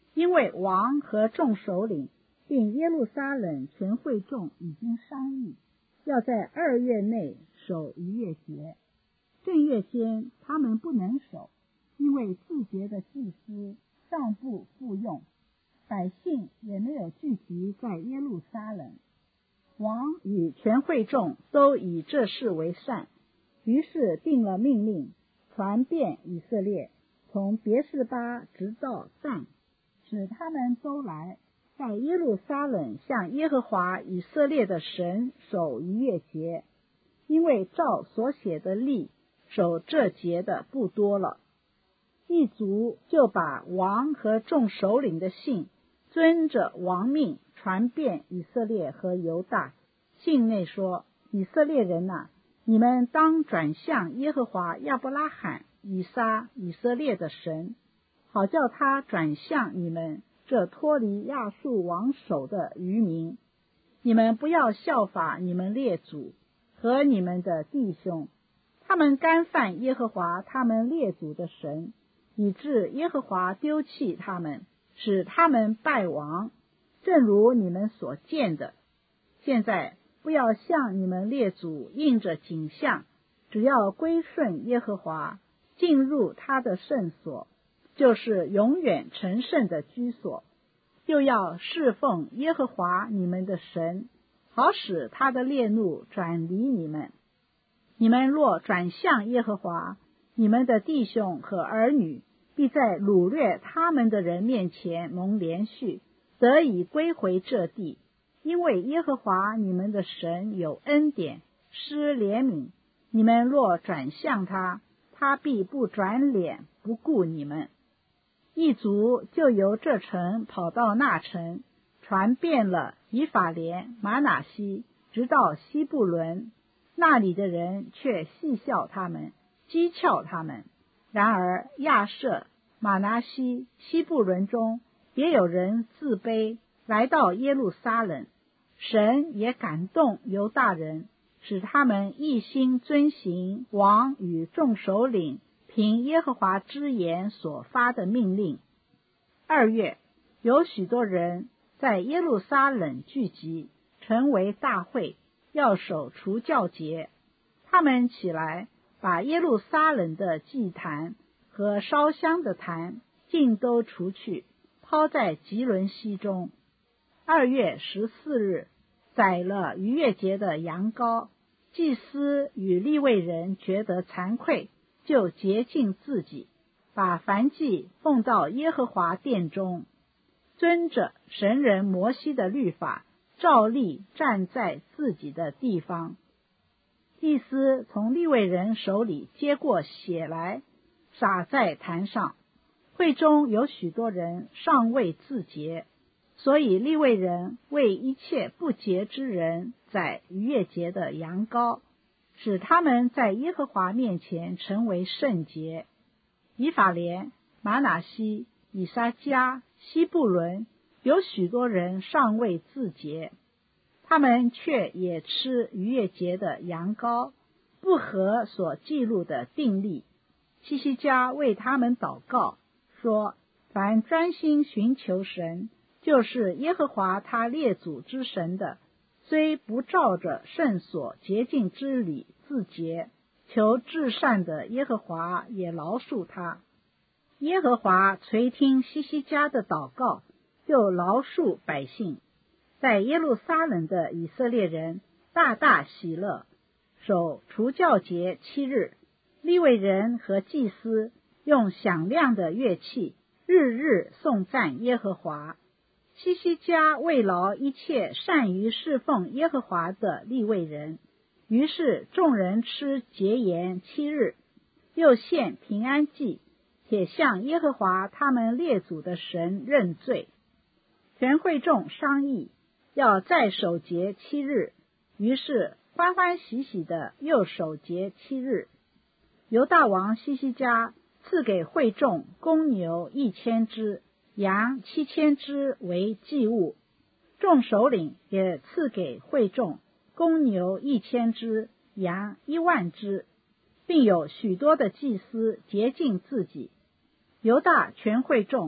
因为王和众首领并耶路撒冷全会众已经商议，要在二月内守逾越节。正月间他们不能守，因为自节的祭司尚不复用，百姓也没有聚集在耶路撒冷。王与全会众都以这事为善，于是定了命令，传遍以色列，从别是巴直到但，使他们都来，在耶路撒冷向耶和华以色列的神守逾越节，因为照所写的例，守这节的不多了。一族就把王和众首领的信遵着王命传遍以色列和犹大。信内说，以色列人哪、啊，你们当转向耶和华亚伯拉罕、以撒、以色列的神，好叫他转向你们这脱离亚述王手的余民。你们不要效法你们列祖和你们的弟兄，他们干犯耶和华他们列祖的神，以致耶和华丢弃他们，使他们败亡，正如你们所见的。现在不要像你们列祖印着景象，只要归顺耶和华，进入他的圣所，就是永远成圣的居所，又要侍奉耶和华你们的神，好使他的烈怒转离你们。你们若转向耶和华，你们的弟兄和儿女必在掳掠他们的人面前蒙连续，得以归回这地。因为耶和华你们的神有恩典，施怜悯，你们若转向他，他必不转脸不顾你们。一族就由这城跑到那城，传遍了以法莲、玛拿西，直到西布伦，那里的人却戏笑他们，讥诮他们。然而亚设、玛拿西、西布伦中也有人自卑，来到耶路撒冷，神也感动犹大人，使他们一心遵行王与众首领凭耶和华之言所发的命令。二月，有许多人在耶路撒冷聚集，成为大会，要守除酵节。他们起来，把耶路撒冷的祭坛和烧香的坛尽都除去，抛在吉伦溪中。二月十四日，宰了逾越节的羊羔，祭司与利未人觉得惭愧，就洁净自己，把燔祭奉到耶和华殿中，遵着神人摩西的律法，照例站在自己的地方。祭司从利未人手里接过血来，洒在坛上。会中有许多人尚未自洁，所以利未人为一切不洁之人宰逾越节的羊羔，使他们在耶和华面前成为圣洁。以法莲、玛拿西、以撒迦、西布伦有许多人尚未自洁，他们却也吃逾越节的羊羔，不合所记录的定例。西西家为他们祷告，说：凡专心寻求神，就是耶和华他列祖之神的，虽不照着圣所洁净之礼自洁，求至善的耶和华也饶恕他。耶和华垂听西西家的祷告，就饶恕百姓。在耶路撒冷的以色列人大大喜乐，守除酵节七日。利未人和祭司用响亮的乐器，日日颂赞耶和华。西西家慰劳一切善于侍奉耶和华的利未人，于是众人吃节盐七日，又献平安祭，且向耶和华他们列祖的神认罪。全会众商议，要再守节七日，于是欢欢喜喜的又守节七日。犹大王西西家赐给会众公牛一千只，羊七千只为祭物。众首领也赐给会众公牛一千只，羊一万只，并有许多的祭司洁净自己。犹大全会众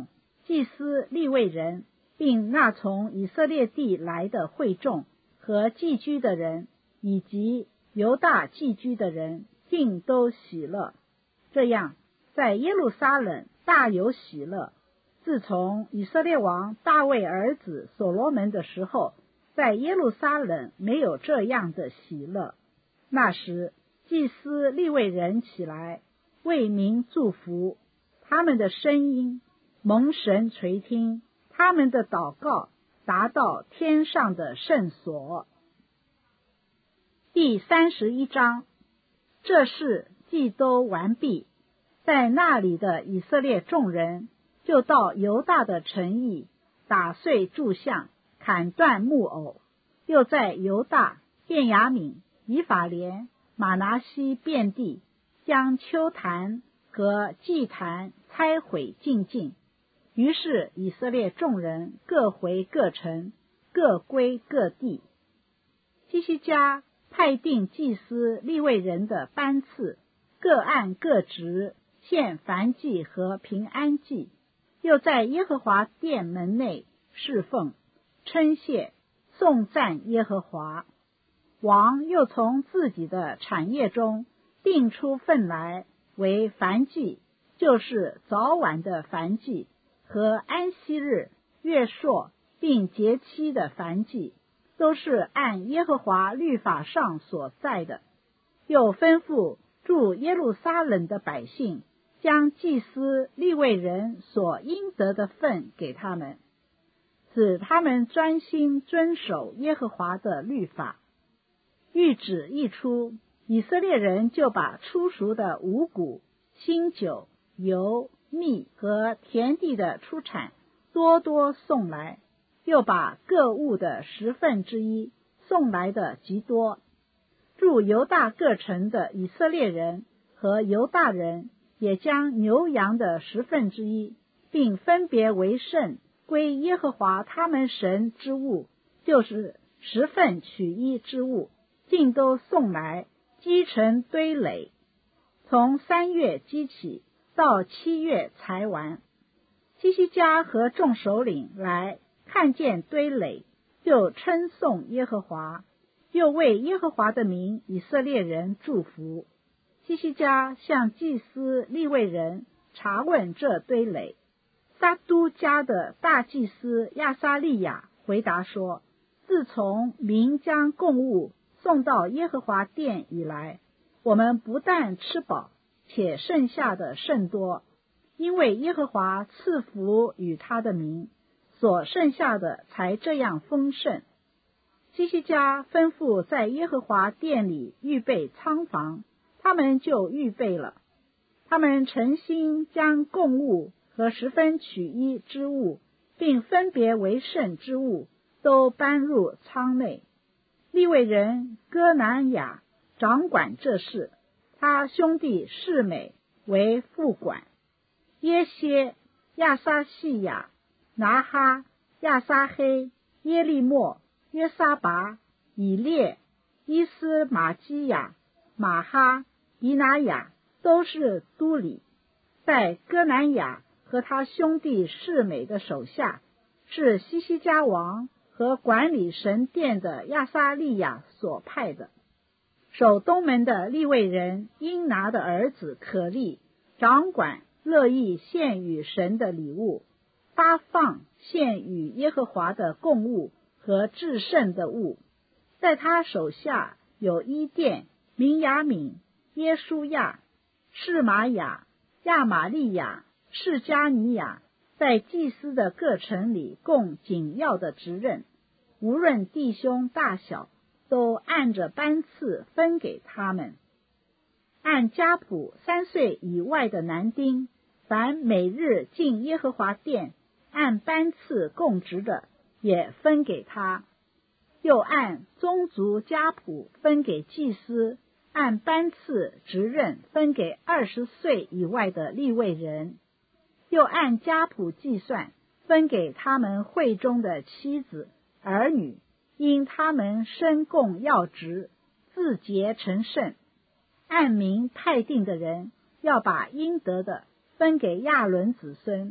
祭司利未人，并那从以色列地来的会众和寄居的人，以及犹大寄居的人，尽都喜乐。这样，在耶路撒冷大有喜乐。自从以色列王大卫儿子所罗门的时候，在耶路撒冷没有这样的喜乐。那时，祭司利未人起来，为民祝福，他们的声音蒙神垂听，他们的祷告达到天上的圣所。第三十一章，这事既都完毕，在那里的以色列众人就到犹大的城邑，打碎柱像，砍断木偶，又在犹大、便雅悯、以法莲、玛拿西遍地，将丘坛和祭坛拆毁尽尽。于是以色列众人各回各城，各归各地。希西家派定祭司利未人的班次，各按各职献燔祭和平安祭，又在耶和华殿门内侍奉、称谢、颂赞耶和华。王又从自己的产业中定出份来，为燔祭，就是早晚的燔祭和安息日、月朔并节期的燔祭，都是按耶和华律法上所在的。又吩咐住耶路撒冷的百姓，将祭司利未人所应得的份给他们，使他们专心遵守耶和华的律法。谕旨一出，以色列人就把初熟的五谷、新酒、油、蜜和田地的出产多多送来，又把各物的十分之一送来的极多。住犹大各城的以色列人和犹大人也将牛羊的十分之一，并分别为圣，归耶和华他们神之物，就是十分取一之物，尽都送来，积成堆垒，从三月积起，到七月才完。希西家和众首领来看见堆垒，就称颂耶和华，又为耶和华的名以色列人祝福。希西家向祭司利未人查问这堆垒。撒都家的大祭司亚撒利雅回答说，自从民将供物送到耶和华殿以来，我们不但吃饱，且剩下的甚多，因为耶和华赐福与他的民，所剩下的才这样丰盛。希西家吩咐在耶和华殿里预备仓房，他们就预备了。他们诚心将供物和十分取一之物，并分别为圣之物，都搬入仓内。利未人哥南雅掌管这事，他兄弟示美为副管。耶歇、亚撒细雅、拿哈、亚撒黑、耶利莫、约沙拔、以列、伊斯玛基亚、马哈、以拿雅都是都里。在哥南雅和他兄弟示美的手下，是希西家王和管理神殿的亚撒利雅所派的。守东门的利未人因拿的儿子可利掌管乐意献与神的礼物，发放献与耶和华的供物和至圣的物。在他手下有伊甸、明雅敏、耶书亚、示玛雅、亚玛利亚、示加尼亚，在祭司的各城里供紧要的职任，无论弟兄大小，都按着班次分给他们。按家谱三岁以外的男丁，凡每日进耶和华殿按班次供职的，也分给他。又按宗族家谱分给祭司，按班次职任分给二十岁以外的利未人。又按家谱计算，分给他们会中的妻子儿女，因他们身供要职，自洁成圣。按名派定的人，要把应得的分给亚伦子孙，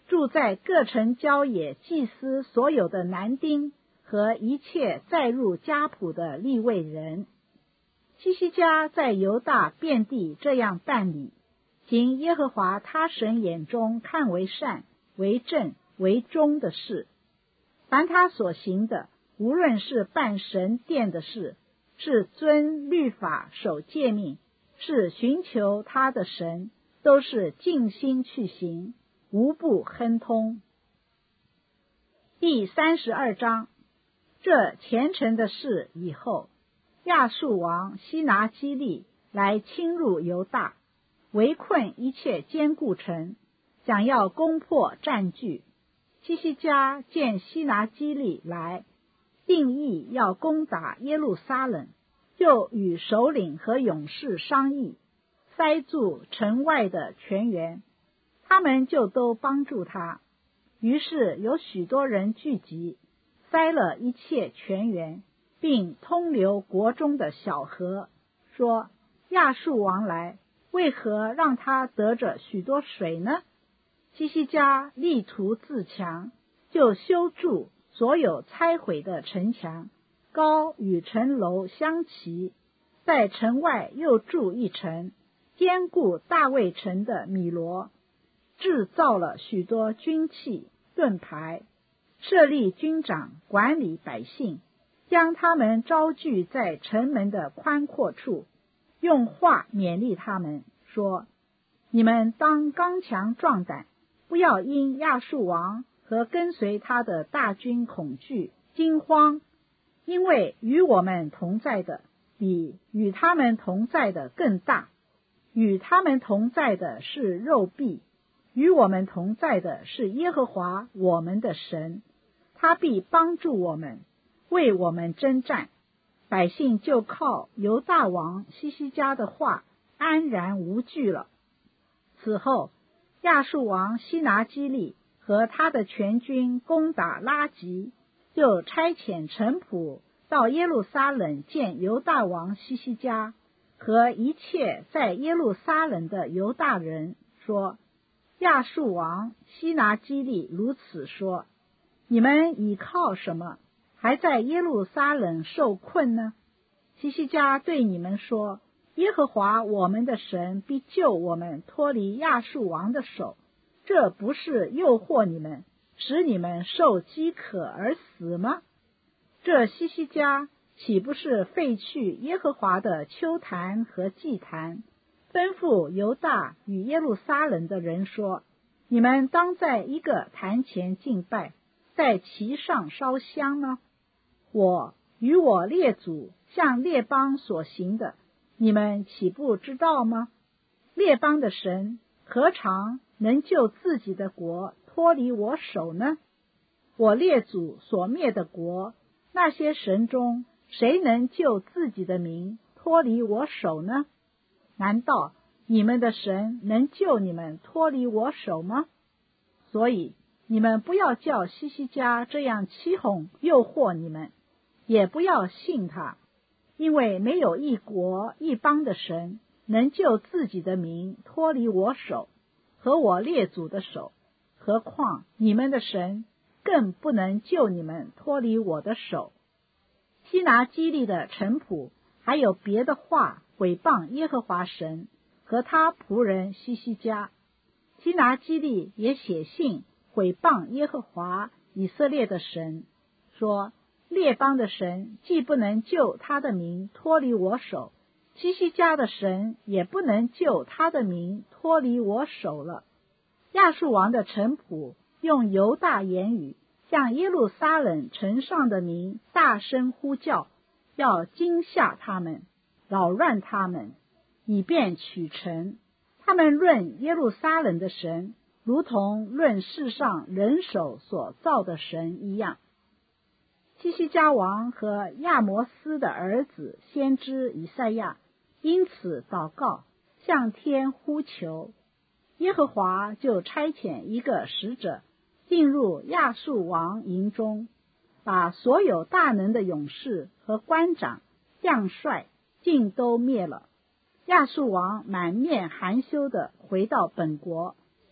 住在各城郊野祭司所有的男丁和一切载入家谱的利未人。希西家在犹大遍地这样办理，行耶和华他神眼中看为善、为正、为忠的事。凡他所行的，无论是办神殿的事，是遵律法守诫命，是寻求他的神，都是尽心去行，无不亨通。第三十二章，这虔诚的事以后，亚述王西拿基立来侵入犹大，围困一切坚固城，想要攻破占据。希西家见西拿基立来，定义要攻打耶路撒冷，就与首领和勇士商议，塞住城外的泉源，他们就都帮助他。于是有许多人聚集，塞了一切泉源，并通流国中的小河，说：亚述王来，为何让他得着许多水呢？希西家力图自强，就修筑所有拆毁的城墙，高与城楼相齐，在城外又筑一城，坚固大卫城的米罗，制造了许多军器、盾牌，设立军长管理百姓，将他们招聚在城门的宽阔处，用话勉励他们，说：你们当刚强壮胆，不要因亚述王和跟随他的大军恐惧惊慌，因为与我们同在的比与他们同在的更大，与他们同在的是肉臂，与我们同在的是耶和华我们的神，他必帮助我们，为我们征战。百姓就靠犹大王希西家的话安然无惧了。此后，亚述王西拿基立和他的全军攻打拉吉，就差遣臣仆到耶路撒冷见犹大王希西家和一切在耶路撒冷的犹大人，说：亚述王西拿基立如此说，你们倚靠什么，还在耶路撒冷受困呢？希西家对你们说：耶和华我们的神必救我们脱离亚述王的手，这不是诱惑你们，使你们受饥渴而死吗？这希西家岂不是废去耶和华的丘坛和祭坛，吩咐犹大与耶路撒冷的人说：你们当在一个坛前敬拜，在其上烧香吗？我与我列祖向列邦所行的，你们岂不知道吗？列邦的神何尝能救自己的国脱离我手呢？我列祖所灭的国，那些神中谁能救自己的民脱离我手呢？难道你们的神能救你们脱离我手吗？所以你们不要叫希西家这样欺哄诱惑你们，也不要信他，因为没有一国一邦的神能救自己的民脱离我手和我列祖的手，何况你们的神更不能救你们脱离我的手。西拿基立的臣仆还有别的话毁谤耶和华神和他仆人希西家。西拿基立也写信毁谤耶和华以色列的神，说：列邦的神既不能救他的民脱离我手，希西家的神也不能救他的民脱离我手了。亚述王的臣仆用犹大言语向耶路撒冷城上的民大声呼叫，要惊吓他们，扰乱他们，以便取城。他们论耶路撒冷的神，如同论世上人手所造的神一样。希西家王和亚摩斯的儿子先知以赛亚因此祷告，向天呼求，耶和华就差遣一个使者进入亚述王营中，把所有大能的勇士和官长、将帅尽都灭了。亚述王满面含羞地回到本国，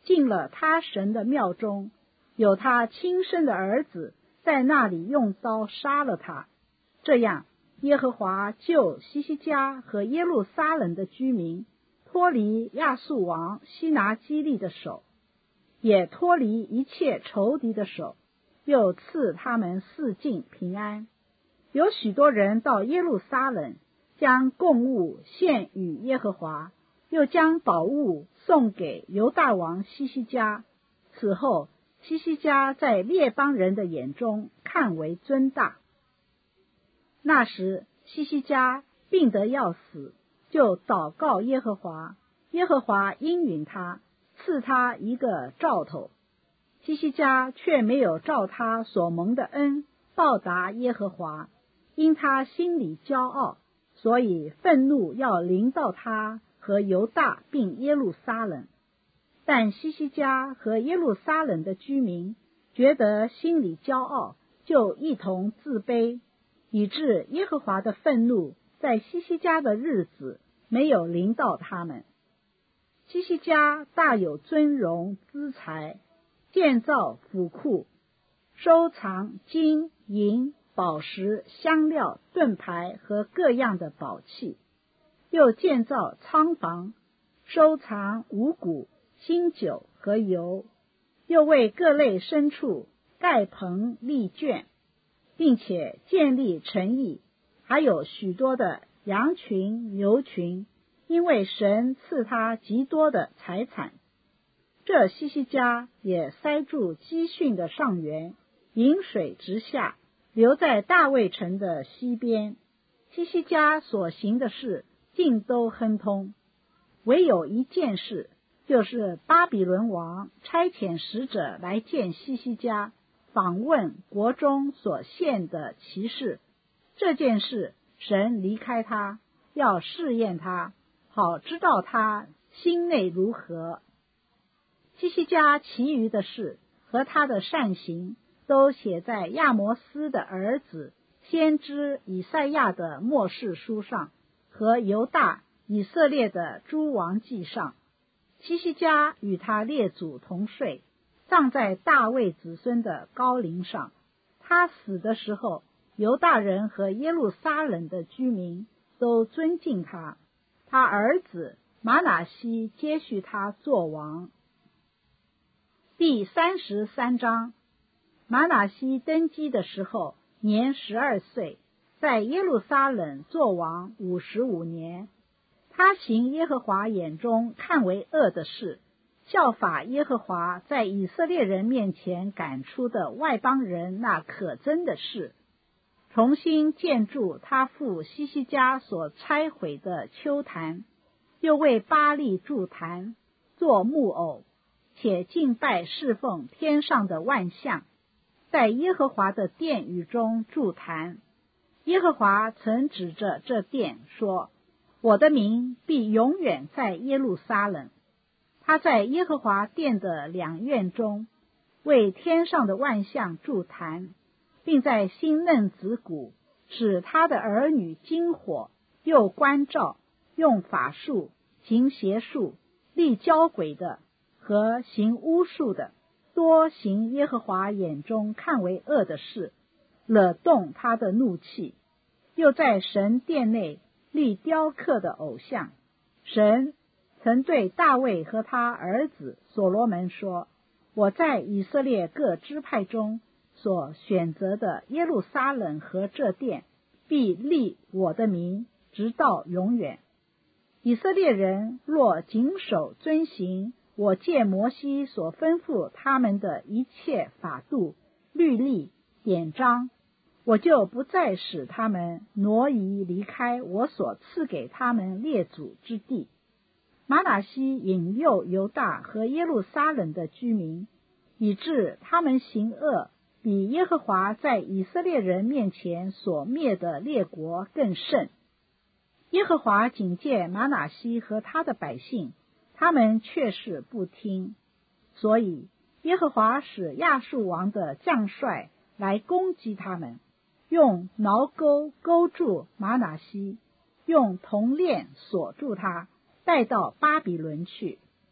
进了他神的庙中，有他亲生的儿子在那里用刀杀了他。这样，耶和华救西西家和耶路撒冷的居民脱离亚述王西拿基立的手，也脱离一切仇敌的手，又赐他们四境平安。有许多人到耶路撒冷，将供物献与耶和华，又将宝物送给犹大王西西家。此后，西西家在列邦人的眼中看为尊大。那时，西西家病得要死，就祷告耶和华，耶和华应允他，赐他一个兆头。西西家却没有照他所蒙的恩报答耶和华，因他心里骄傲，所以愤怒要临到他和犹大并耶路撒冷。但西西家和耶路撒冷的居民觉得心里骄傲，就一同自卑，以致耶和华的愤怒在西西家的日子没有临到他们。西西家大有尊荣资财，建造府库，收藏金银宝石香料盾牌和各样的宝器，又建造仓房，收藏五谷新酒和油，又为各类牲畜盖棚立圈，并且建立城邑，还有许多的羊群牛群，因为神赐他极多的财产。这西西家也塞住基训的上源，引水直下，流在大卫城的西边。西西家所行的事尽都亨通，唯有一件事，就是巴比伦王差遣使者来见西西家，访问国中所献的奇事。这件事神离开他，要试验他，好知道他心内如何。西西家其余的事和他的善行，都写在亚摩斯的儿子先知以赛亚的末世书上，和犹大以色列的诸王记上。西西家与他列祖同睡，葬在大卫子孙的高陵上。他死的时候，犹大人和耶路撒冷的居民都尊敬他。他儿子玛拿西接续他作王。第三十三章。玛拿西登基的时候年十二岁，在耶路撒冷作王五十五年。他行耶和华眼中看为恶的事，效法耶和华在以色列人面前赶出的外邦人那可憎的事，重新建筑他父西西家所拆毁的丘坛，又为巴力筑坛，做木偶，且敬拜侍奉天上的万象，在耶和华的殿宇中筑坛。耶和华曾指着这殿说，我的名必永远在耶路撒冷。他在耶和华殿的两院中，为天上的万象筑坛，并在新嫩子谷使他的儿女经火，又关照，用法术，行邪术，立交鬼的和行巫术的，多行耶和华眼中看为恶的事，惹动他的怒气。又在神殿内立雕刻的偶像。神曾对大卫和他儿子所罗门说，我在以色列各支派中所选择的耶路撒冷和这殿，必立我的名，直到永远。以色列人若谨守遵行我借摩西所吩咐他们的一切法度、律例、典章，我就不再使他们挪移离开我所赐给他们列祖之地。玛拿西引诱犹大和耶路撒冷的居民，以致他们行恶，比耶和华在以色列人面前所灭的列国更甚。耶和华警戒玛拿西和他的百姓，他们却是不听。所以耶和华使亚述王的将帅来攻击他们，用挠钩勾住玛拿西，用铜链锁住他，带到巴比伦去。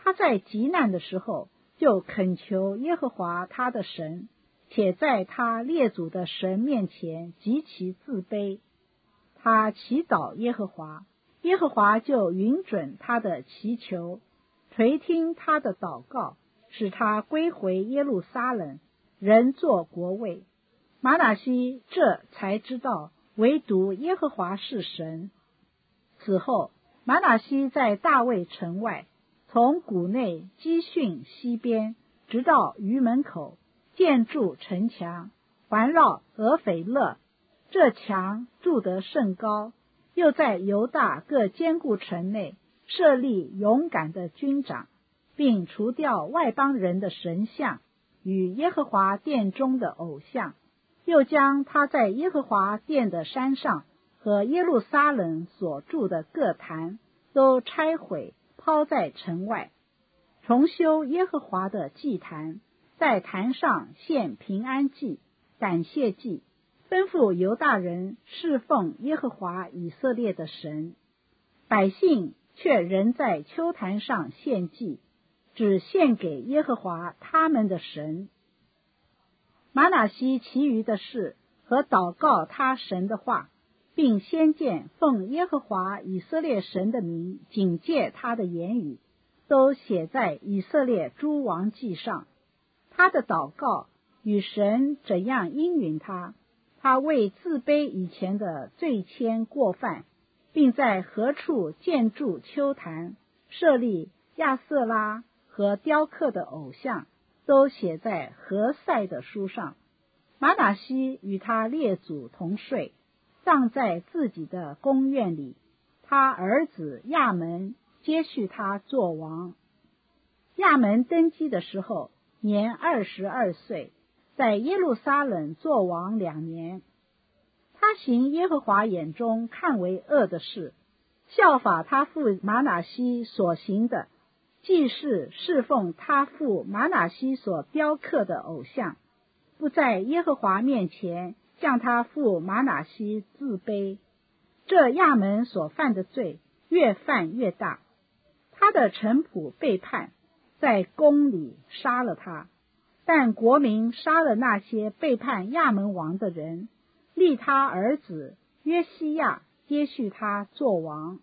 他在极难的时候就恳求耶和华他的神，且在他列祖的神面前极其自卑。他祈祷耶和华，耶和华就允准他的祈求，垂听他的祷告，使他归回耶路撒冷，仍作国位。玛拿西这才知道唯独耶和华是神。此后，玛拿西在大卫城外，从谷内基训西边，直到鱼门口，建筑城墙，环绕俄斐勒。这墙筑得甚高，又在犹大各坚固城内设立勇敢的军长，并除掉外邦人的神像与耶和华殿中的偶像，又将他在耶和华殿的山上和耶路撒冷所筑的各坛都拆毁，抛在城外，重修耶和华的祭坛，在坛上献平安祭、感谢祭，吩咐犹大人侍奉耶和华以色列的神。百姓却仍在丘坛上献祭，只献给耶和华他们的神。玛拿西其余的事和祷告他神的话，并先见奉耶和华以色列神的名警戒他的言语，都写在以色列诸王记上。他的祷告与神怎样应允他，他为自卑以前的罪愆过犯，并在何处建筑丘坛，设立亚瑟拉和雕刻的偶像，都写在何塞的书上。玛拿西与他列祖同睡，葬在自己的宫院里。他儿子亚门接续他做王。亚门登基的时候年二十二岁，在耶路撒冷做王两年。他行耶和华眼中看为恶的事，效法他父玛拿西所行的，既是侍奉他父玛拿西所雕刻的偶像，不在耶和华面前向他父玛拿西自卑。这亚门所犯的罪越犯越大，他的臣仆背叛，在宫里杀了他。但国民杀了那些背叛亚门王的人，立他儿子约西亚接续他做王。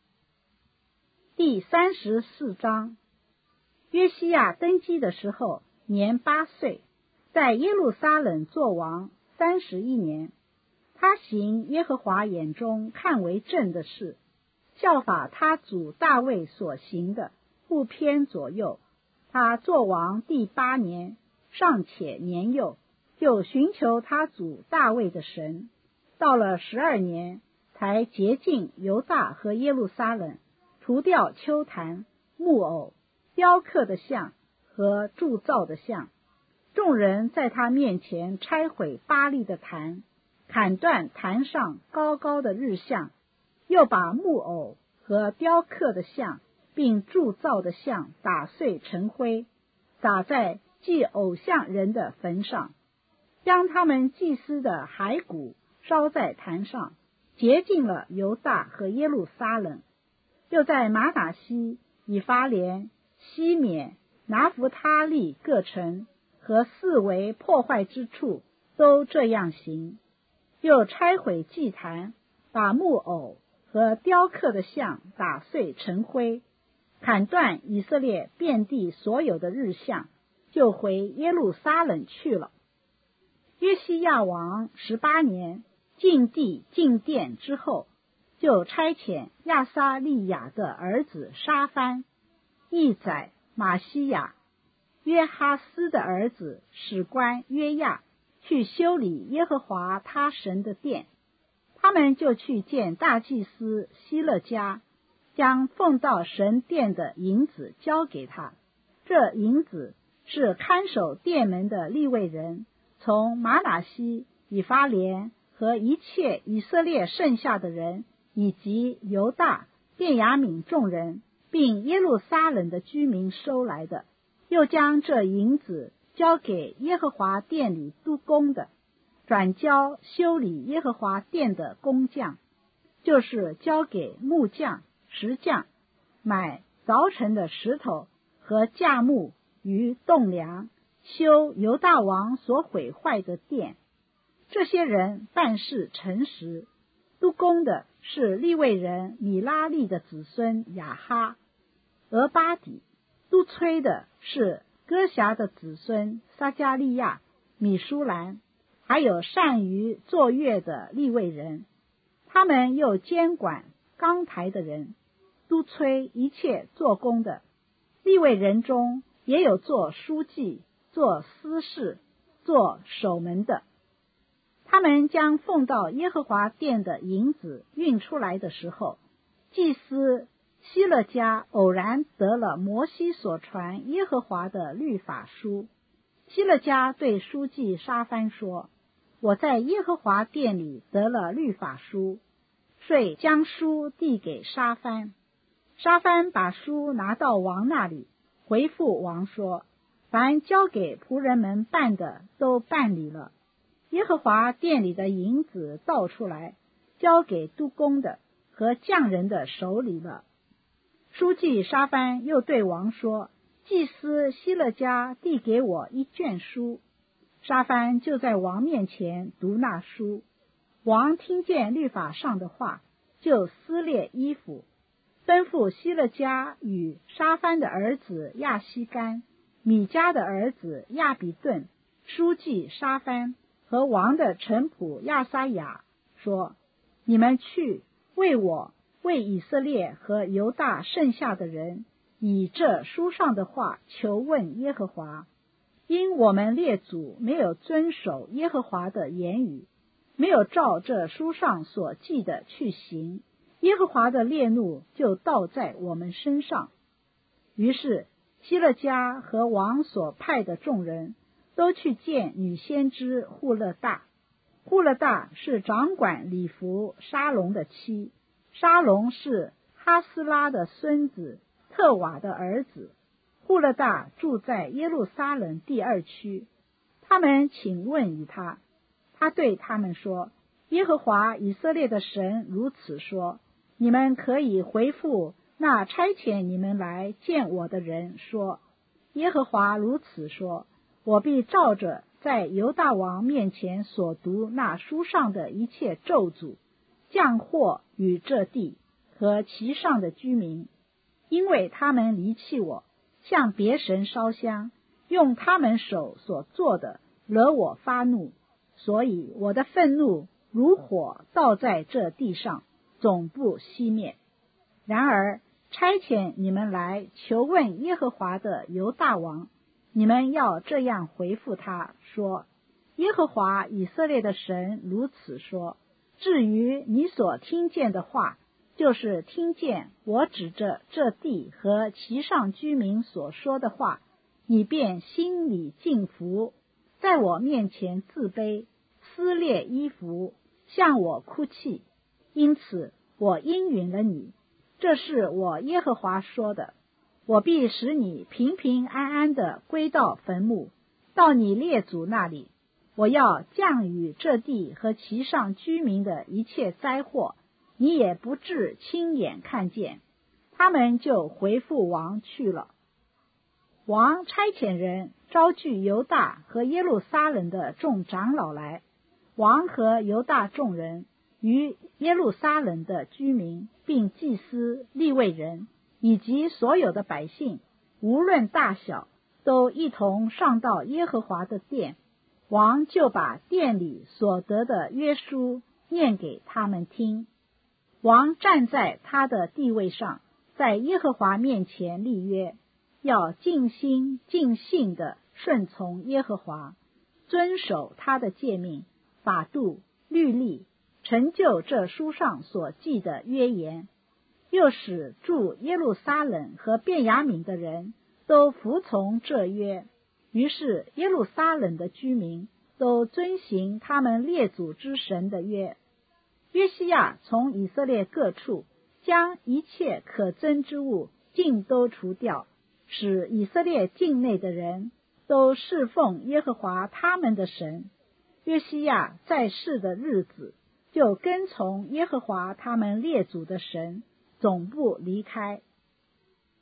第三十四章。约西亚登基的时候年八岁，在耶路撒冷做王三十一年。他行耶和华眼中看为正的事，效法他祖大卫所行的，不偏左右。他做王第八年，尚且年幼，就寻求他祖大卫的神。到了十二年，才洁净犹大和耶路撒冷，除掉丘坛、木偶、雕刻的像和铸造的像。众人在他面前拆毁巴力的坛，砍断坛上高高的日像，又把木偶和雕刻的像并铸造的像打碎成灰，撒在祭偶像人的坟上，将他们祭司的骸骨烧在坛上，洁净了犹大和耶路撒冷。又在玛拿西、以法莲、西缅、拿弗他利各城和四围破坏之处都这样行。又拆毁祭坛，把木偶和雕刻的像打碎成灰，砍断以色列遍地所有的日像，就回耶路撒冷去了。约西亚王十八年，进地进殿之后，就差遣亚撒利雅的儿子沙番、义宰马西亚、约哈斯的儿子史官约亚去修理耶和华他神的殿。他们就去见大祭司希勒家，将奉到神殿的银子交给他。这银子是看守殿门的利未人从玛拿西、以法莲和一切以色列剩下的人，以及犹大、便雅悯众人，并耶路撒冷的居民收来的。又将这银子交给耶和华殿里督工的，转交修理耶和华殿的工匠，就是交给木匠、石匠，买凿成的石头和架木与栋梁，修犹大王所毁坏的殿。这些人办事诚实，督工的是利未人米拉利的子孙亚哈、俄巴底，督催的是歌辖的子孙撒加利亚、米舒兰，还有善于作乐的利未人。他们又监管钢台的人，督催一切做工的。利未人中也有做书记、做司事、做守门的。他们将奉到耶和华殿的银子运出来的时候，祭司希勒家偶然得了摩西所传耶和华的律法书。希勒家对书记沙番说：我在耶和华殿里得了律法书，遂将书递给沙番。沙番把书拿到王那里，回复王说：凡交给仆人们办的都办理了，耶和华殿里的银子倒出来，交给督工的和匠人的手里了。书记沙番又对王说：祭司希勒家递给我一卷书。沙番就在王面前读那书。王听见律法上的话，就撕裂衣服，吩咐希勒家与沙番的儿子亚西干、米迦的儿子亚比顿、书记沙番和王的臣仆亚撒雅说：你们去为我、为以色列和犹大剩下的人，以这书上的话求问耶和华。因我们列祖没有遵守耶和华的言语，没有照这书上所记的去行，耶和华的烈怒就倒在我们身上。于是希勒家和王所派的众人都去见女先知户勒大。户勒大是掌管礼服沙龙的妻，沙龙是哈斯拉的孙子特瓦的儿子。户勒大住在耶路撒冷第二区。他们请问于他，他对他们说：耶和华以色列的神如此说，你们可以回复那差遣你们来见我的人说：耶和华如此说，我必照着在犹大王面前所读那书上的一切咒诅，降祸与这地和其上的居民，因为他们离弃我，向别神烧香，用他们手所做的惹我发怒，所以我的愤怒如火倒在这地上，总不熄灭。然而差遣你们来求问耶和华的犹大王，你们要这样回复他说：耶和华以色列的神如此说，至于你所听见的话，就是听见我指着这地和其上居民所说的话，你便心里敬服，在我面前自卑，撕裂衣服，向我哭泣。因此我应允了你，这是我耶和华说的，我必使你平平安安地归到坟墓，到你列祖那里。我要降雨这地和其上居民的一切灾祸，你也不至亲眼看见。他们就回复王去了。王差遣人招聚犹大和耶路撒冷的众长老来，王和犹大众人与耶路撒冷的居民，并祭司、利未人以及所有的百姓，无论大小，都一同上到耶和华的殿。王就把殿里所得的约书念给他们听。王站在他的地位上，在耶和华面前立约，要尽心尽性地顺从耶和华，遵守他的诫命、法度、律例，成就这书上所记的约言。又使住耶路撒冷和便雅悯的人都服从这约。于是耶路撒冷的居民都遵行他们列祖之神的约。约西亚从以色列各处将一切可憎之物尽都除掉，使以色列境内的人都侍奉耶和华他们的神。约西亚在世的日子，就跟从耶和华他们列祖的神，总不离开。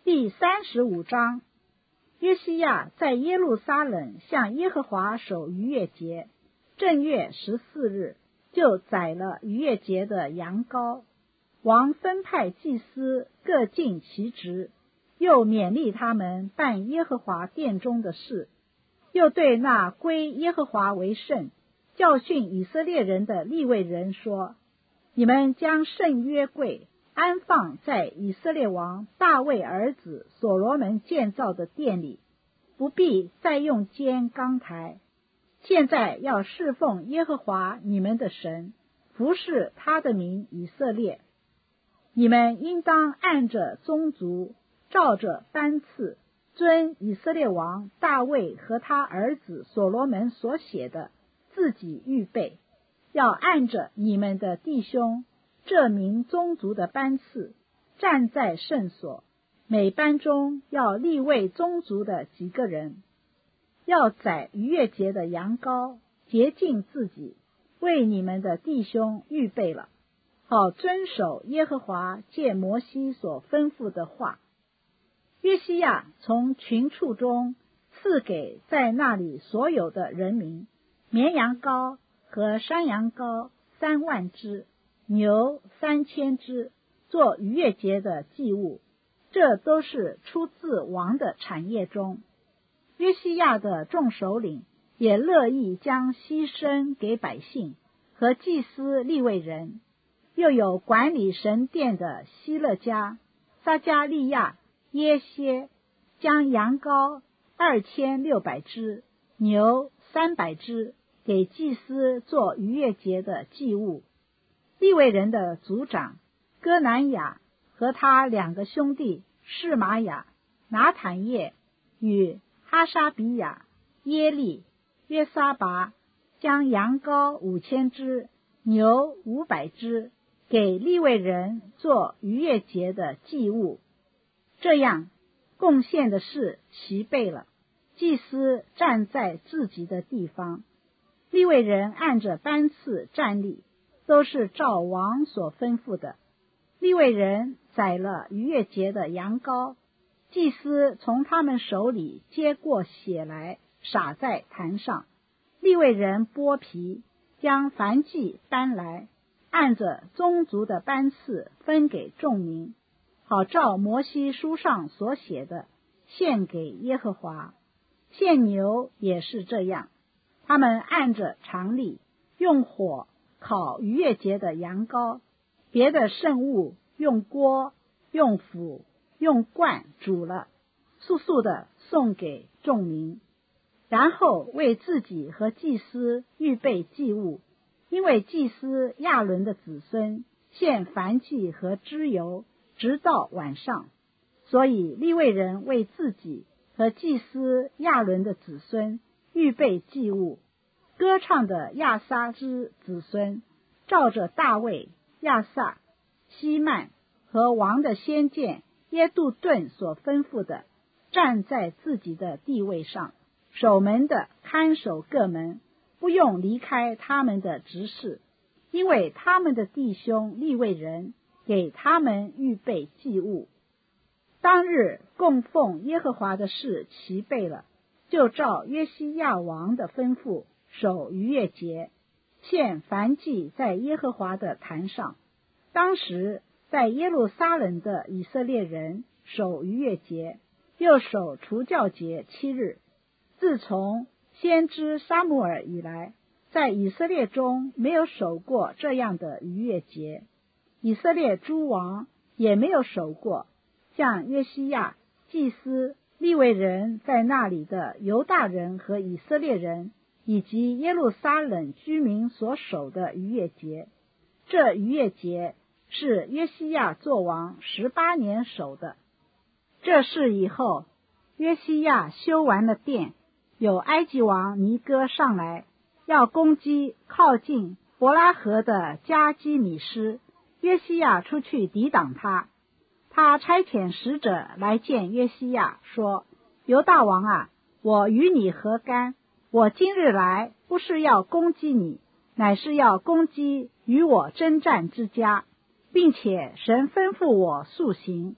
第三十五章，约西亚在耶路撒冷向耶和华守逾越节，正月十四日就宰了逾越节的羊羔。王分派祭司各尽其职，又勉励他们办耶和华殿中的事，又对那归耶和华为圣、教训以色列人的利未人说：你们将圣约柜安放在以色列王大卫儿子所罗门建造的殿里，不必再用坚钢台。现在要侍奉耶和华你们的神，服侍他的名以色列。你们应当按着宗族，照着班次，遵以色列王大卫和他儿子所罗门所写的，自己预备，要按着你们的弟兄这名宗族的班次，站在圣所，每班中要立位宗族的几个人，要宰逾越节的羊羔，洁净自己，为你们的弟兄预备了，好遵守耶和华借摩西所吩咐的话。约西亚从群畜中赐给在那里所有的人民，绵羊羔和山羊羔三万只，牛三千只，做逾越节的祭物，这都是出自王的产业中。约西亚的众首领也乐意将牺牲给百姓和祭司利未人，又有管理神殿的希勒家、撒加利亚、耶歇，将羊羔二千六百只，牛三百只，给祭司做逾越节的祭物。利未人的族长哥南雅和他两个兄弟示玛雅、拿坦叶与哈沙比亚、耶利、约撒拔，将羊羔五千只，牛五百只，给利未人做逾越节的祭物。这样贡献的事齐备了，祭司站在自己的地方，利未人按着班次站立，都是照王所吩咐的。利未人宰了逾越节的羊羔，祭司从他们手里接过血来，洒在坛上。利未人剥皮，将燔祭搬来，按着宗族的班次分给众民，好照摩西书上所写的献给耶和华。献牛也是这样，他们按着常例用火烤逾越节的羊羔，别的圣物用锅、用釜、用罐煮了，速速的送给众民，然后为自己和祭司预备祭物，因为祭司亚伦的子孙献燔祭和脂油，直到晚上，所以利未人为自己和祭司亚伦的子孙预备祭物。歌唱的亚撒之子孙，照着大卫、亚撒、希曼和王的先见耶杜顿所吩咐的，站在自己的地位上，守门的看守各门，不用离开他们的职事，因为他们的弟兄利未人给他们预备祭物。当日供奉耶和华的事齐备了，就照约西亚王的吩咐守逾越节，献燔祭在耶和华的坛上。当时在耶路撒冷的以色列人守逾越节，又守除酵节七日。自从先知撒母耳以来，在以色列中没有守过这样的逾越节，以色列诸王也没有守过，像约西亚、祭司、利未人在那里的犹大人和以色列人，以及耶路撒冷居民所守的逾越节。这逾越节是约西亚作王十八年守的。这事以后，约西亚修完了殿，有埃及王尼哥上来，要攻击靠近伯拉河的加基米斯。约西亚出去抵挡他，他差遣使者来见约西亚，说：犹大王啊，我与你何干？我今日来不是要攻击你，乃是要攻击与我征战之家，并且神吩咐我速行。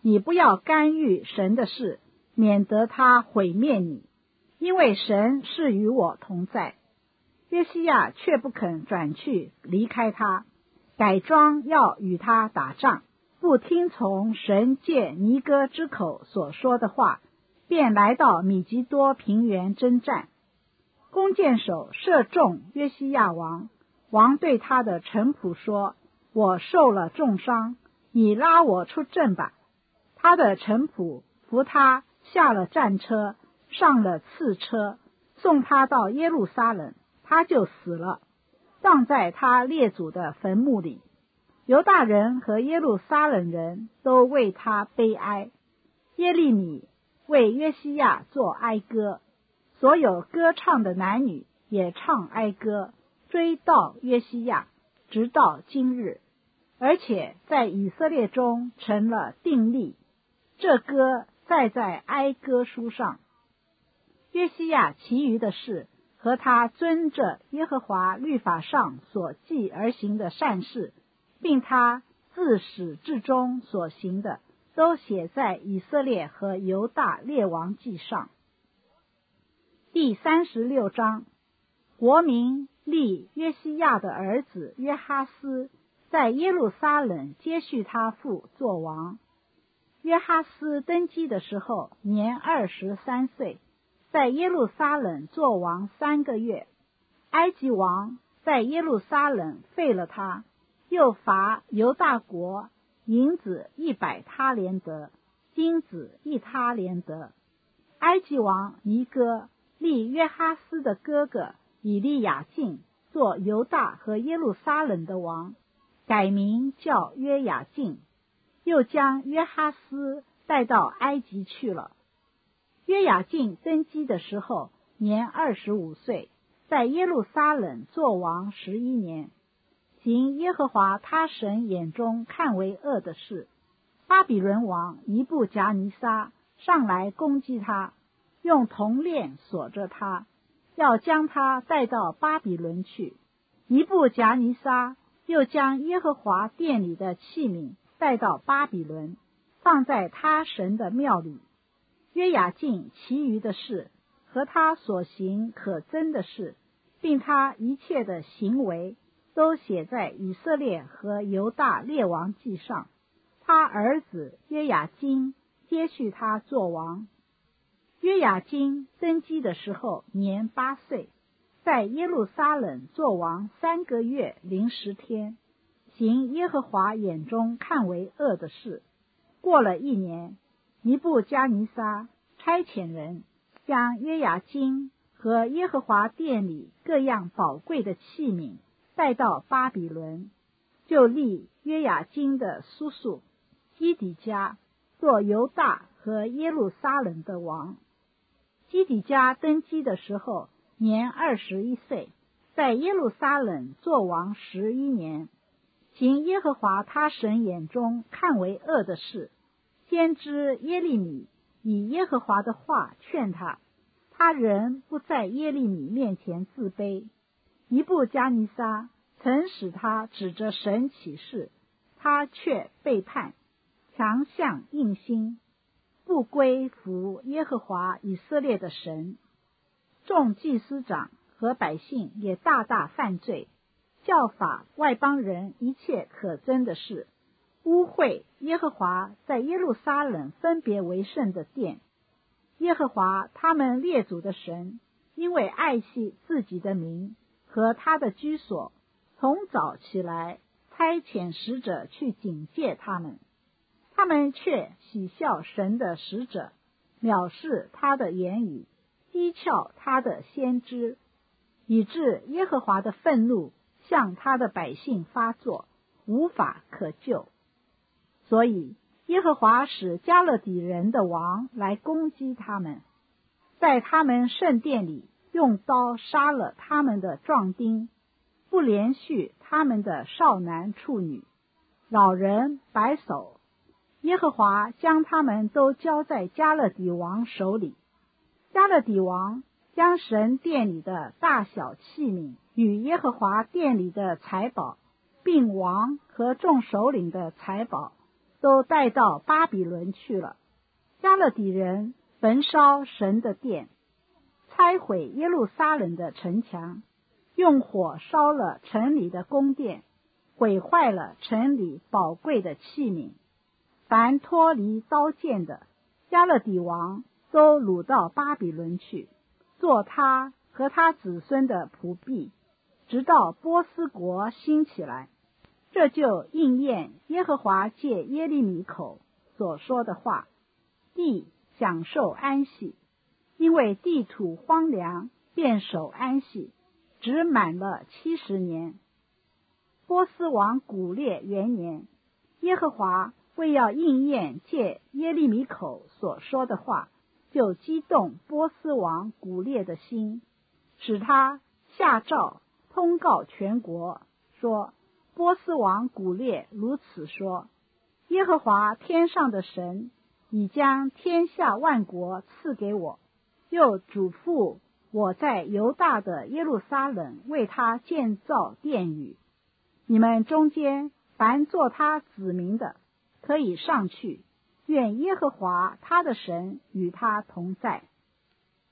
你不要干预神的事，免得他毁灭你，因为神是与我同在。约西亚却不肯转去离开他，改装要与他打仗，不听从神借尼哥之口所说的话，便来到米吉多平原征战。弓箭手射中约西亚王，王对他的臣仆说，我受了重伤，你拉我出阵吧。他的臣仆扶他下了战车，上了次车，送他到耶路撒冷，他就死了，葬在他列祖的坟墓里。犹大人和耶路撒冷人都为他悲哀。耶利米为约西亚作哀歌，所有歌唱的男女也唱哀歌，追悼约西亚，直到今日，而且在以色列中成了定例。这歌载在哀歌书上。约西亚其余的事和他遵着耶和华律法上所记而行的善事，并他自始至终所行的，都写在以色列和犹大列王记上。第三十六章，国民立约西亚的儿子约哈斯在耶路撒冷接续他父作王。约哈斯登基的时候年二十三岁，在耶路撒冷作王三个月。埃及王在耶路撒冷废了他，又罚犹大国银子一百他连得，金子一他连得。埃及王尼哥立约哈斯的哥哥以利亚敬做犹大和耶路撒冷的王，改名叫约雅敬，又将约哈斯带到埃及去了。约雅敬登基的时候年二十五岁，在耶路撒冷作王十一年，行耶和华他神眼中看为恶的事。巴比伦王尼布甲尼撒上来攻击他，用铜链锁着他，要将他带到巴比伦去。尼布甲尼撒又将耶和华殿里的器皿带到巴比伦，放在他神的庙里。约雅敬其余的事和他所行可憎的事，并他一切的行为，都写在以色列和犹大列王记上。他儿子约雅金接续他作王。约雅金登基的时候年八岁，在耶路撒冷作王三个月零十天，行耶和华眼中看为恶的事。过了一年，尼布加尼撒差遣人将约雅金和耶和华殿里各样宝贵的器皿带到巴比伦，就立约雅金的叔叔基底家做犹大和耶路撒冷的王。基底家登基的时候年二十一岁，在耶路撒冷作王十一年，行耶和华他神眼中看为恶的事。先知耶利米以耶和华的话劝他，他仍不在耶利米面前自卑。尼布加尼撒曾使他指着神起誓，他却背叛，强项硬心，不归服耶和华以色列的神。众祭司长和百姓也大大犯罪，效法外邦人一切可憎的事，污秽耶和华在耶路撒冷分别为圣的殿。耶和华他们列祖的神因为爱惜自己的名和他的居所，从早起来差遣使者去警戒他们，他们却喜笑神的使者，藐视他的言语，讥诮他的先知，以致耶和华的愤怒向他的百姓发作，无法可救。所以耶和华使加勒底人的王来攻击他们，在他们圣殿里用刀杀了他们的壮丁，不连续他们的少男处女、老人白叟。耶和华将他们都交在加勒底王手里。加勒底王将神殿里的大小器皿与耶和华殿里的财宝，并王和众首领的财宝， 都带到巴比伦去了。加勒底人焚烧神的殿，拆毁耶路撒冷的城墙，用火烧了城里的宫殿，毁坏了城里宝贵的器皿。凡脱离刀剑的，加勒底王都掳到巴比伦去，做他和他子孙的仆婢，直到波斯国兴起来。这就应验耶和华借耶利米口所说的话，地享受安息，因为地土荒凉，便守安息，只满了七十年。波斯王古列元年，耶和华为要应验借耶利米口所说的话，就激动波斯王古列的心，使他下诏通告全国，说波斯王古列如此说，耶和华天上的神已将天下万国赐给我，又嘱咐我在犹大的耶路撒冷为他建造殿宇。你们中间凡做他子民的，可以上去，愿耶和华他的神与他同在。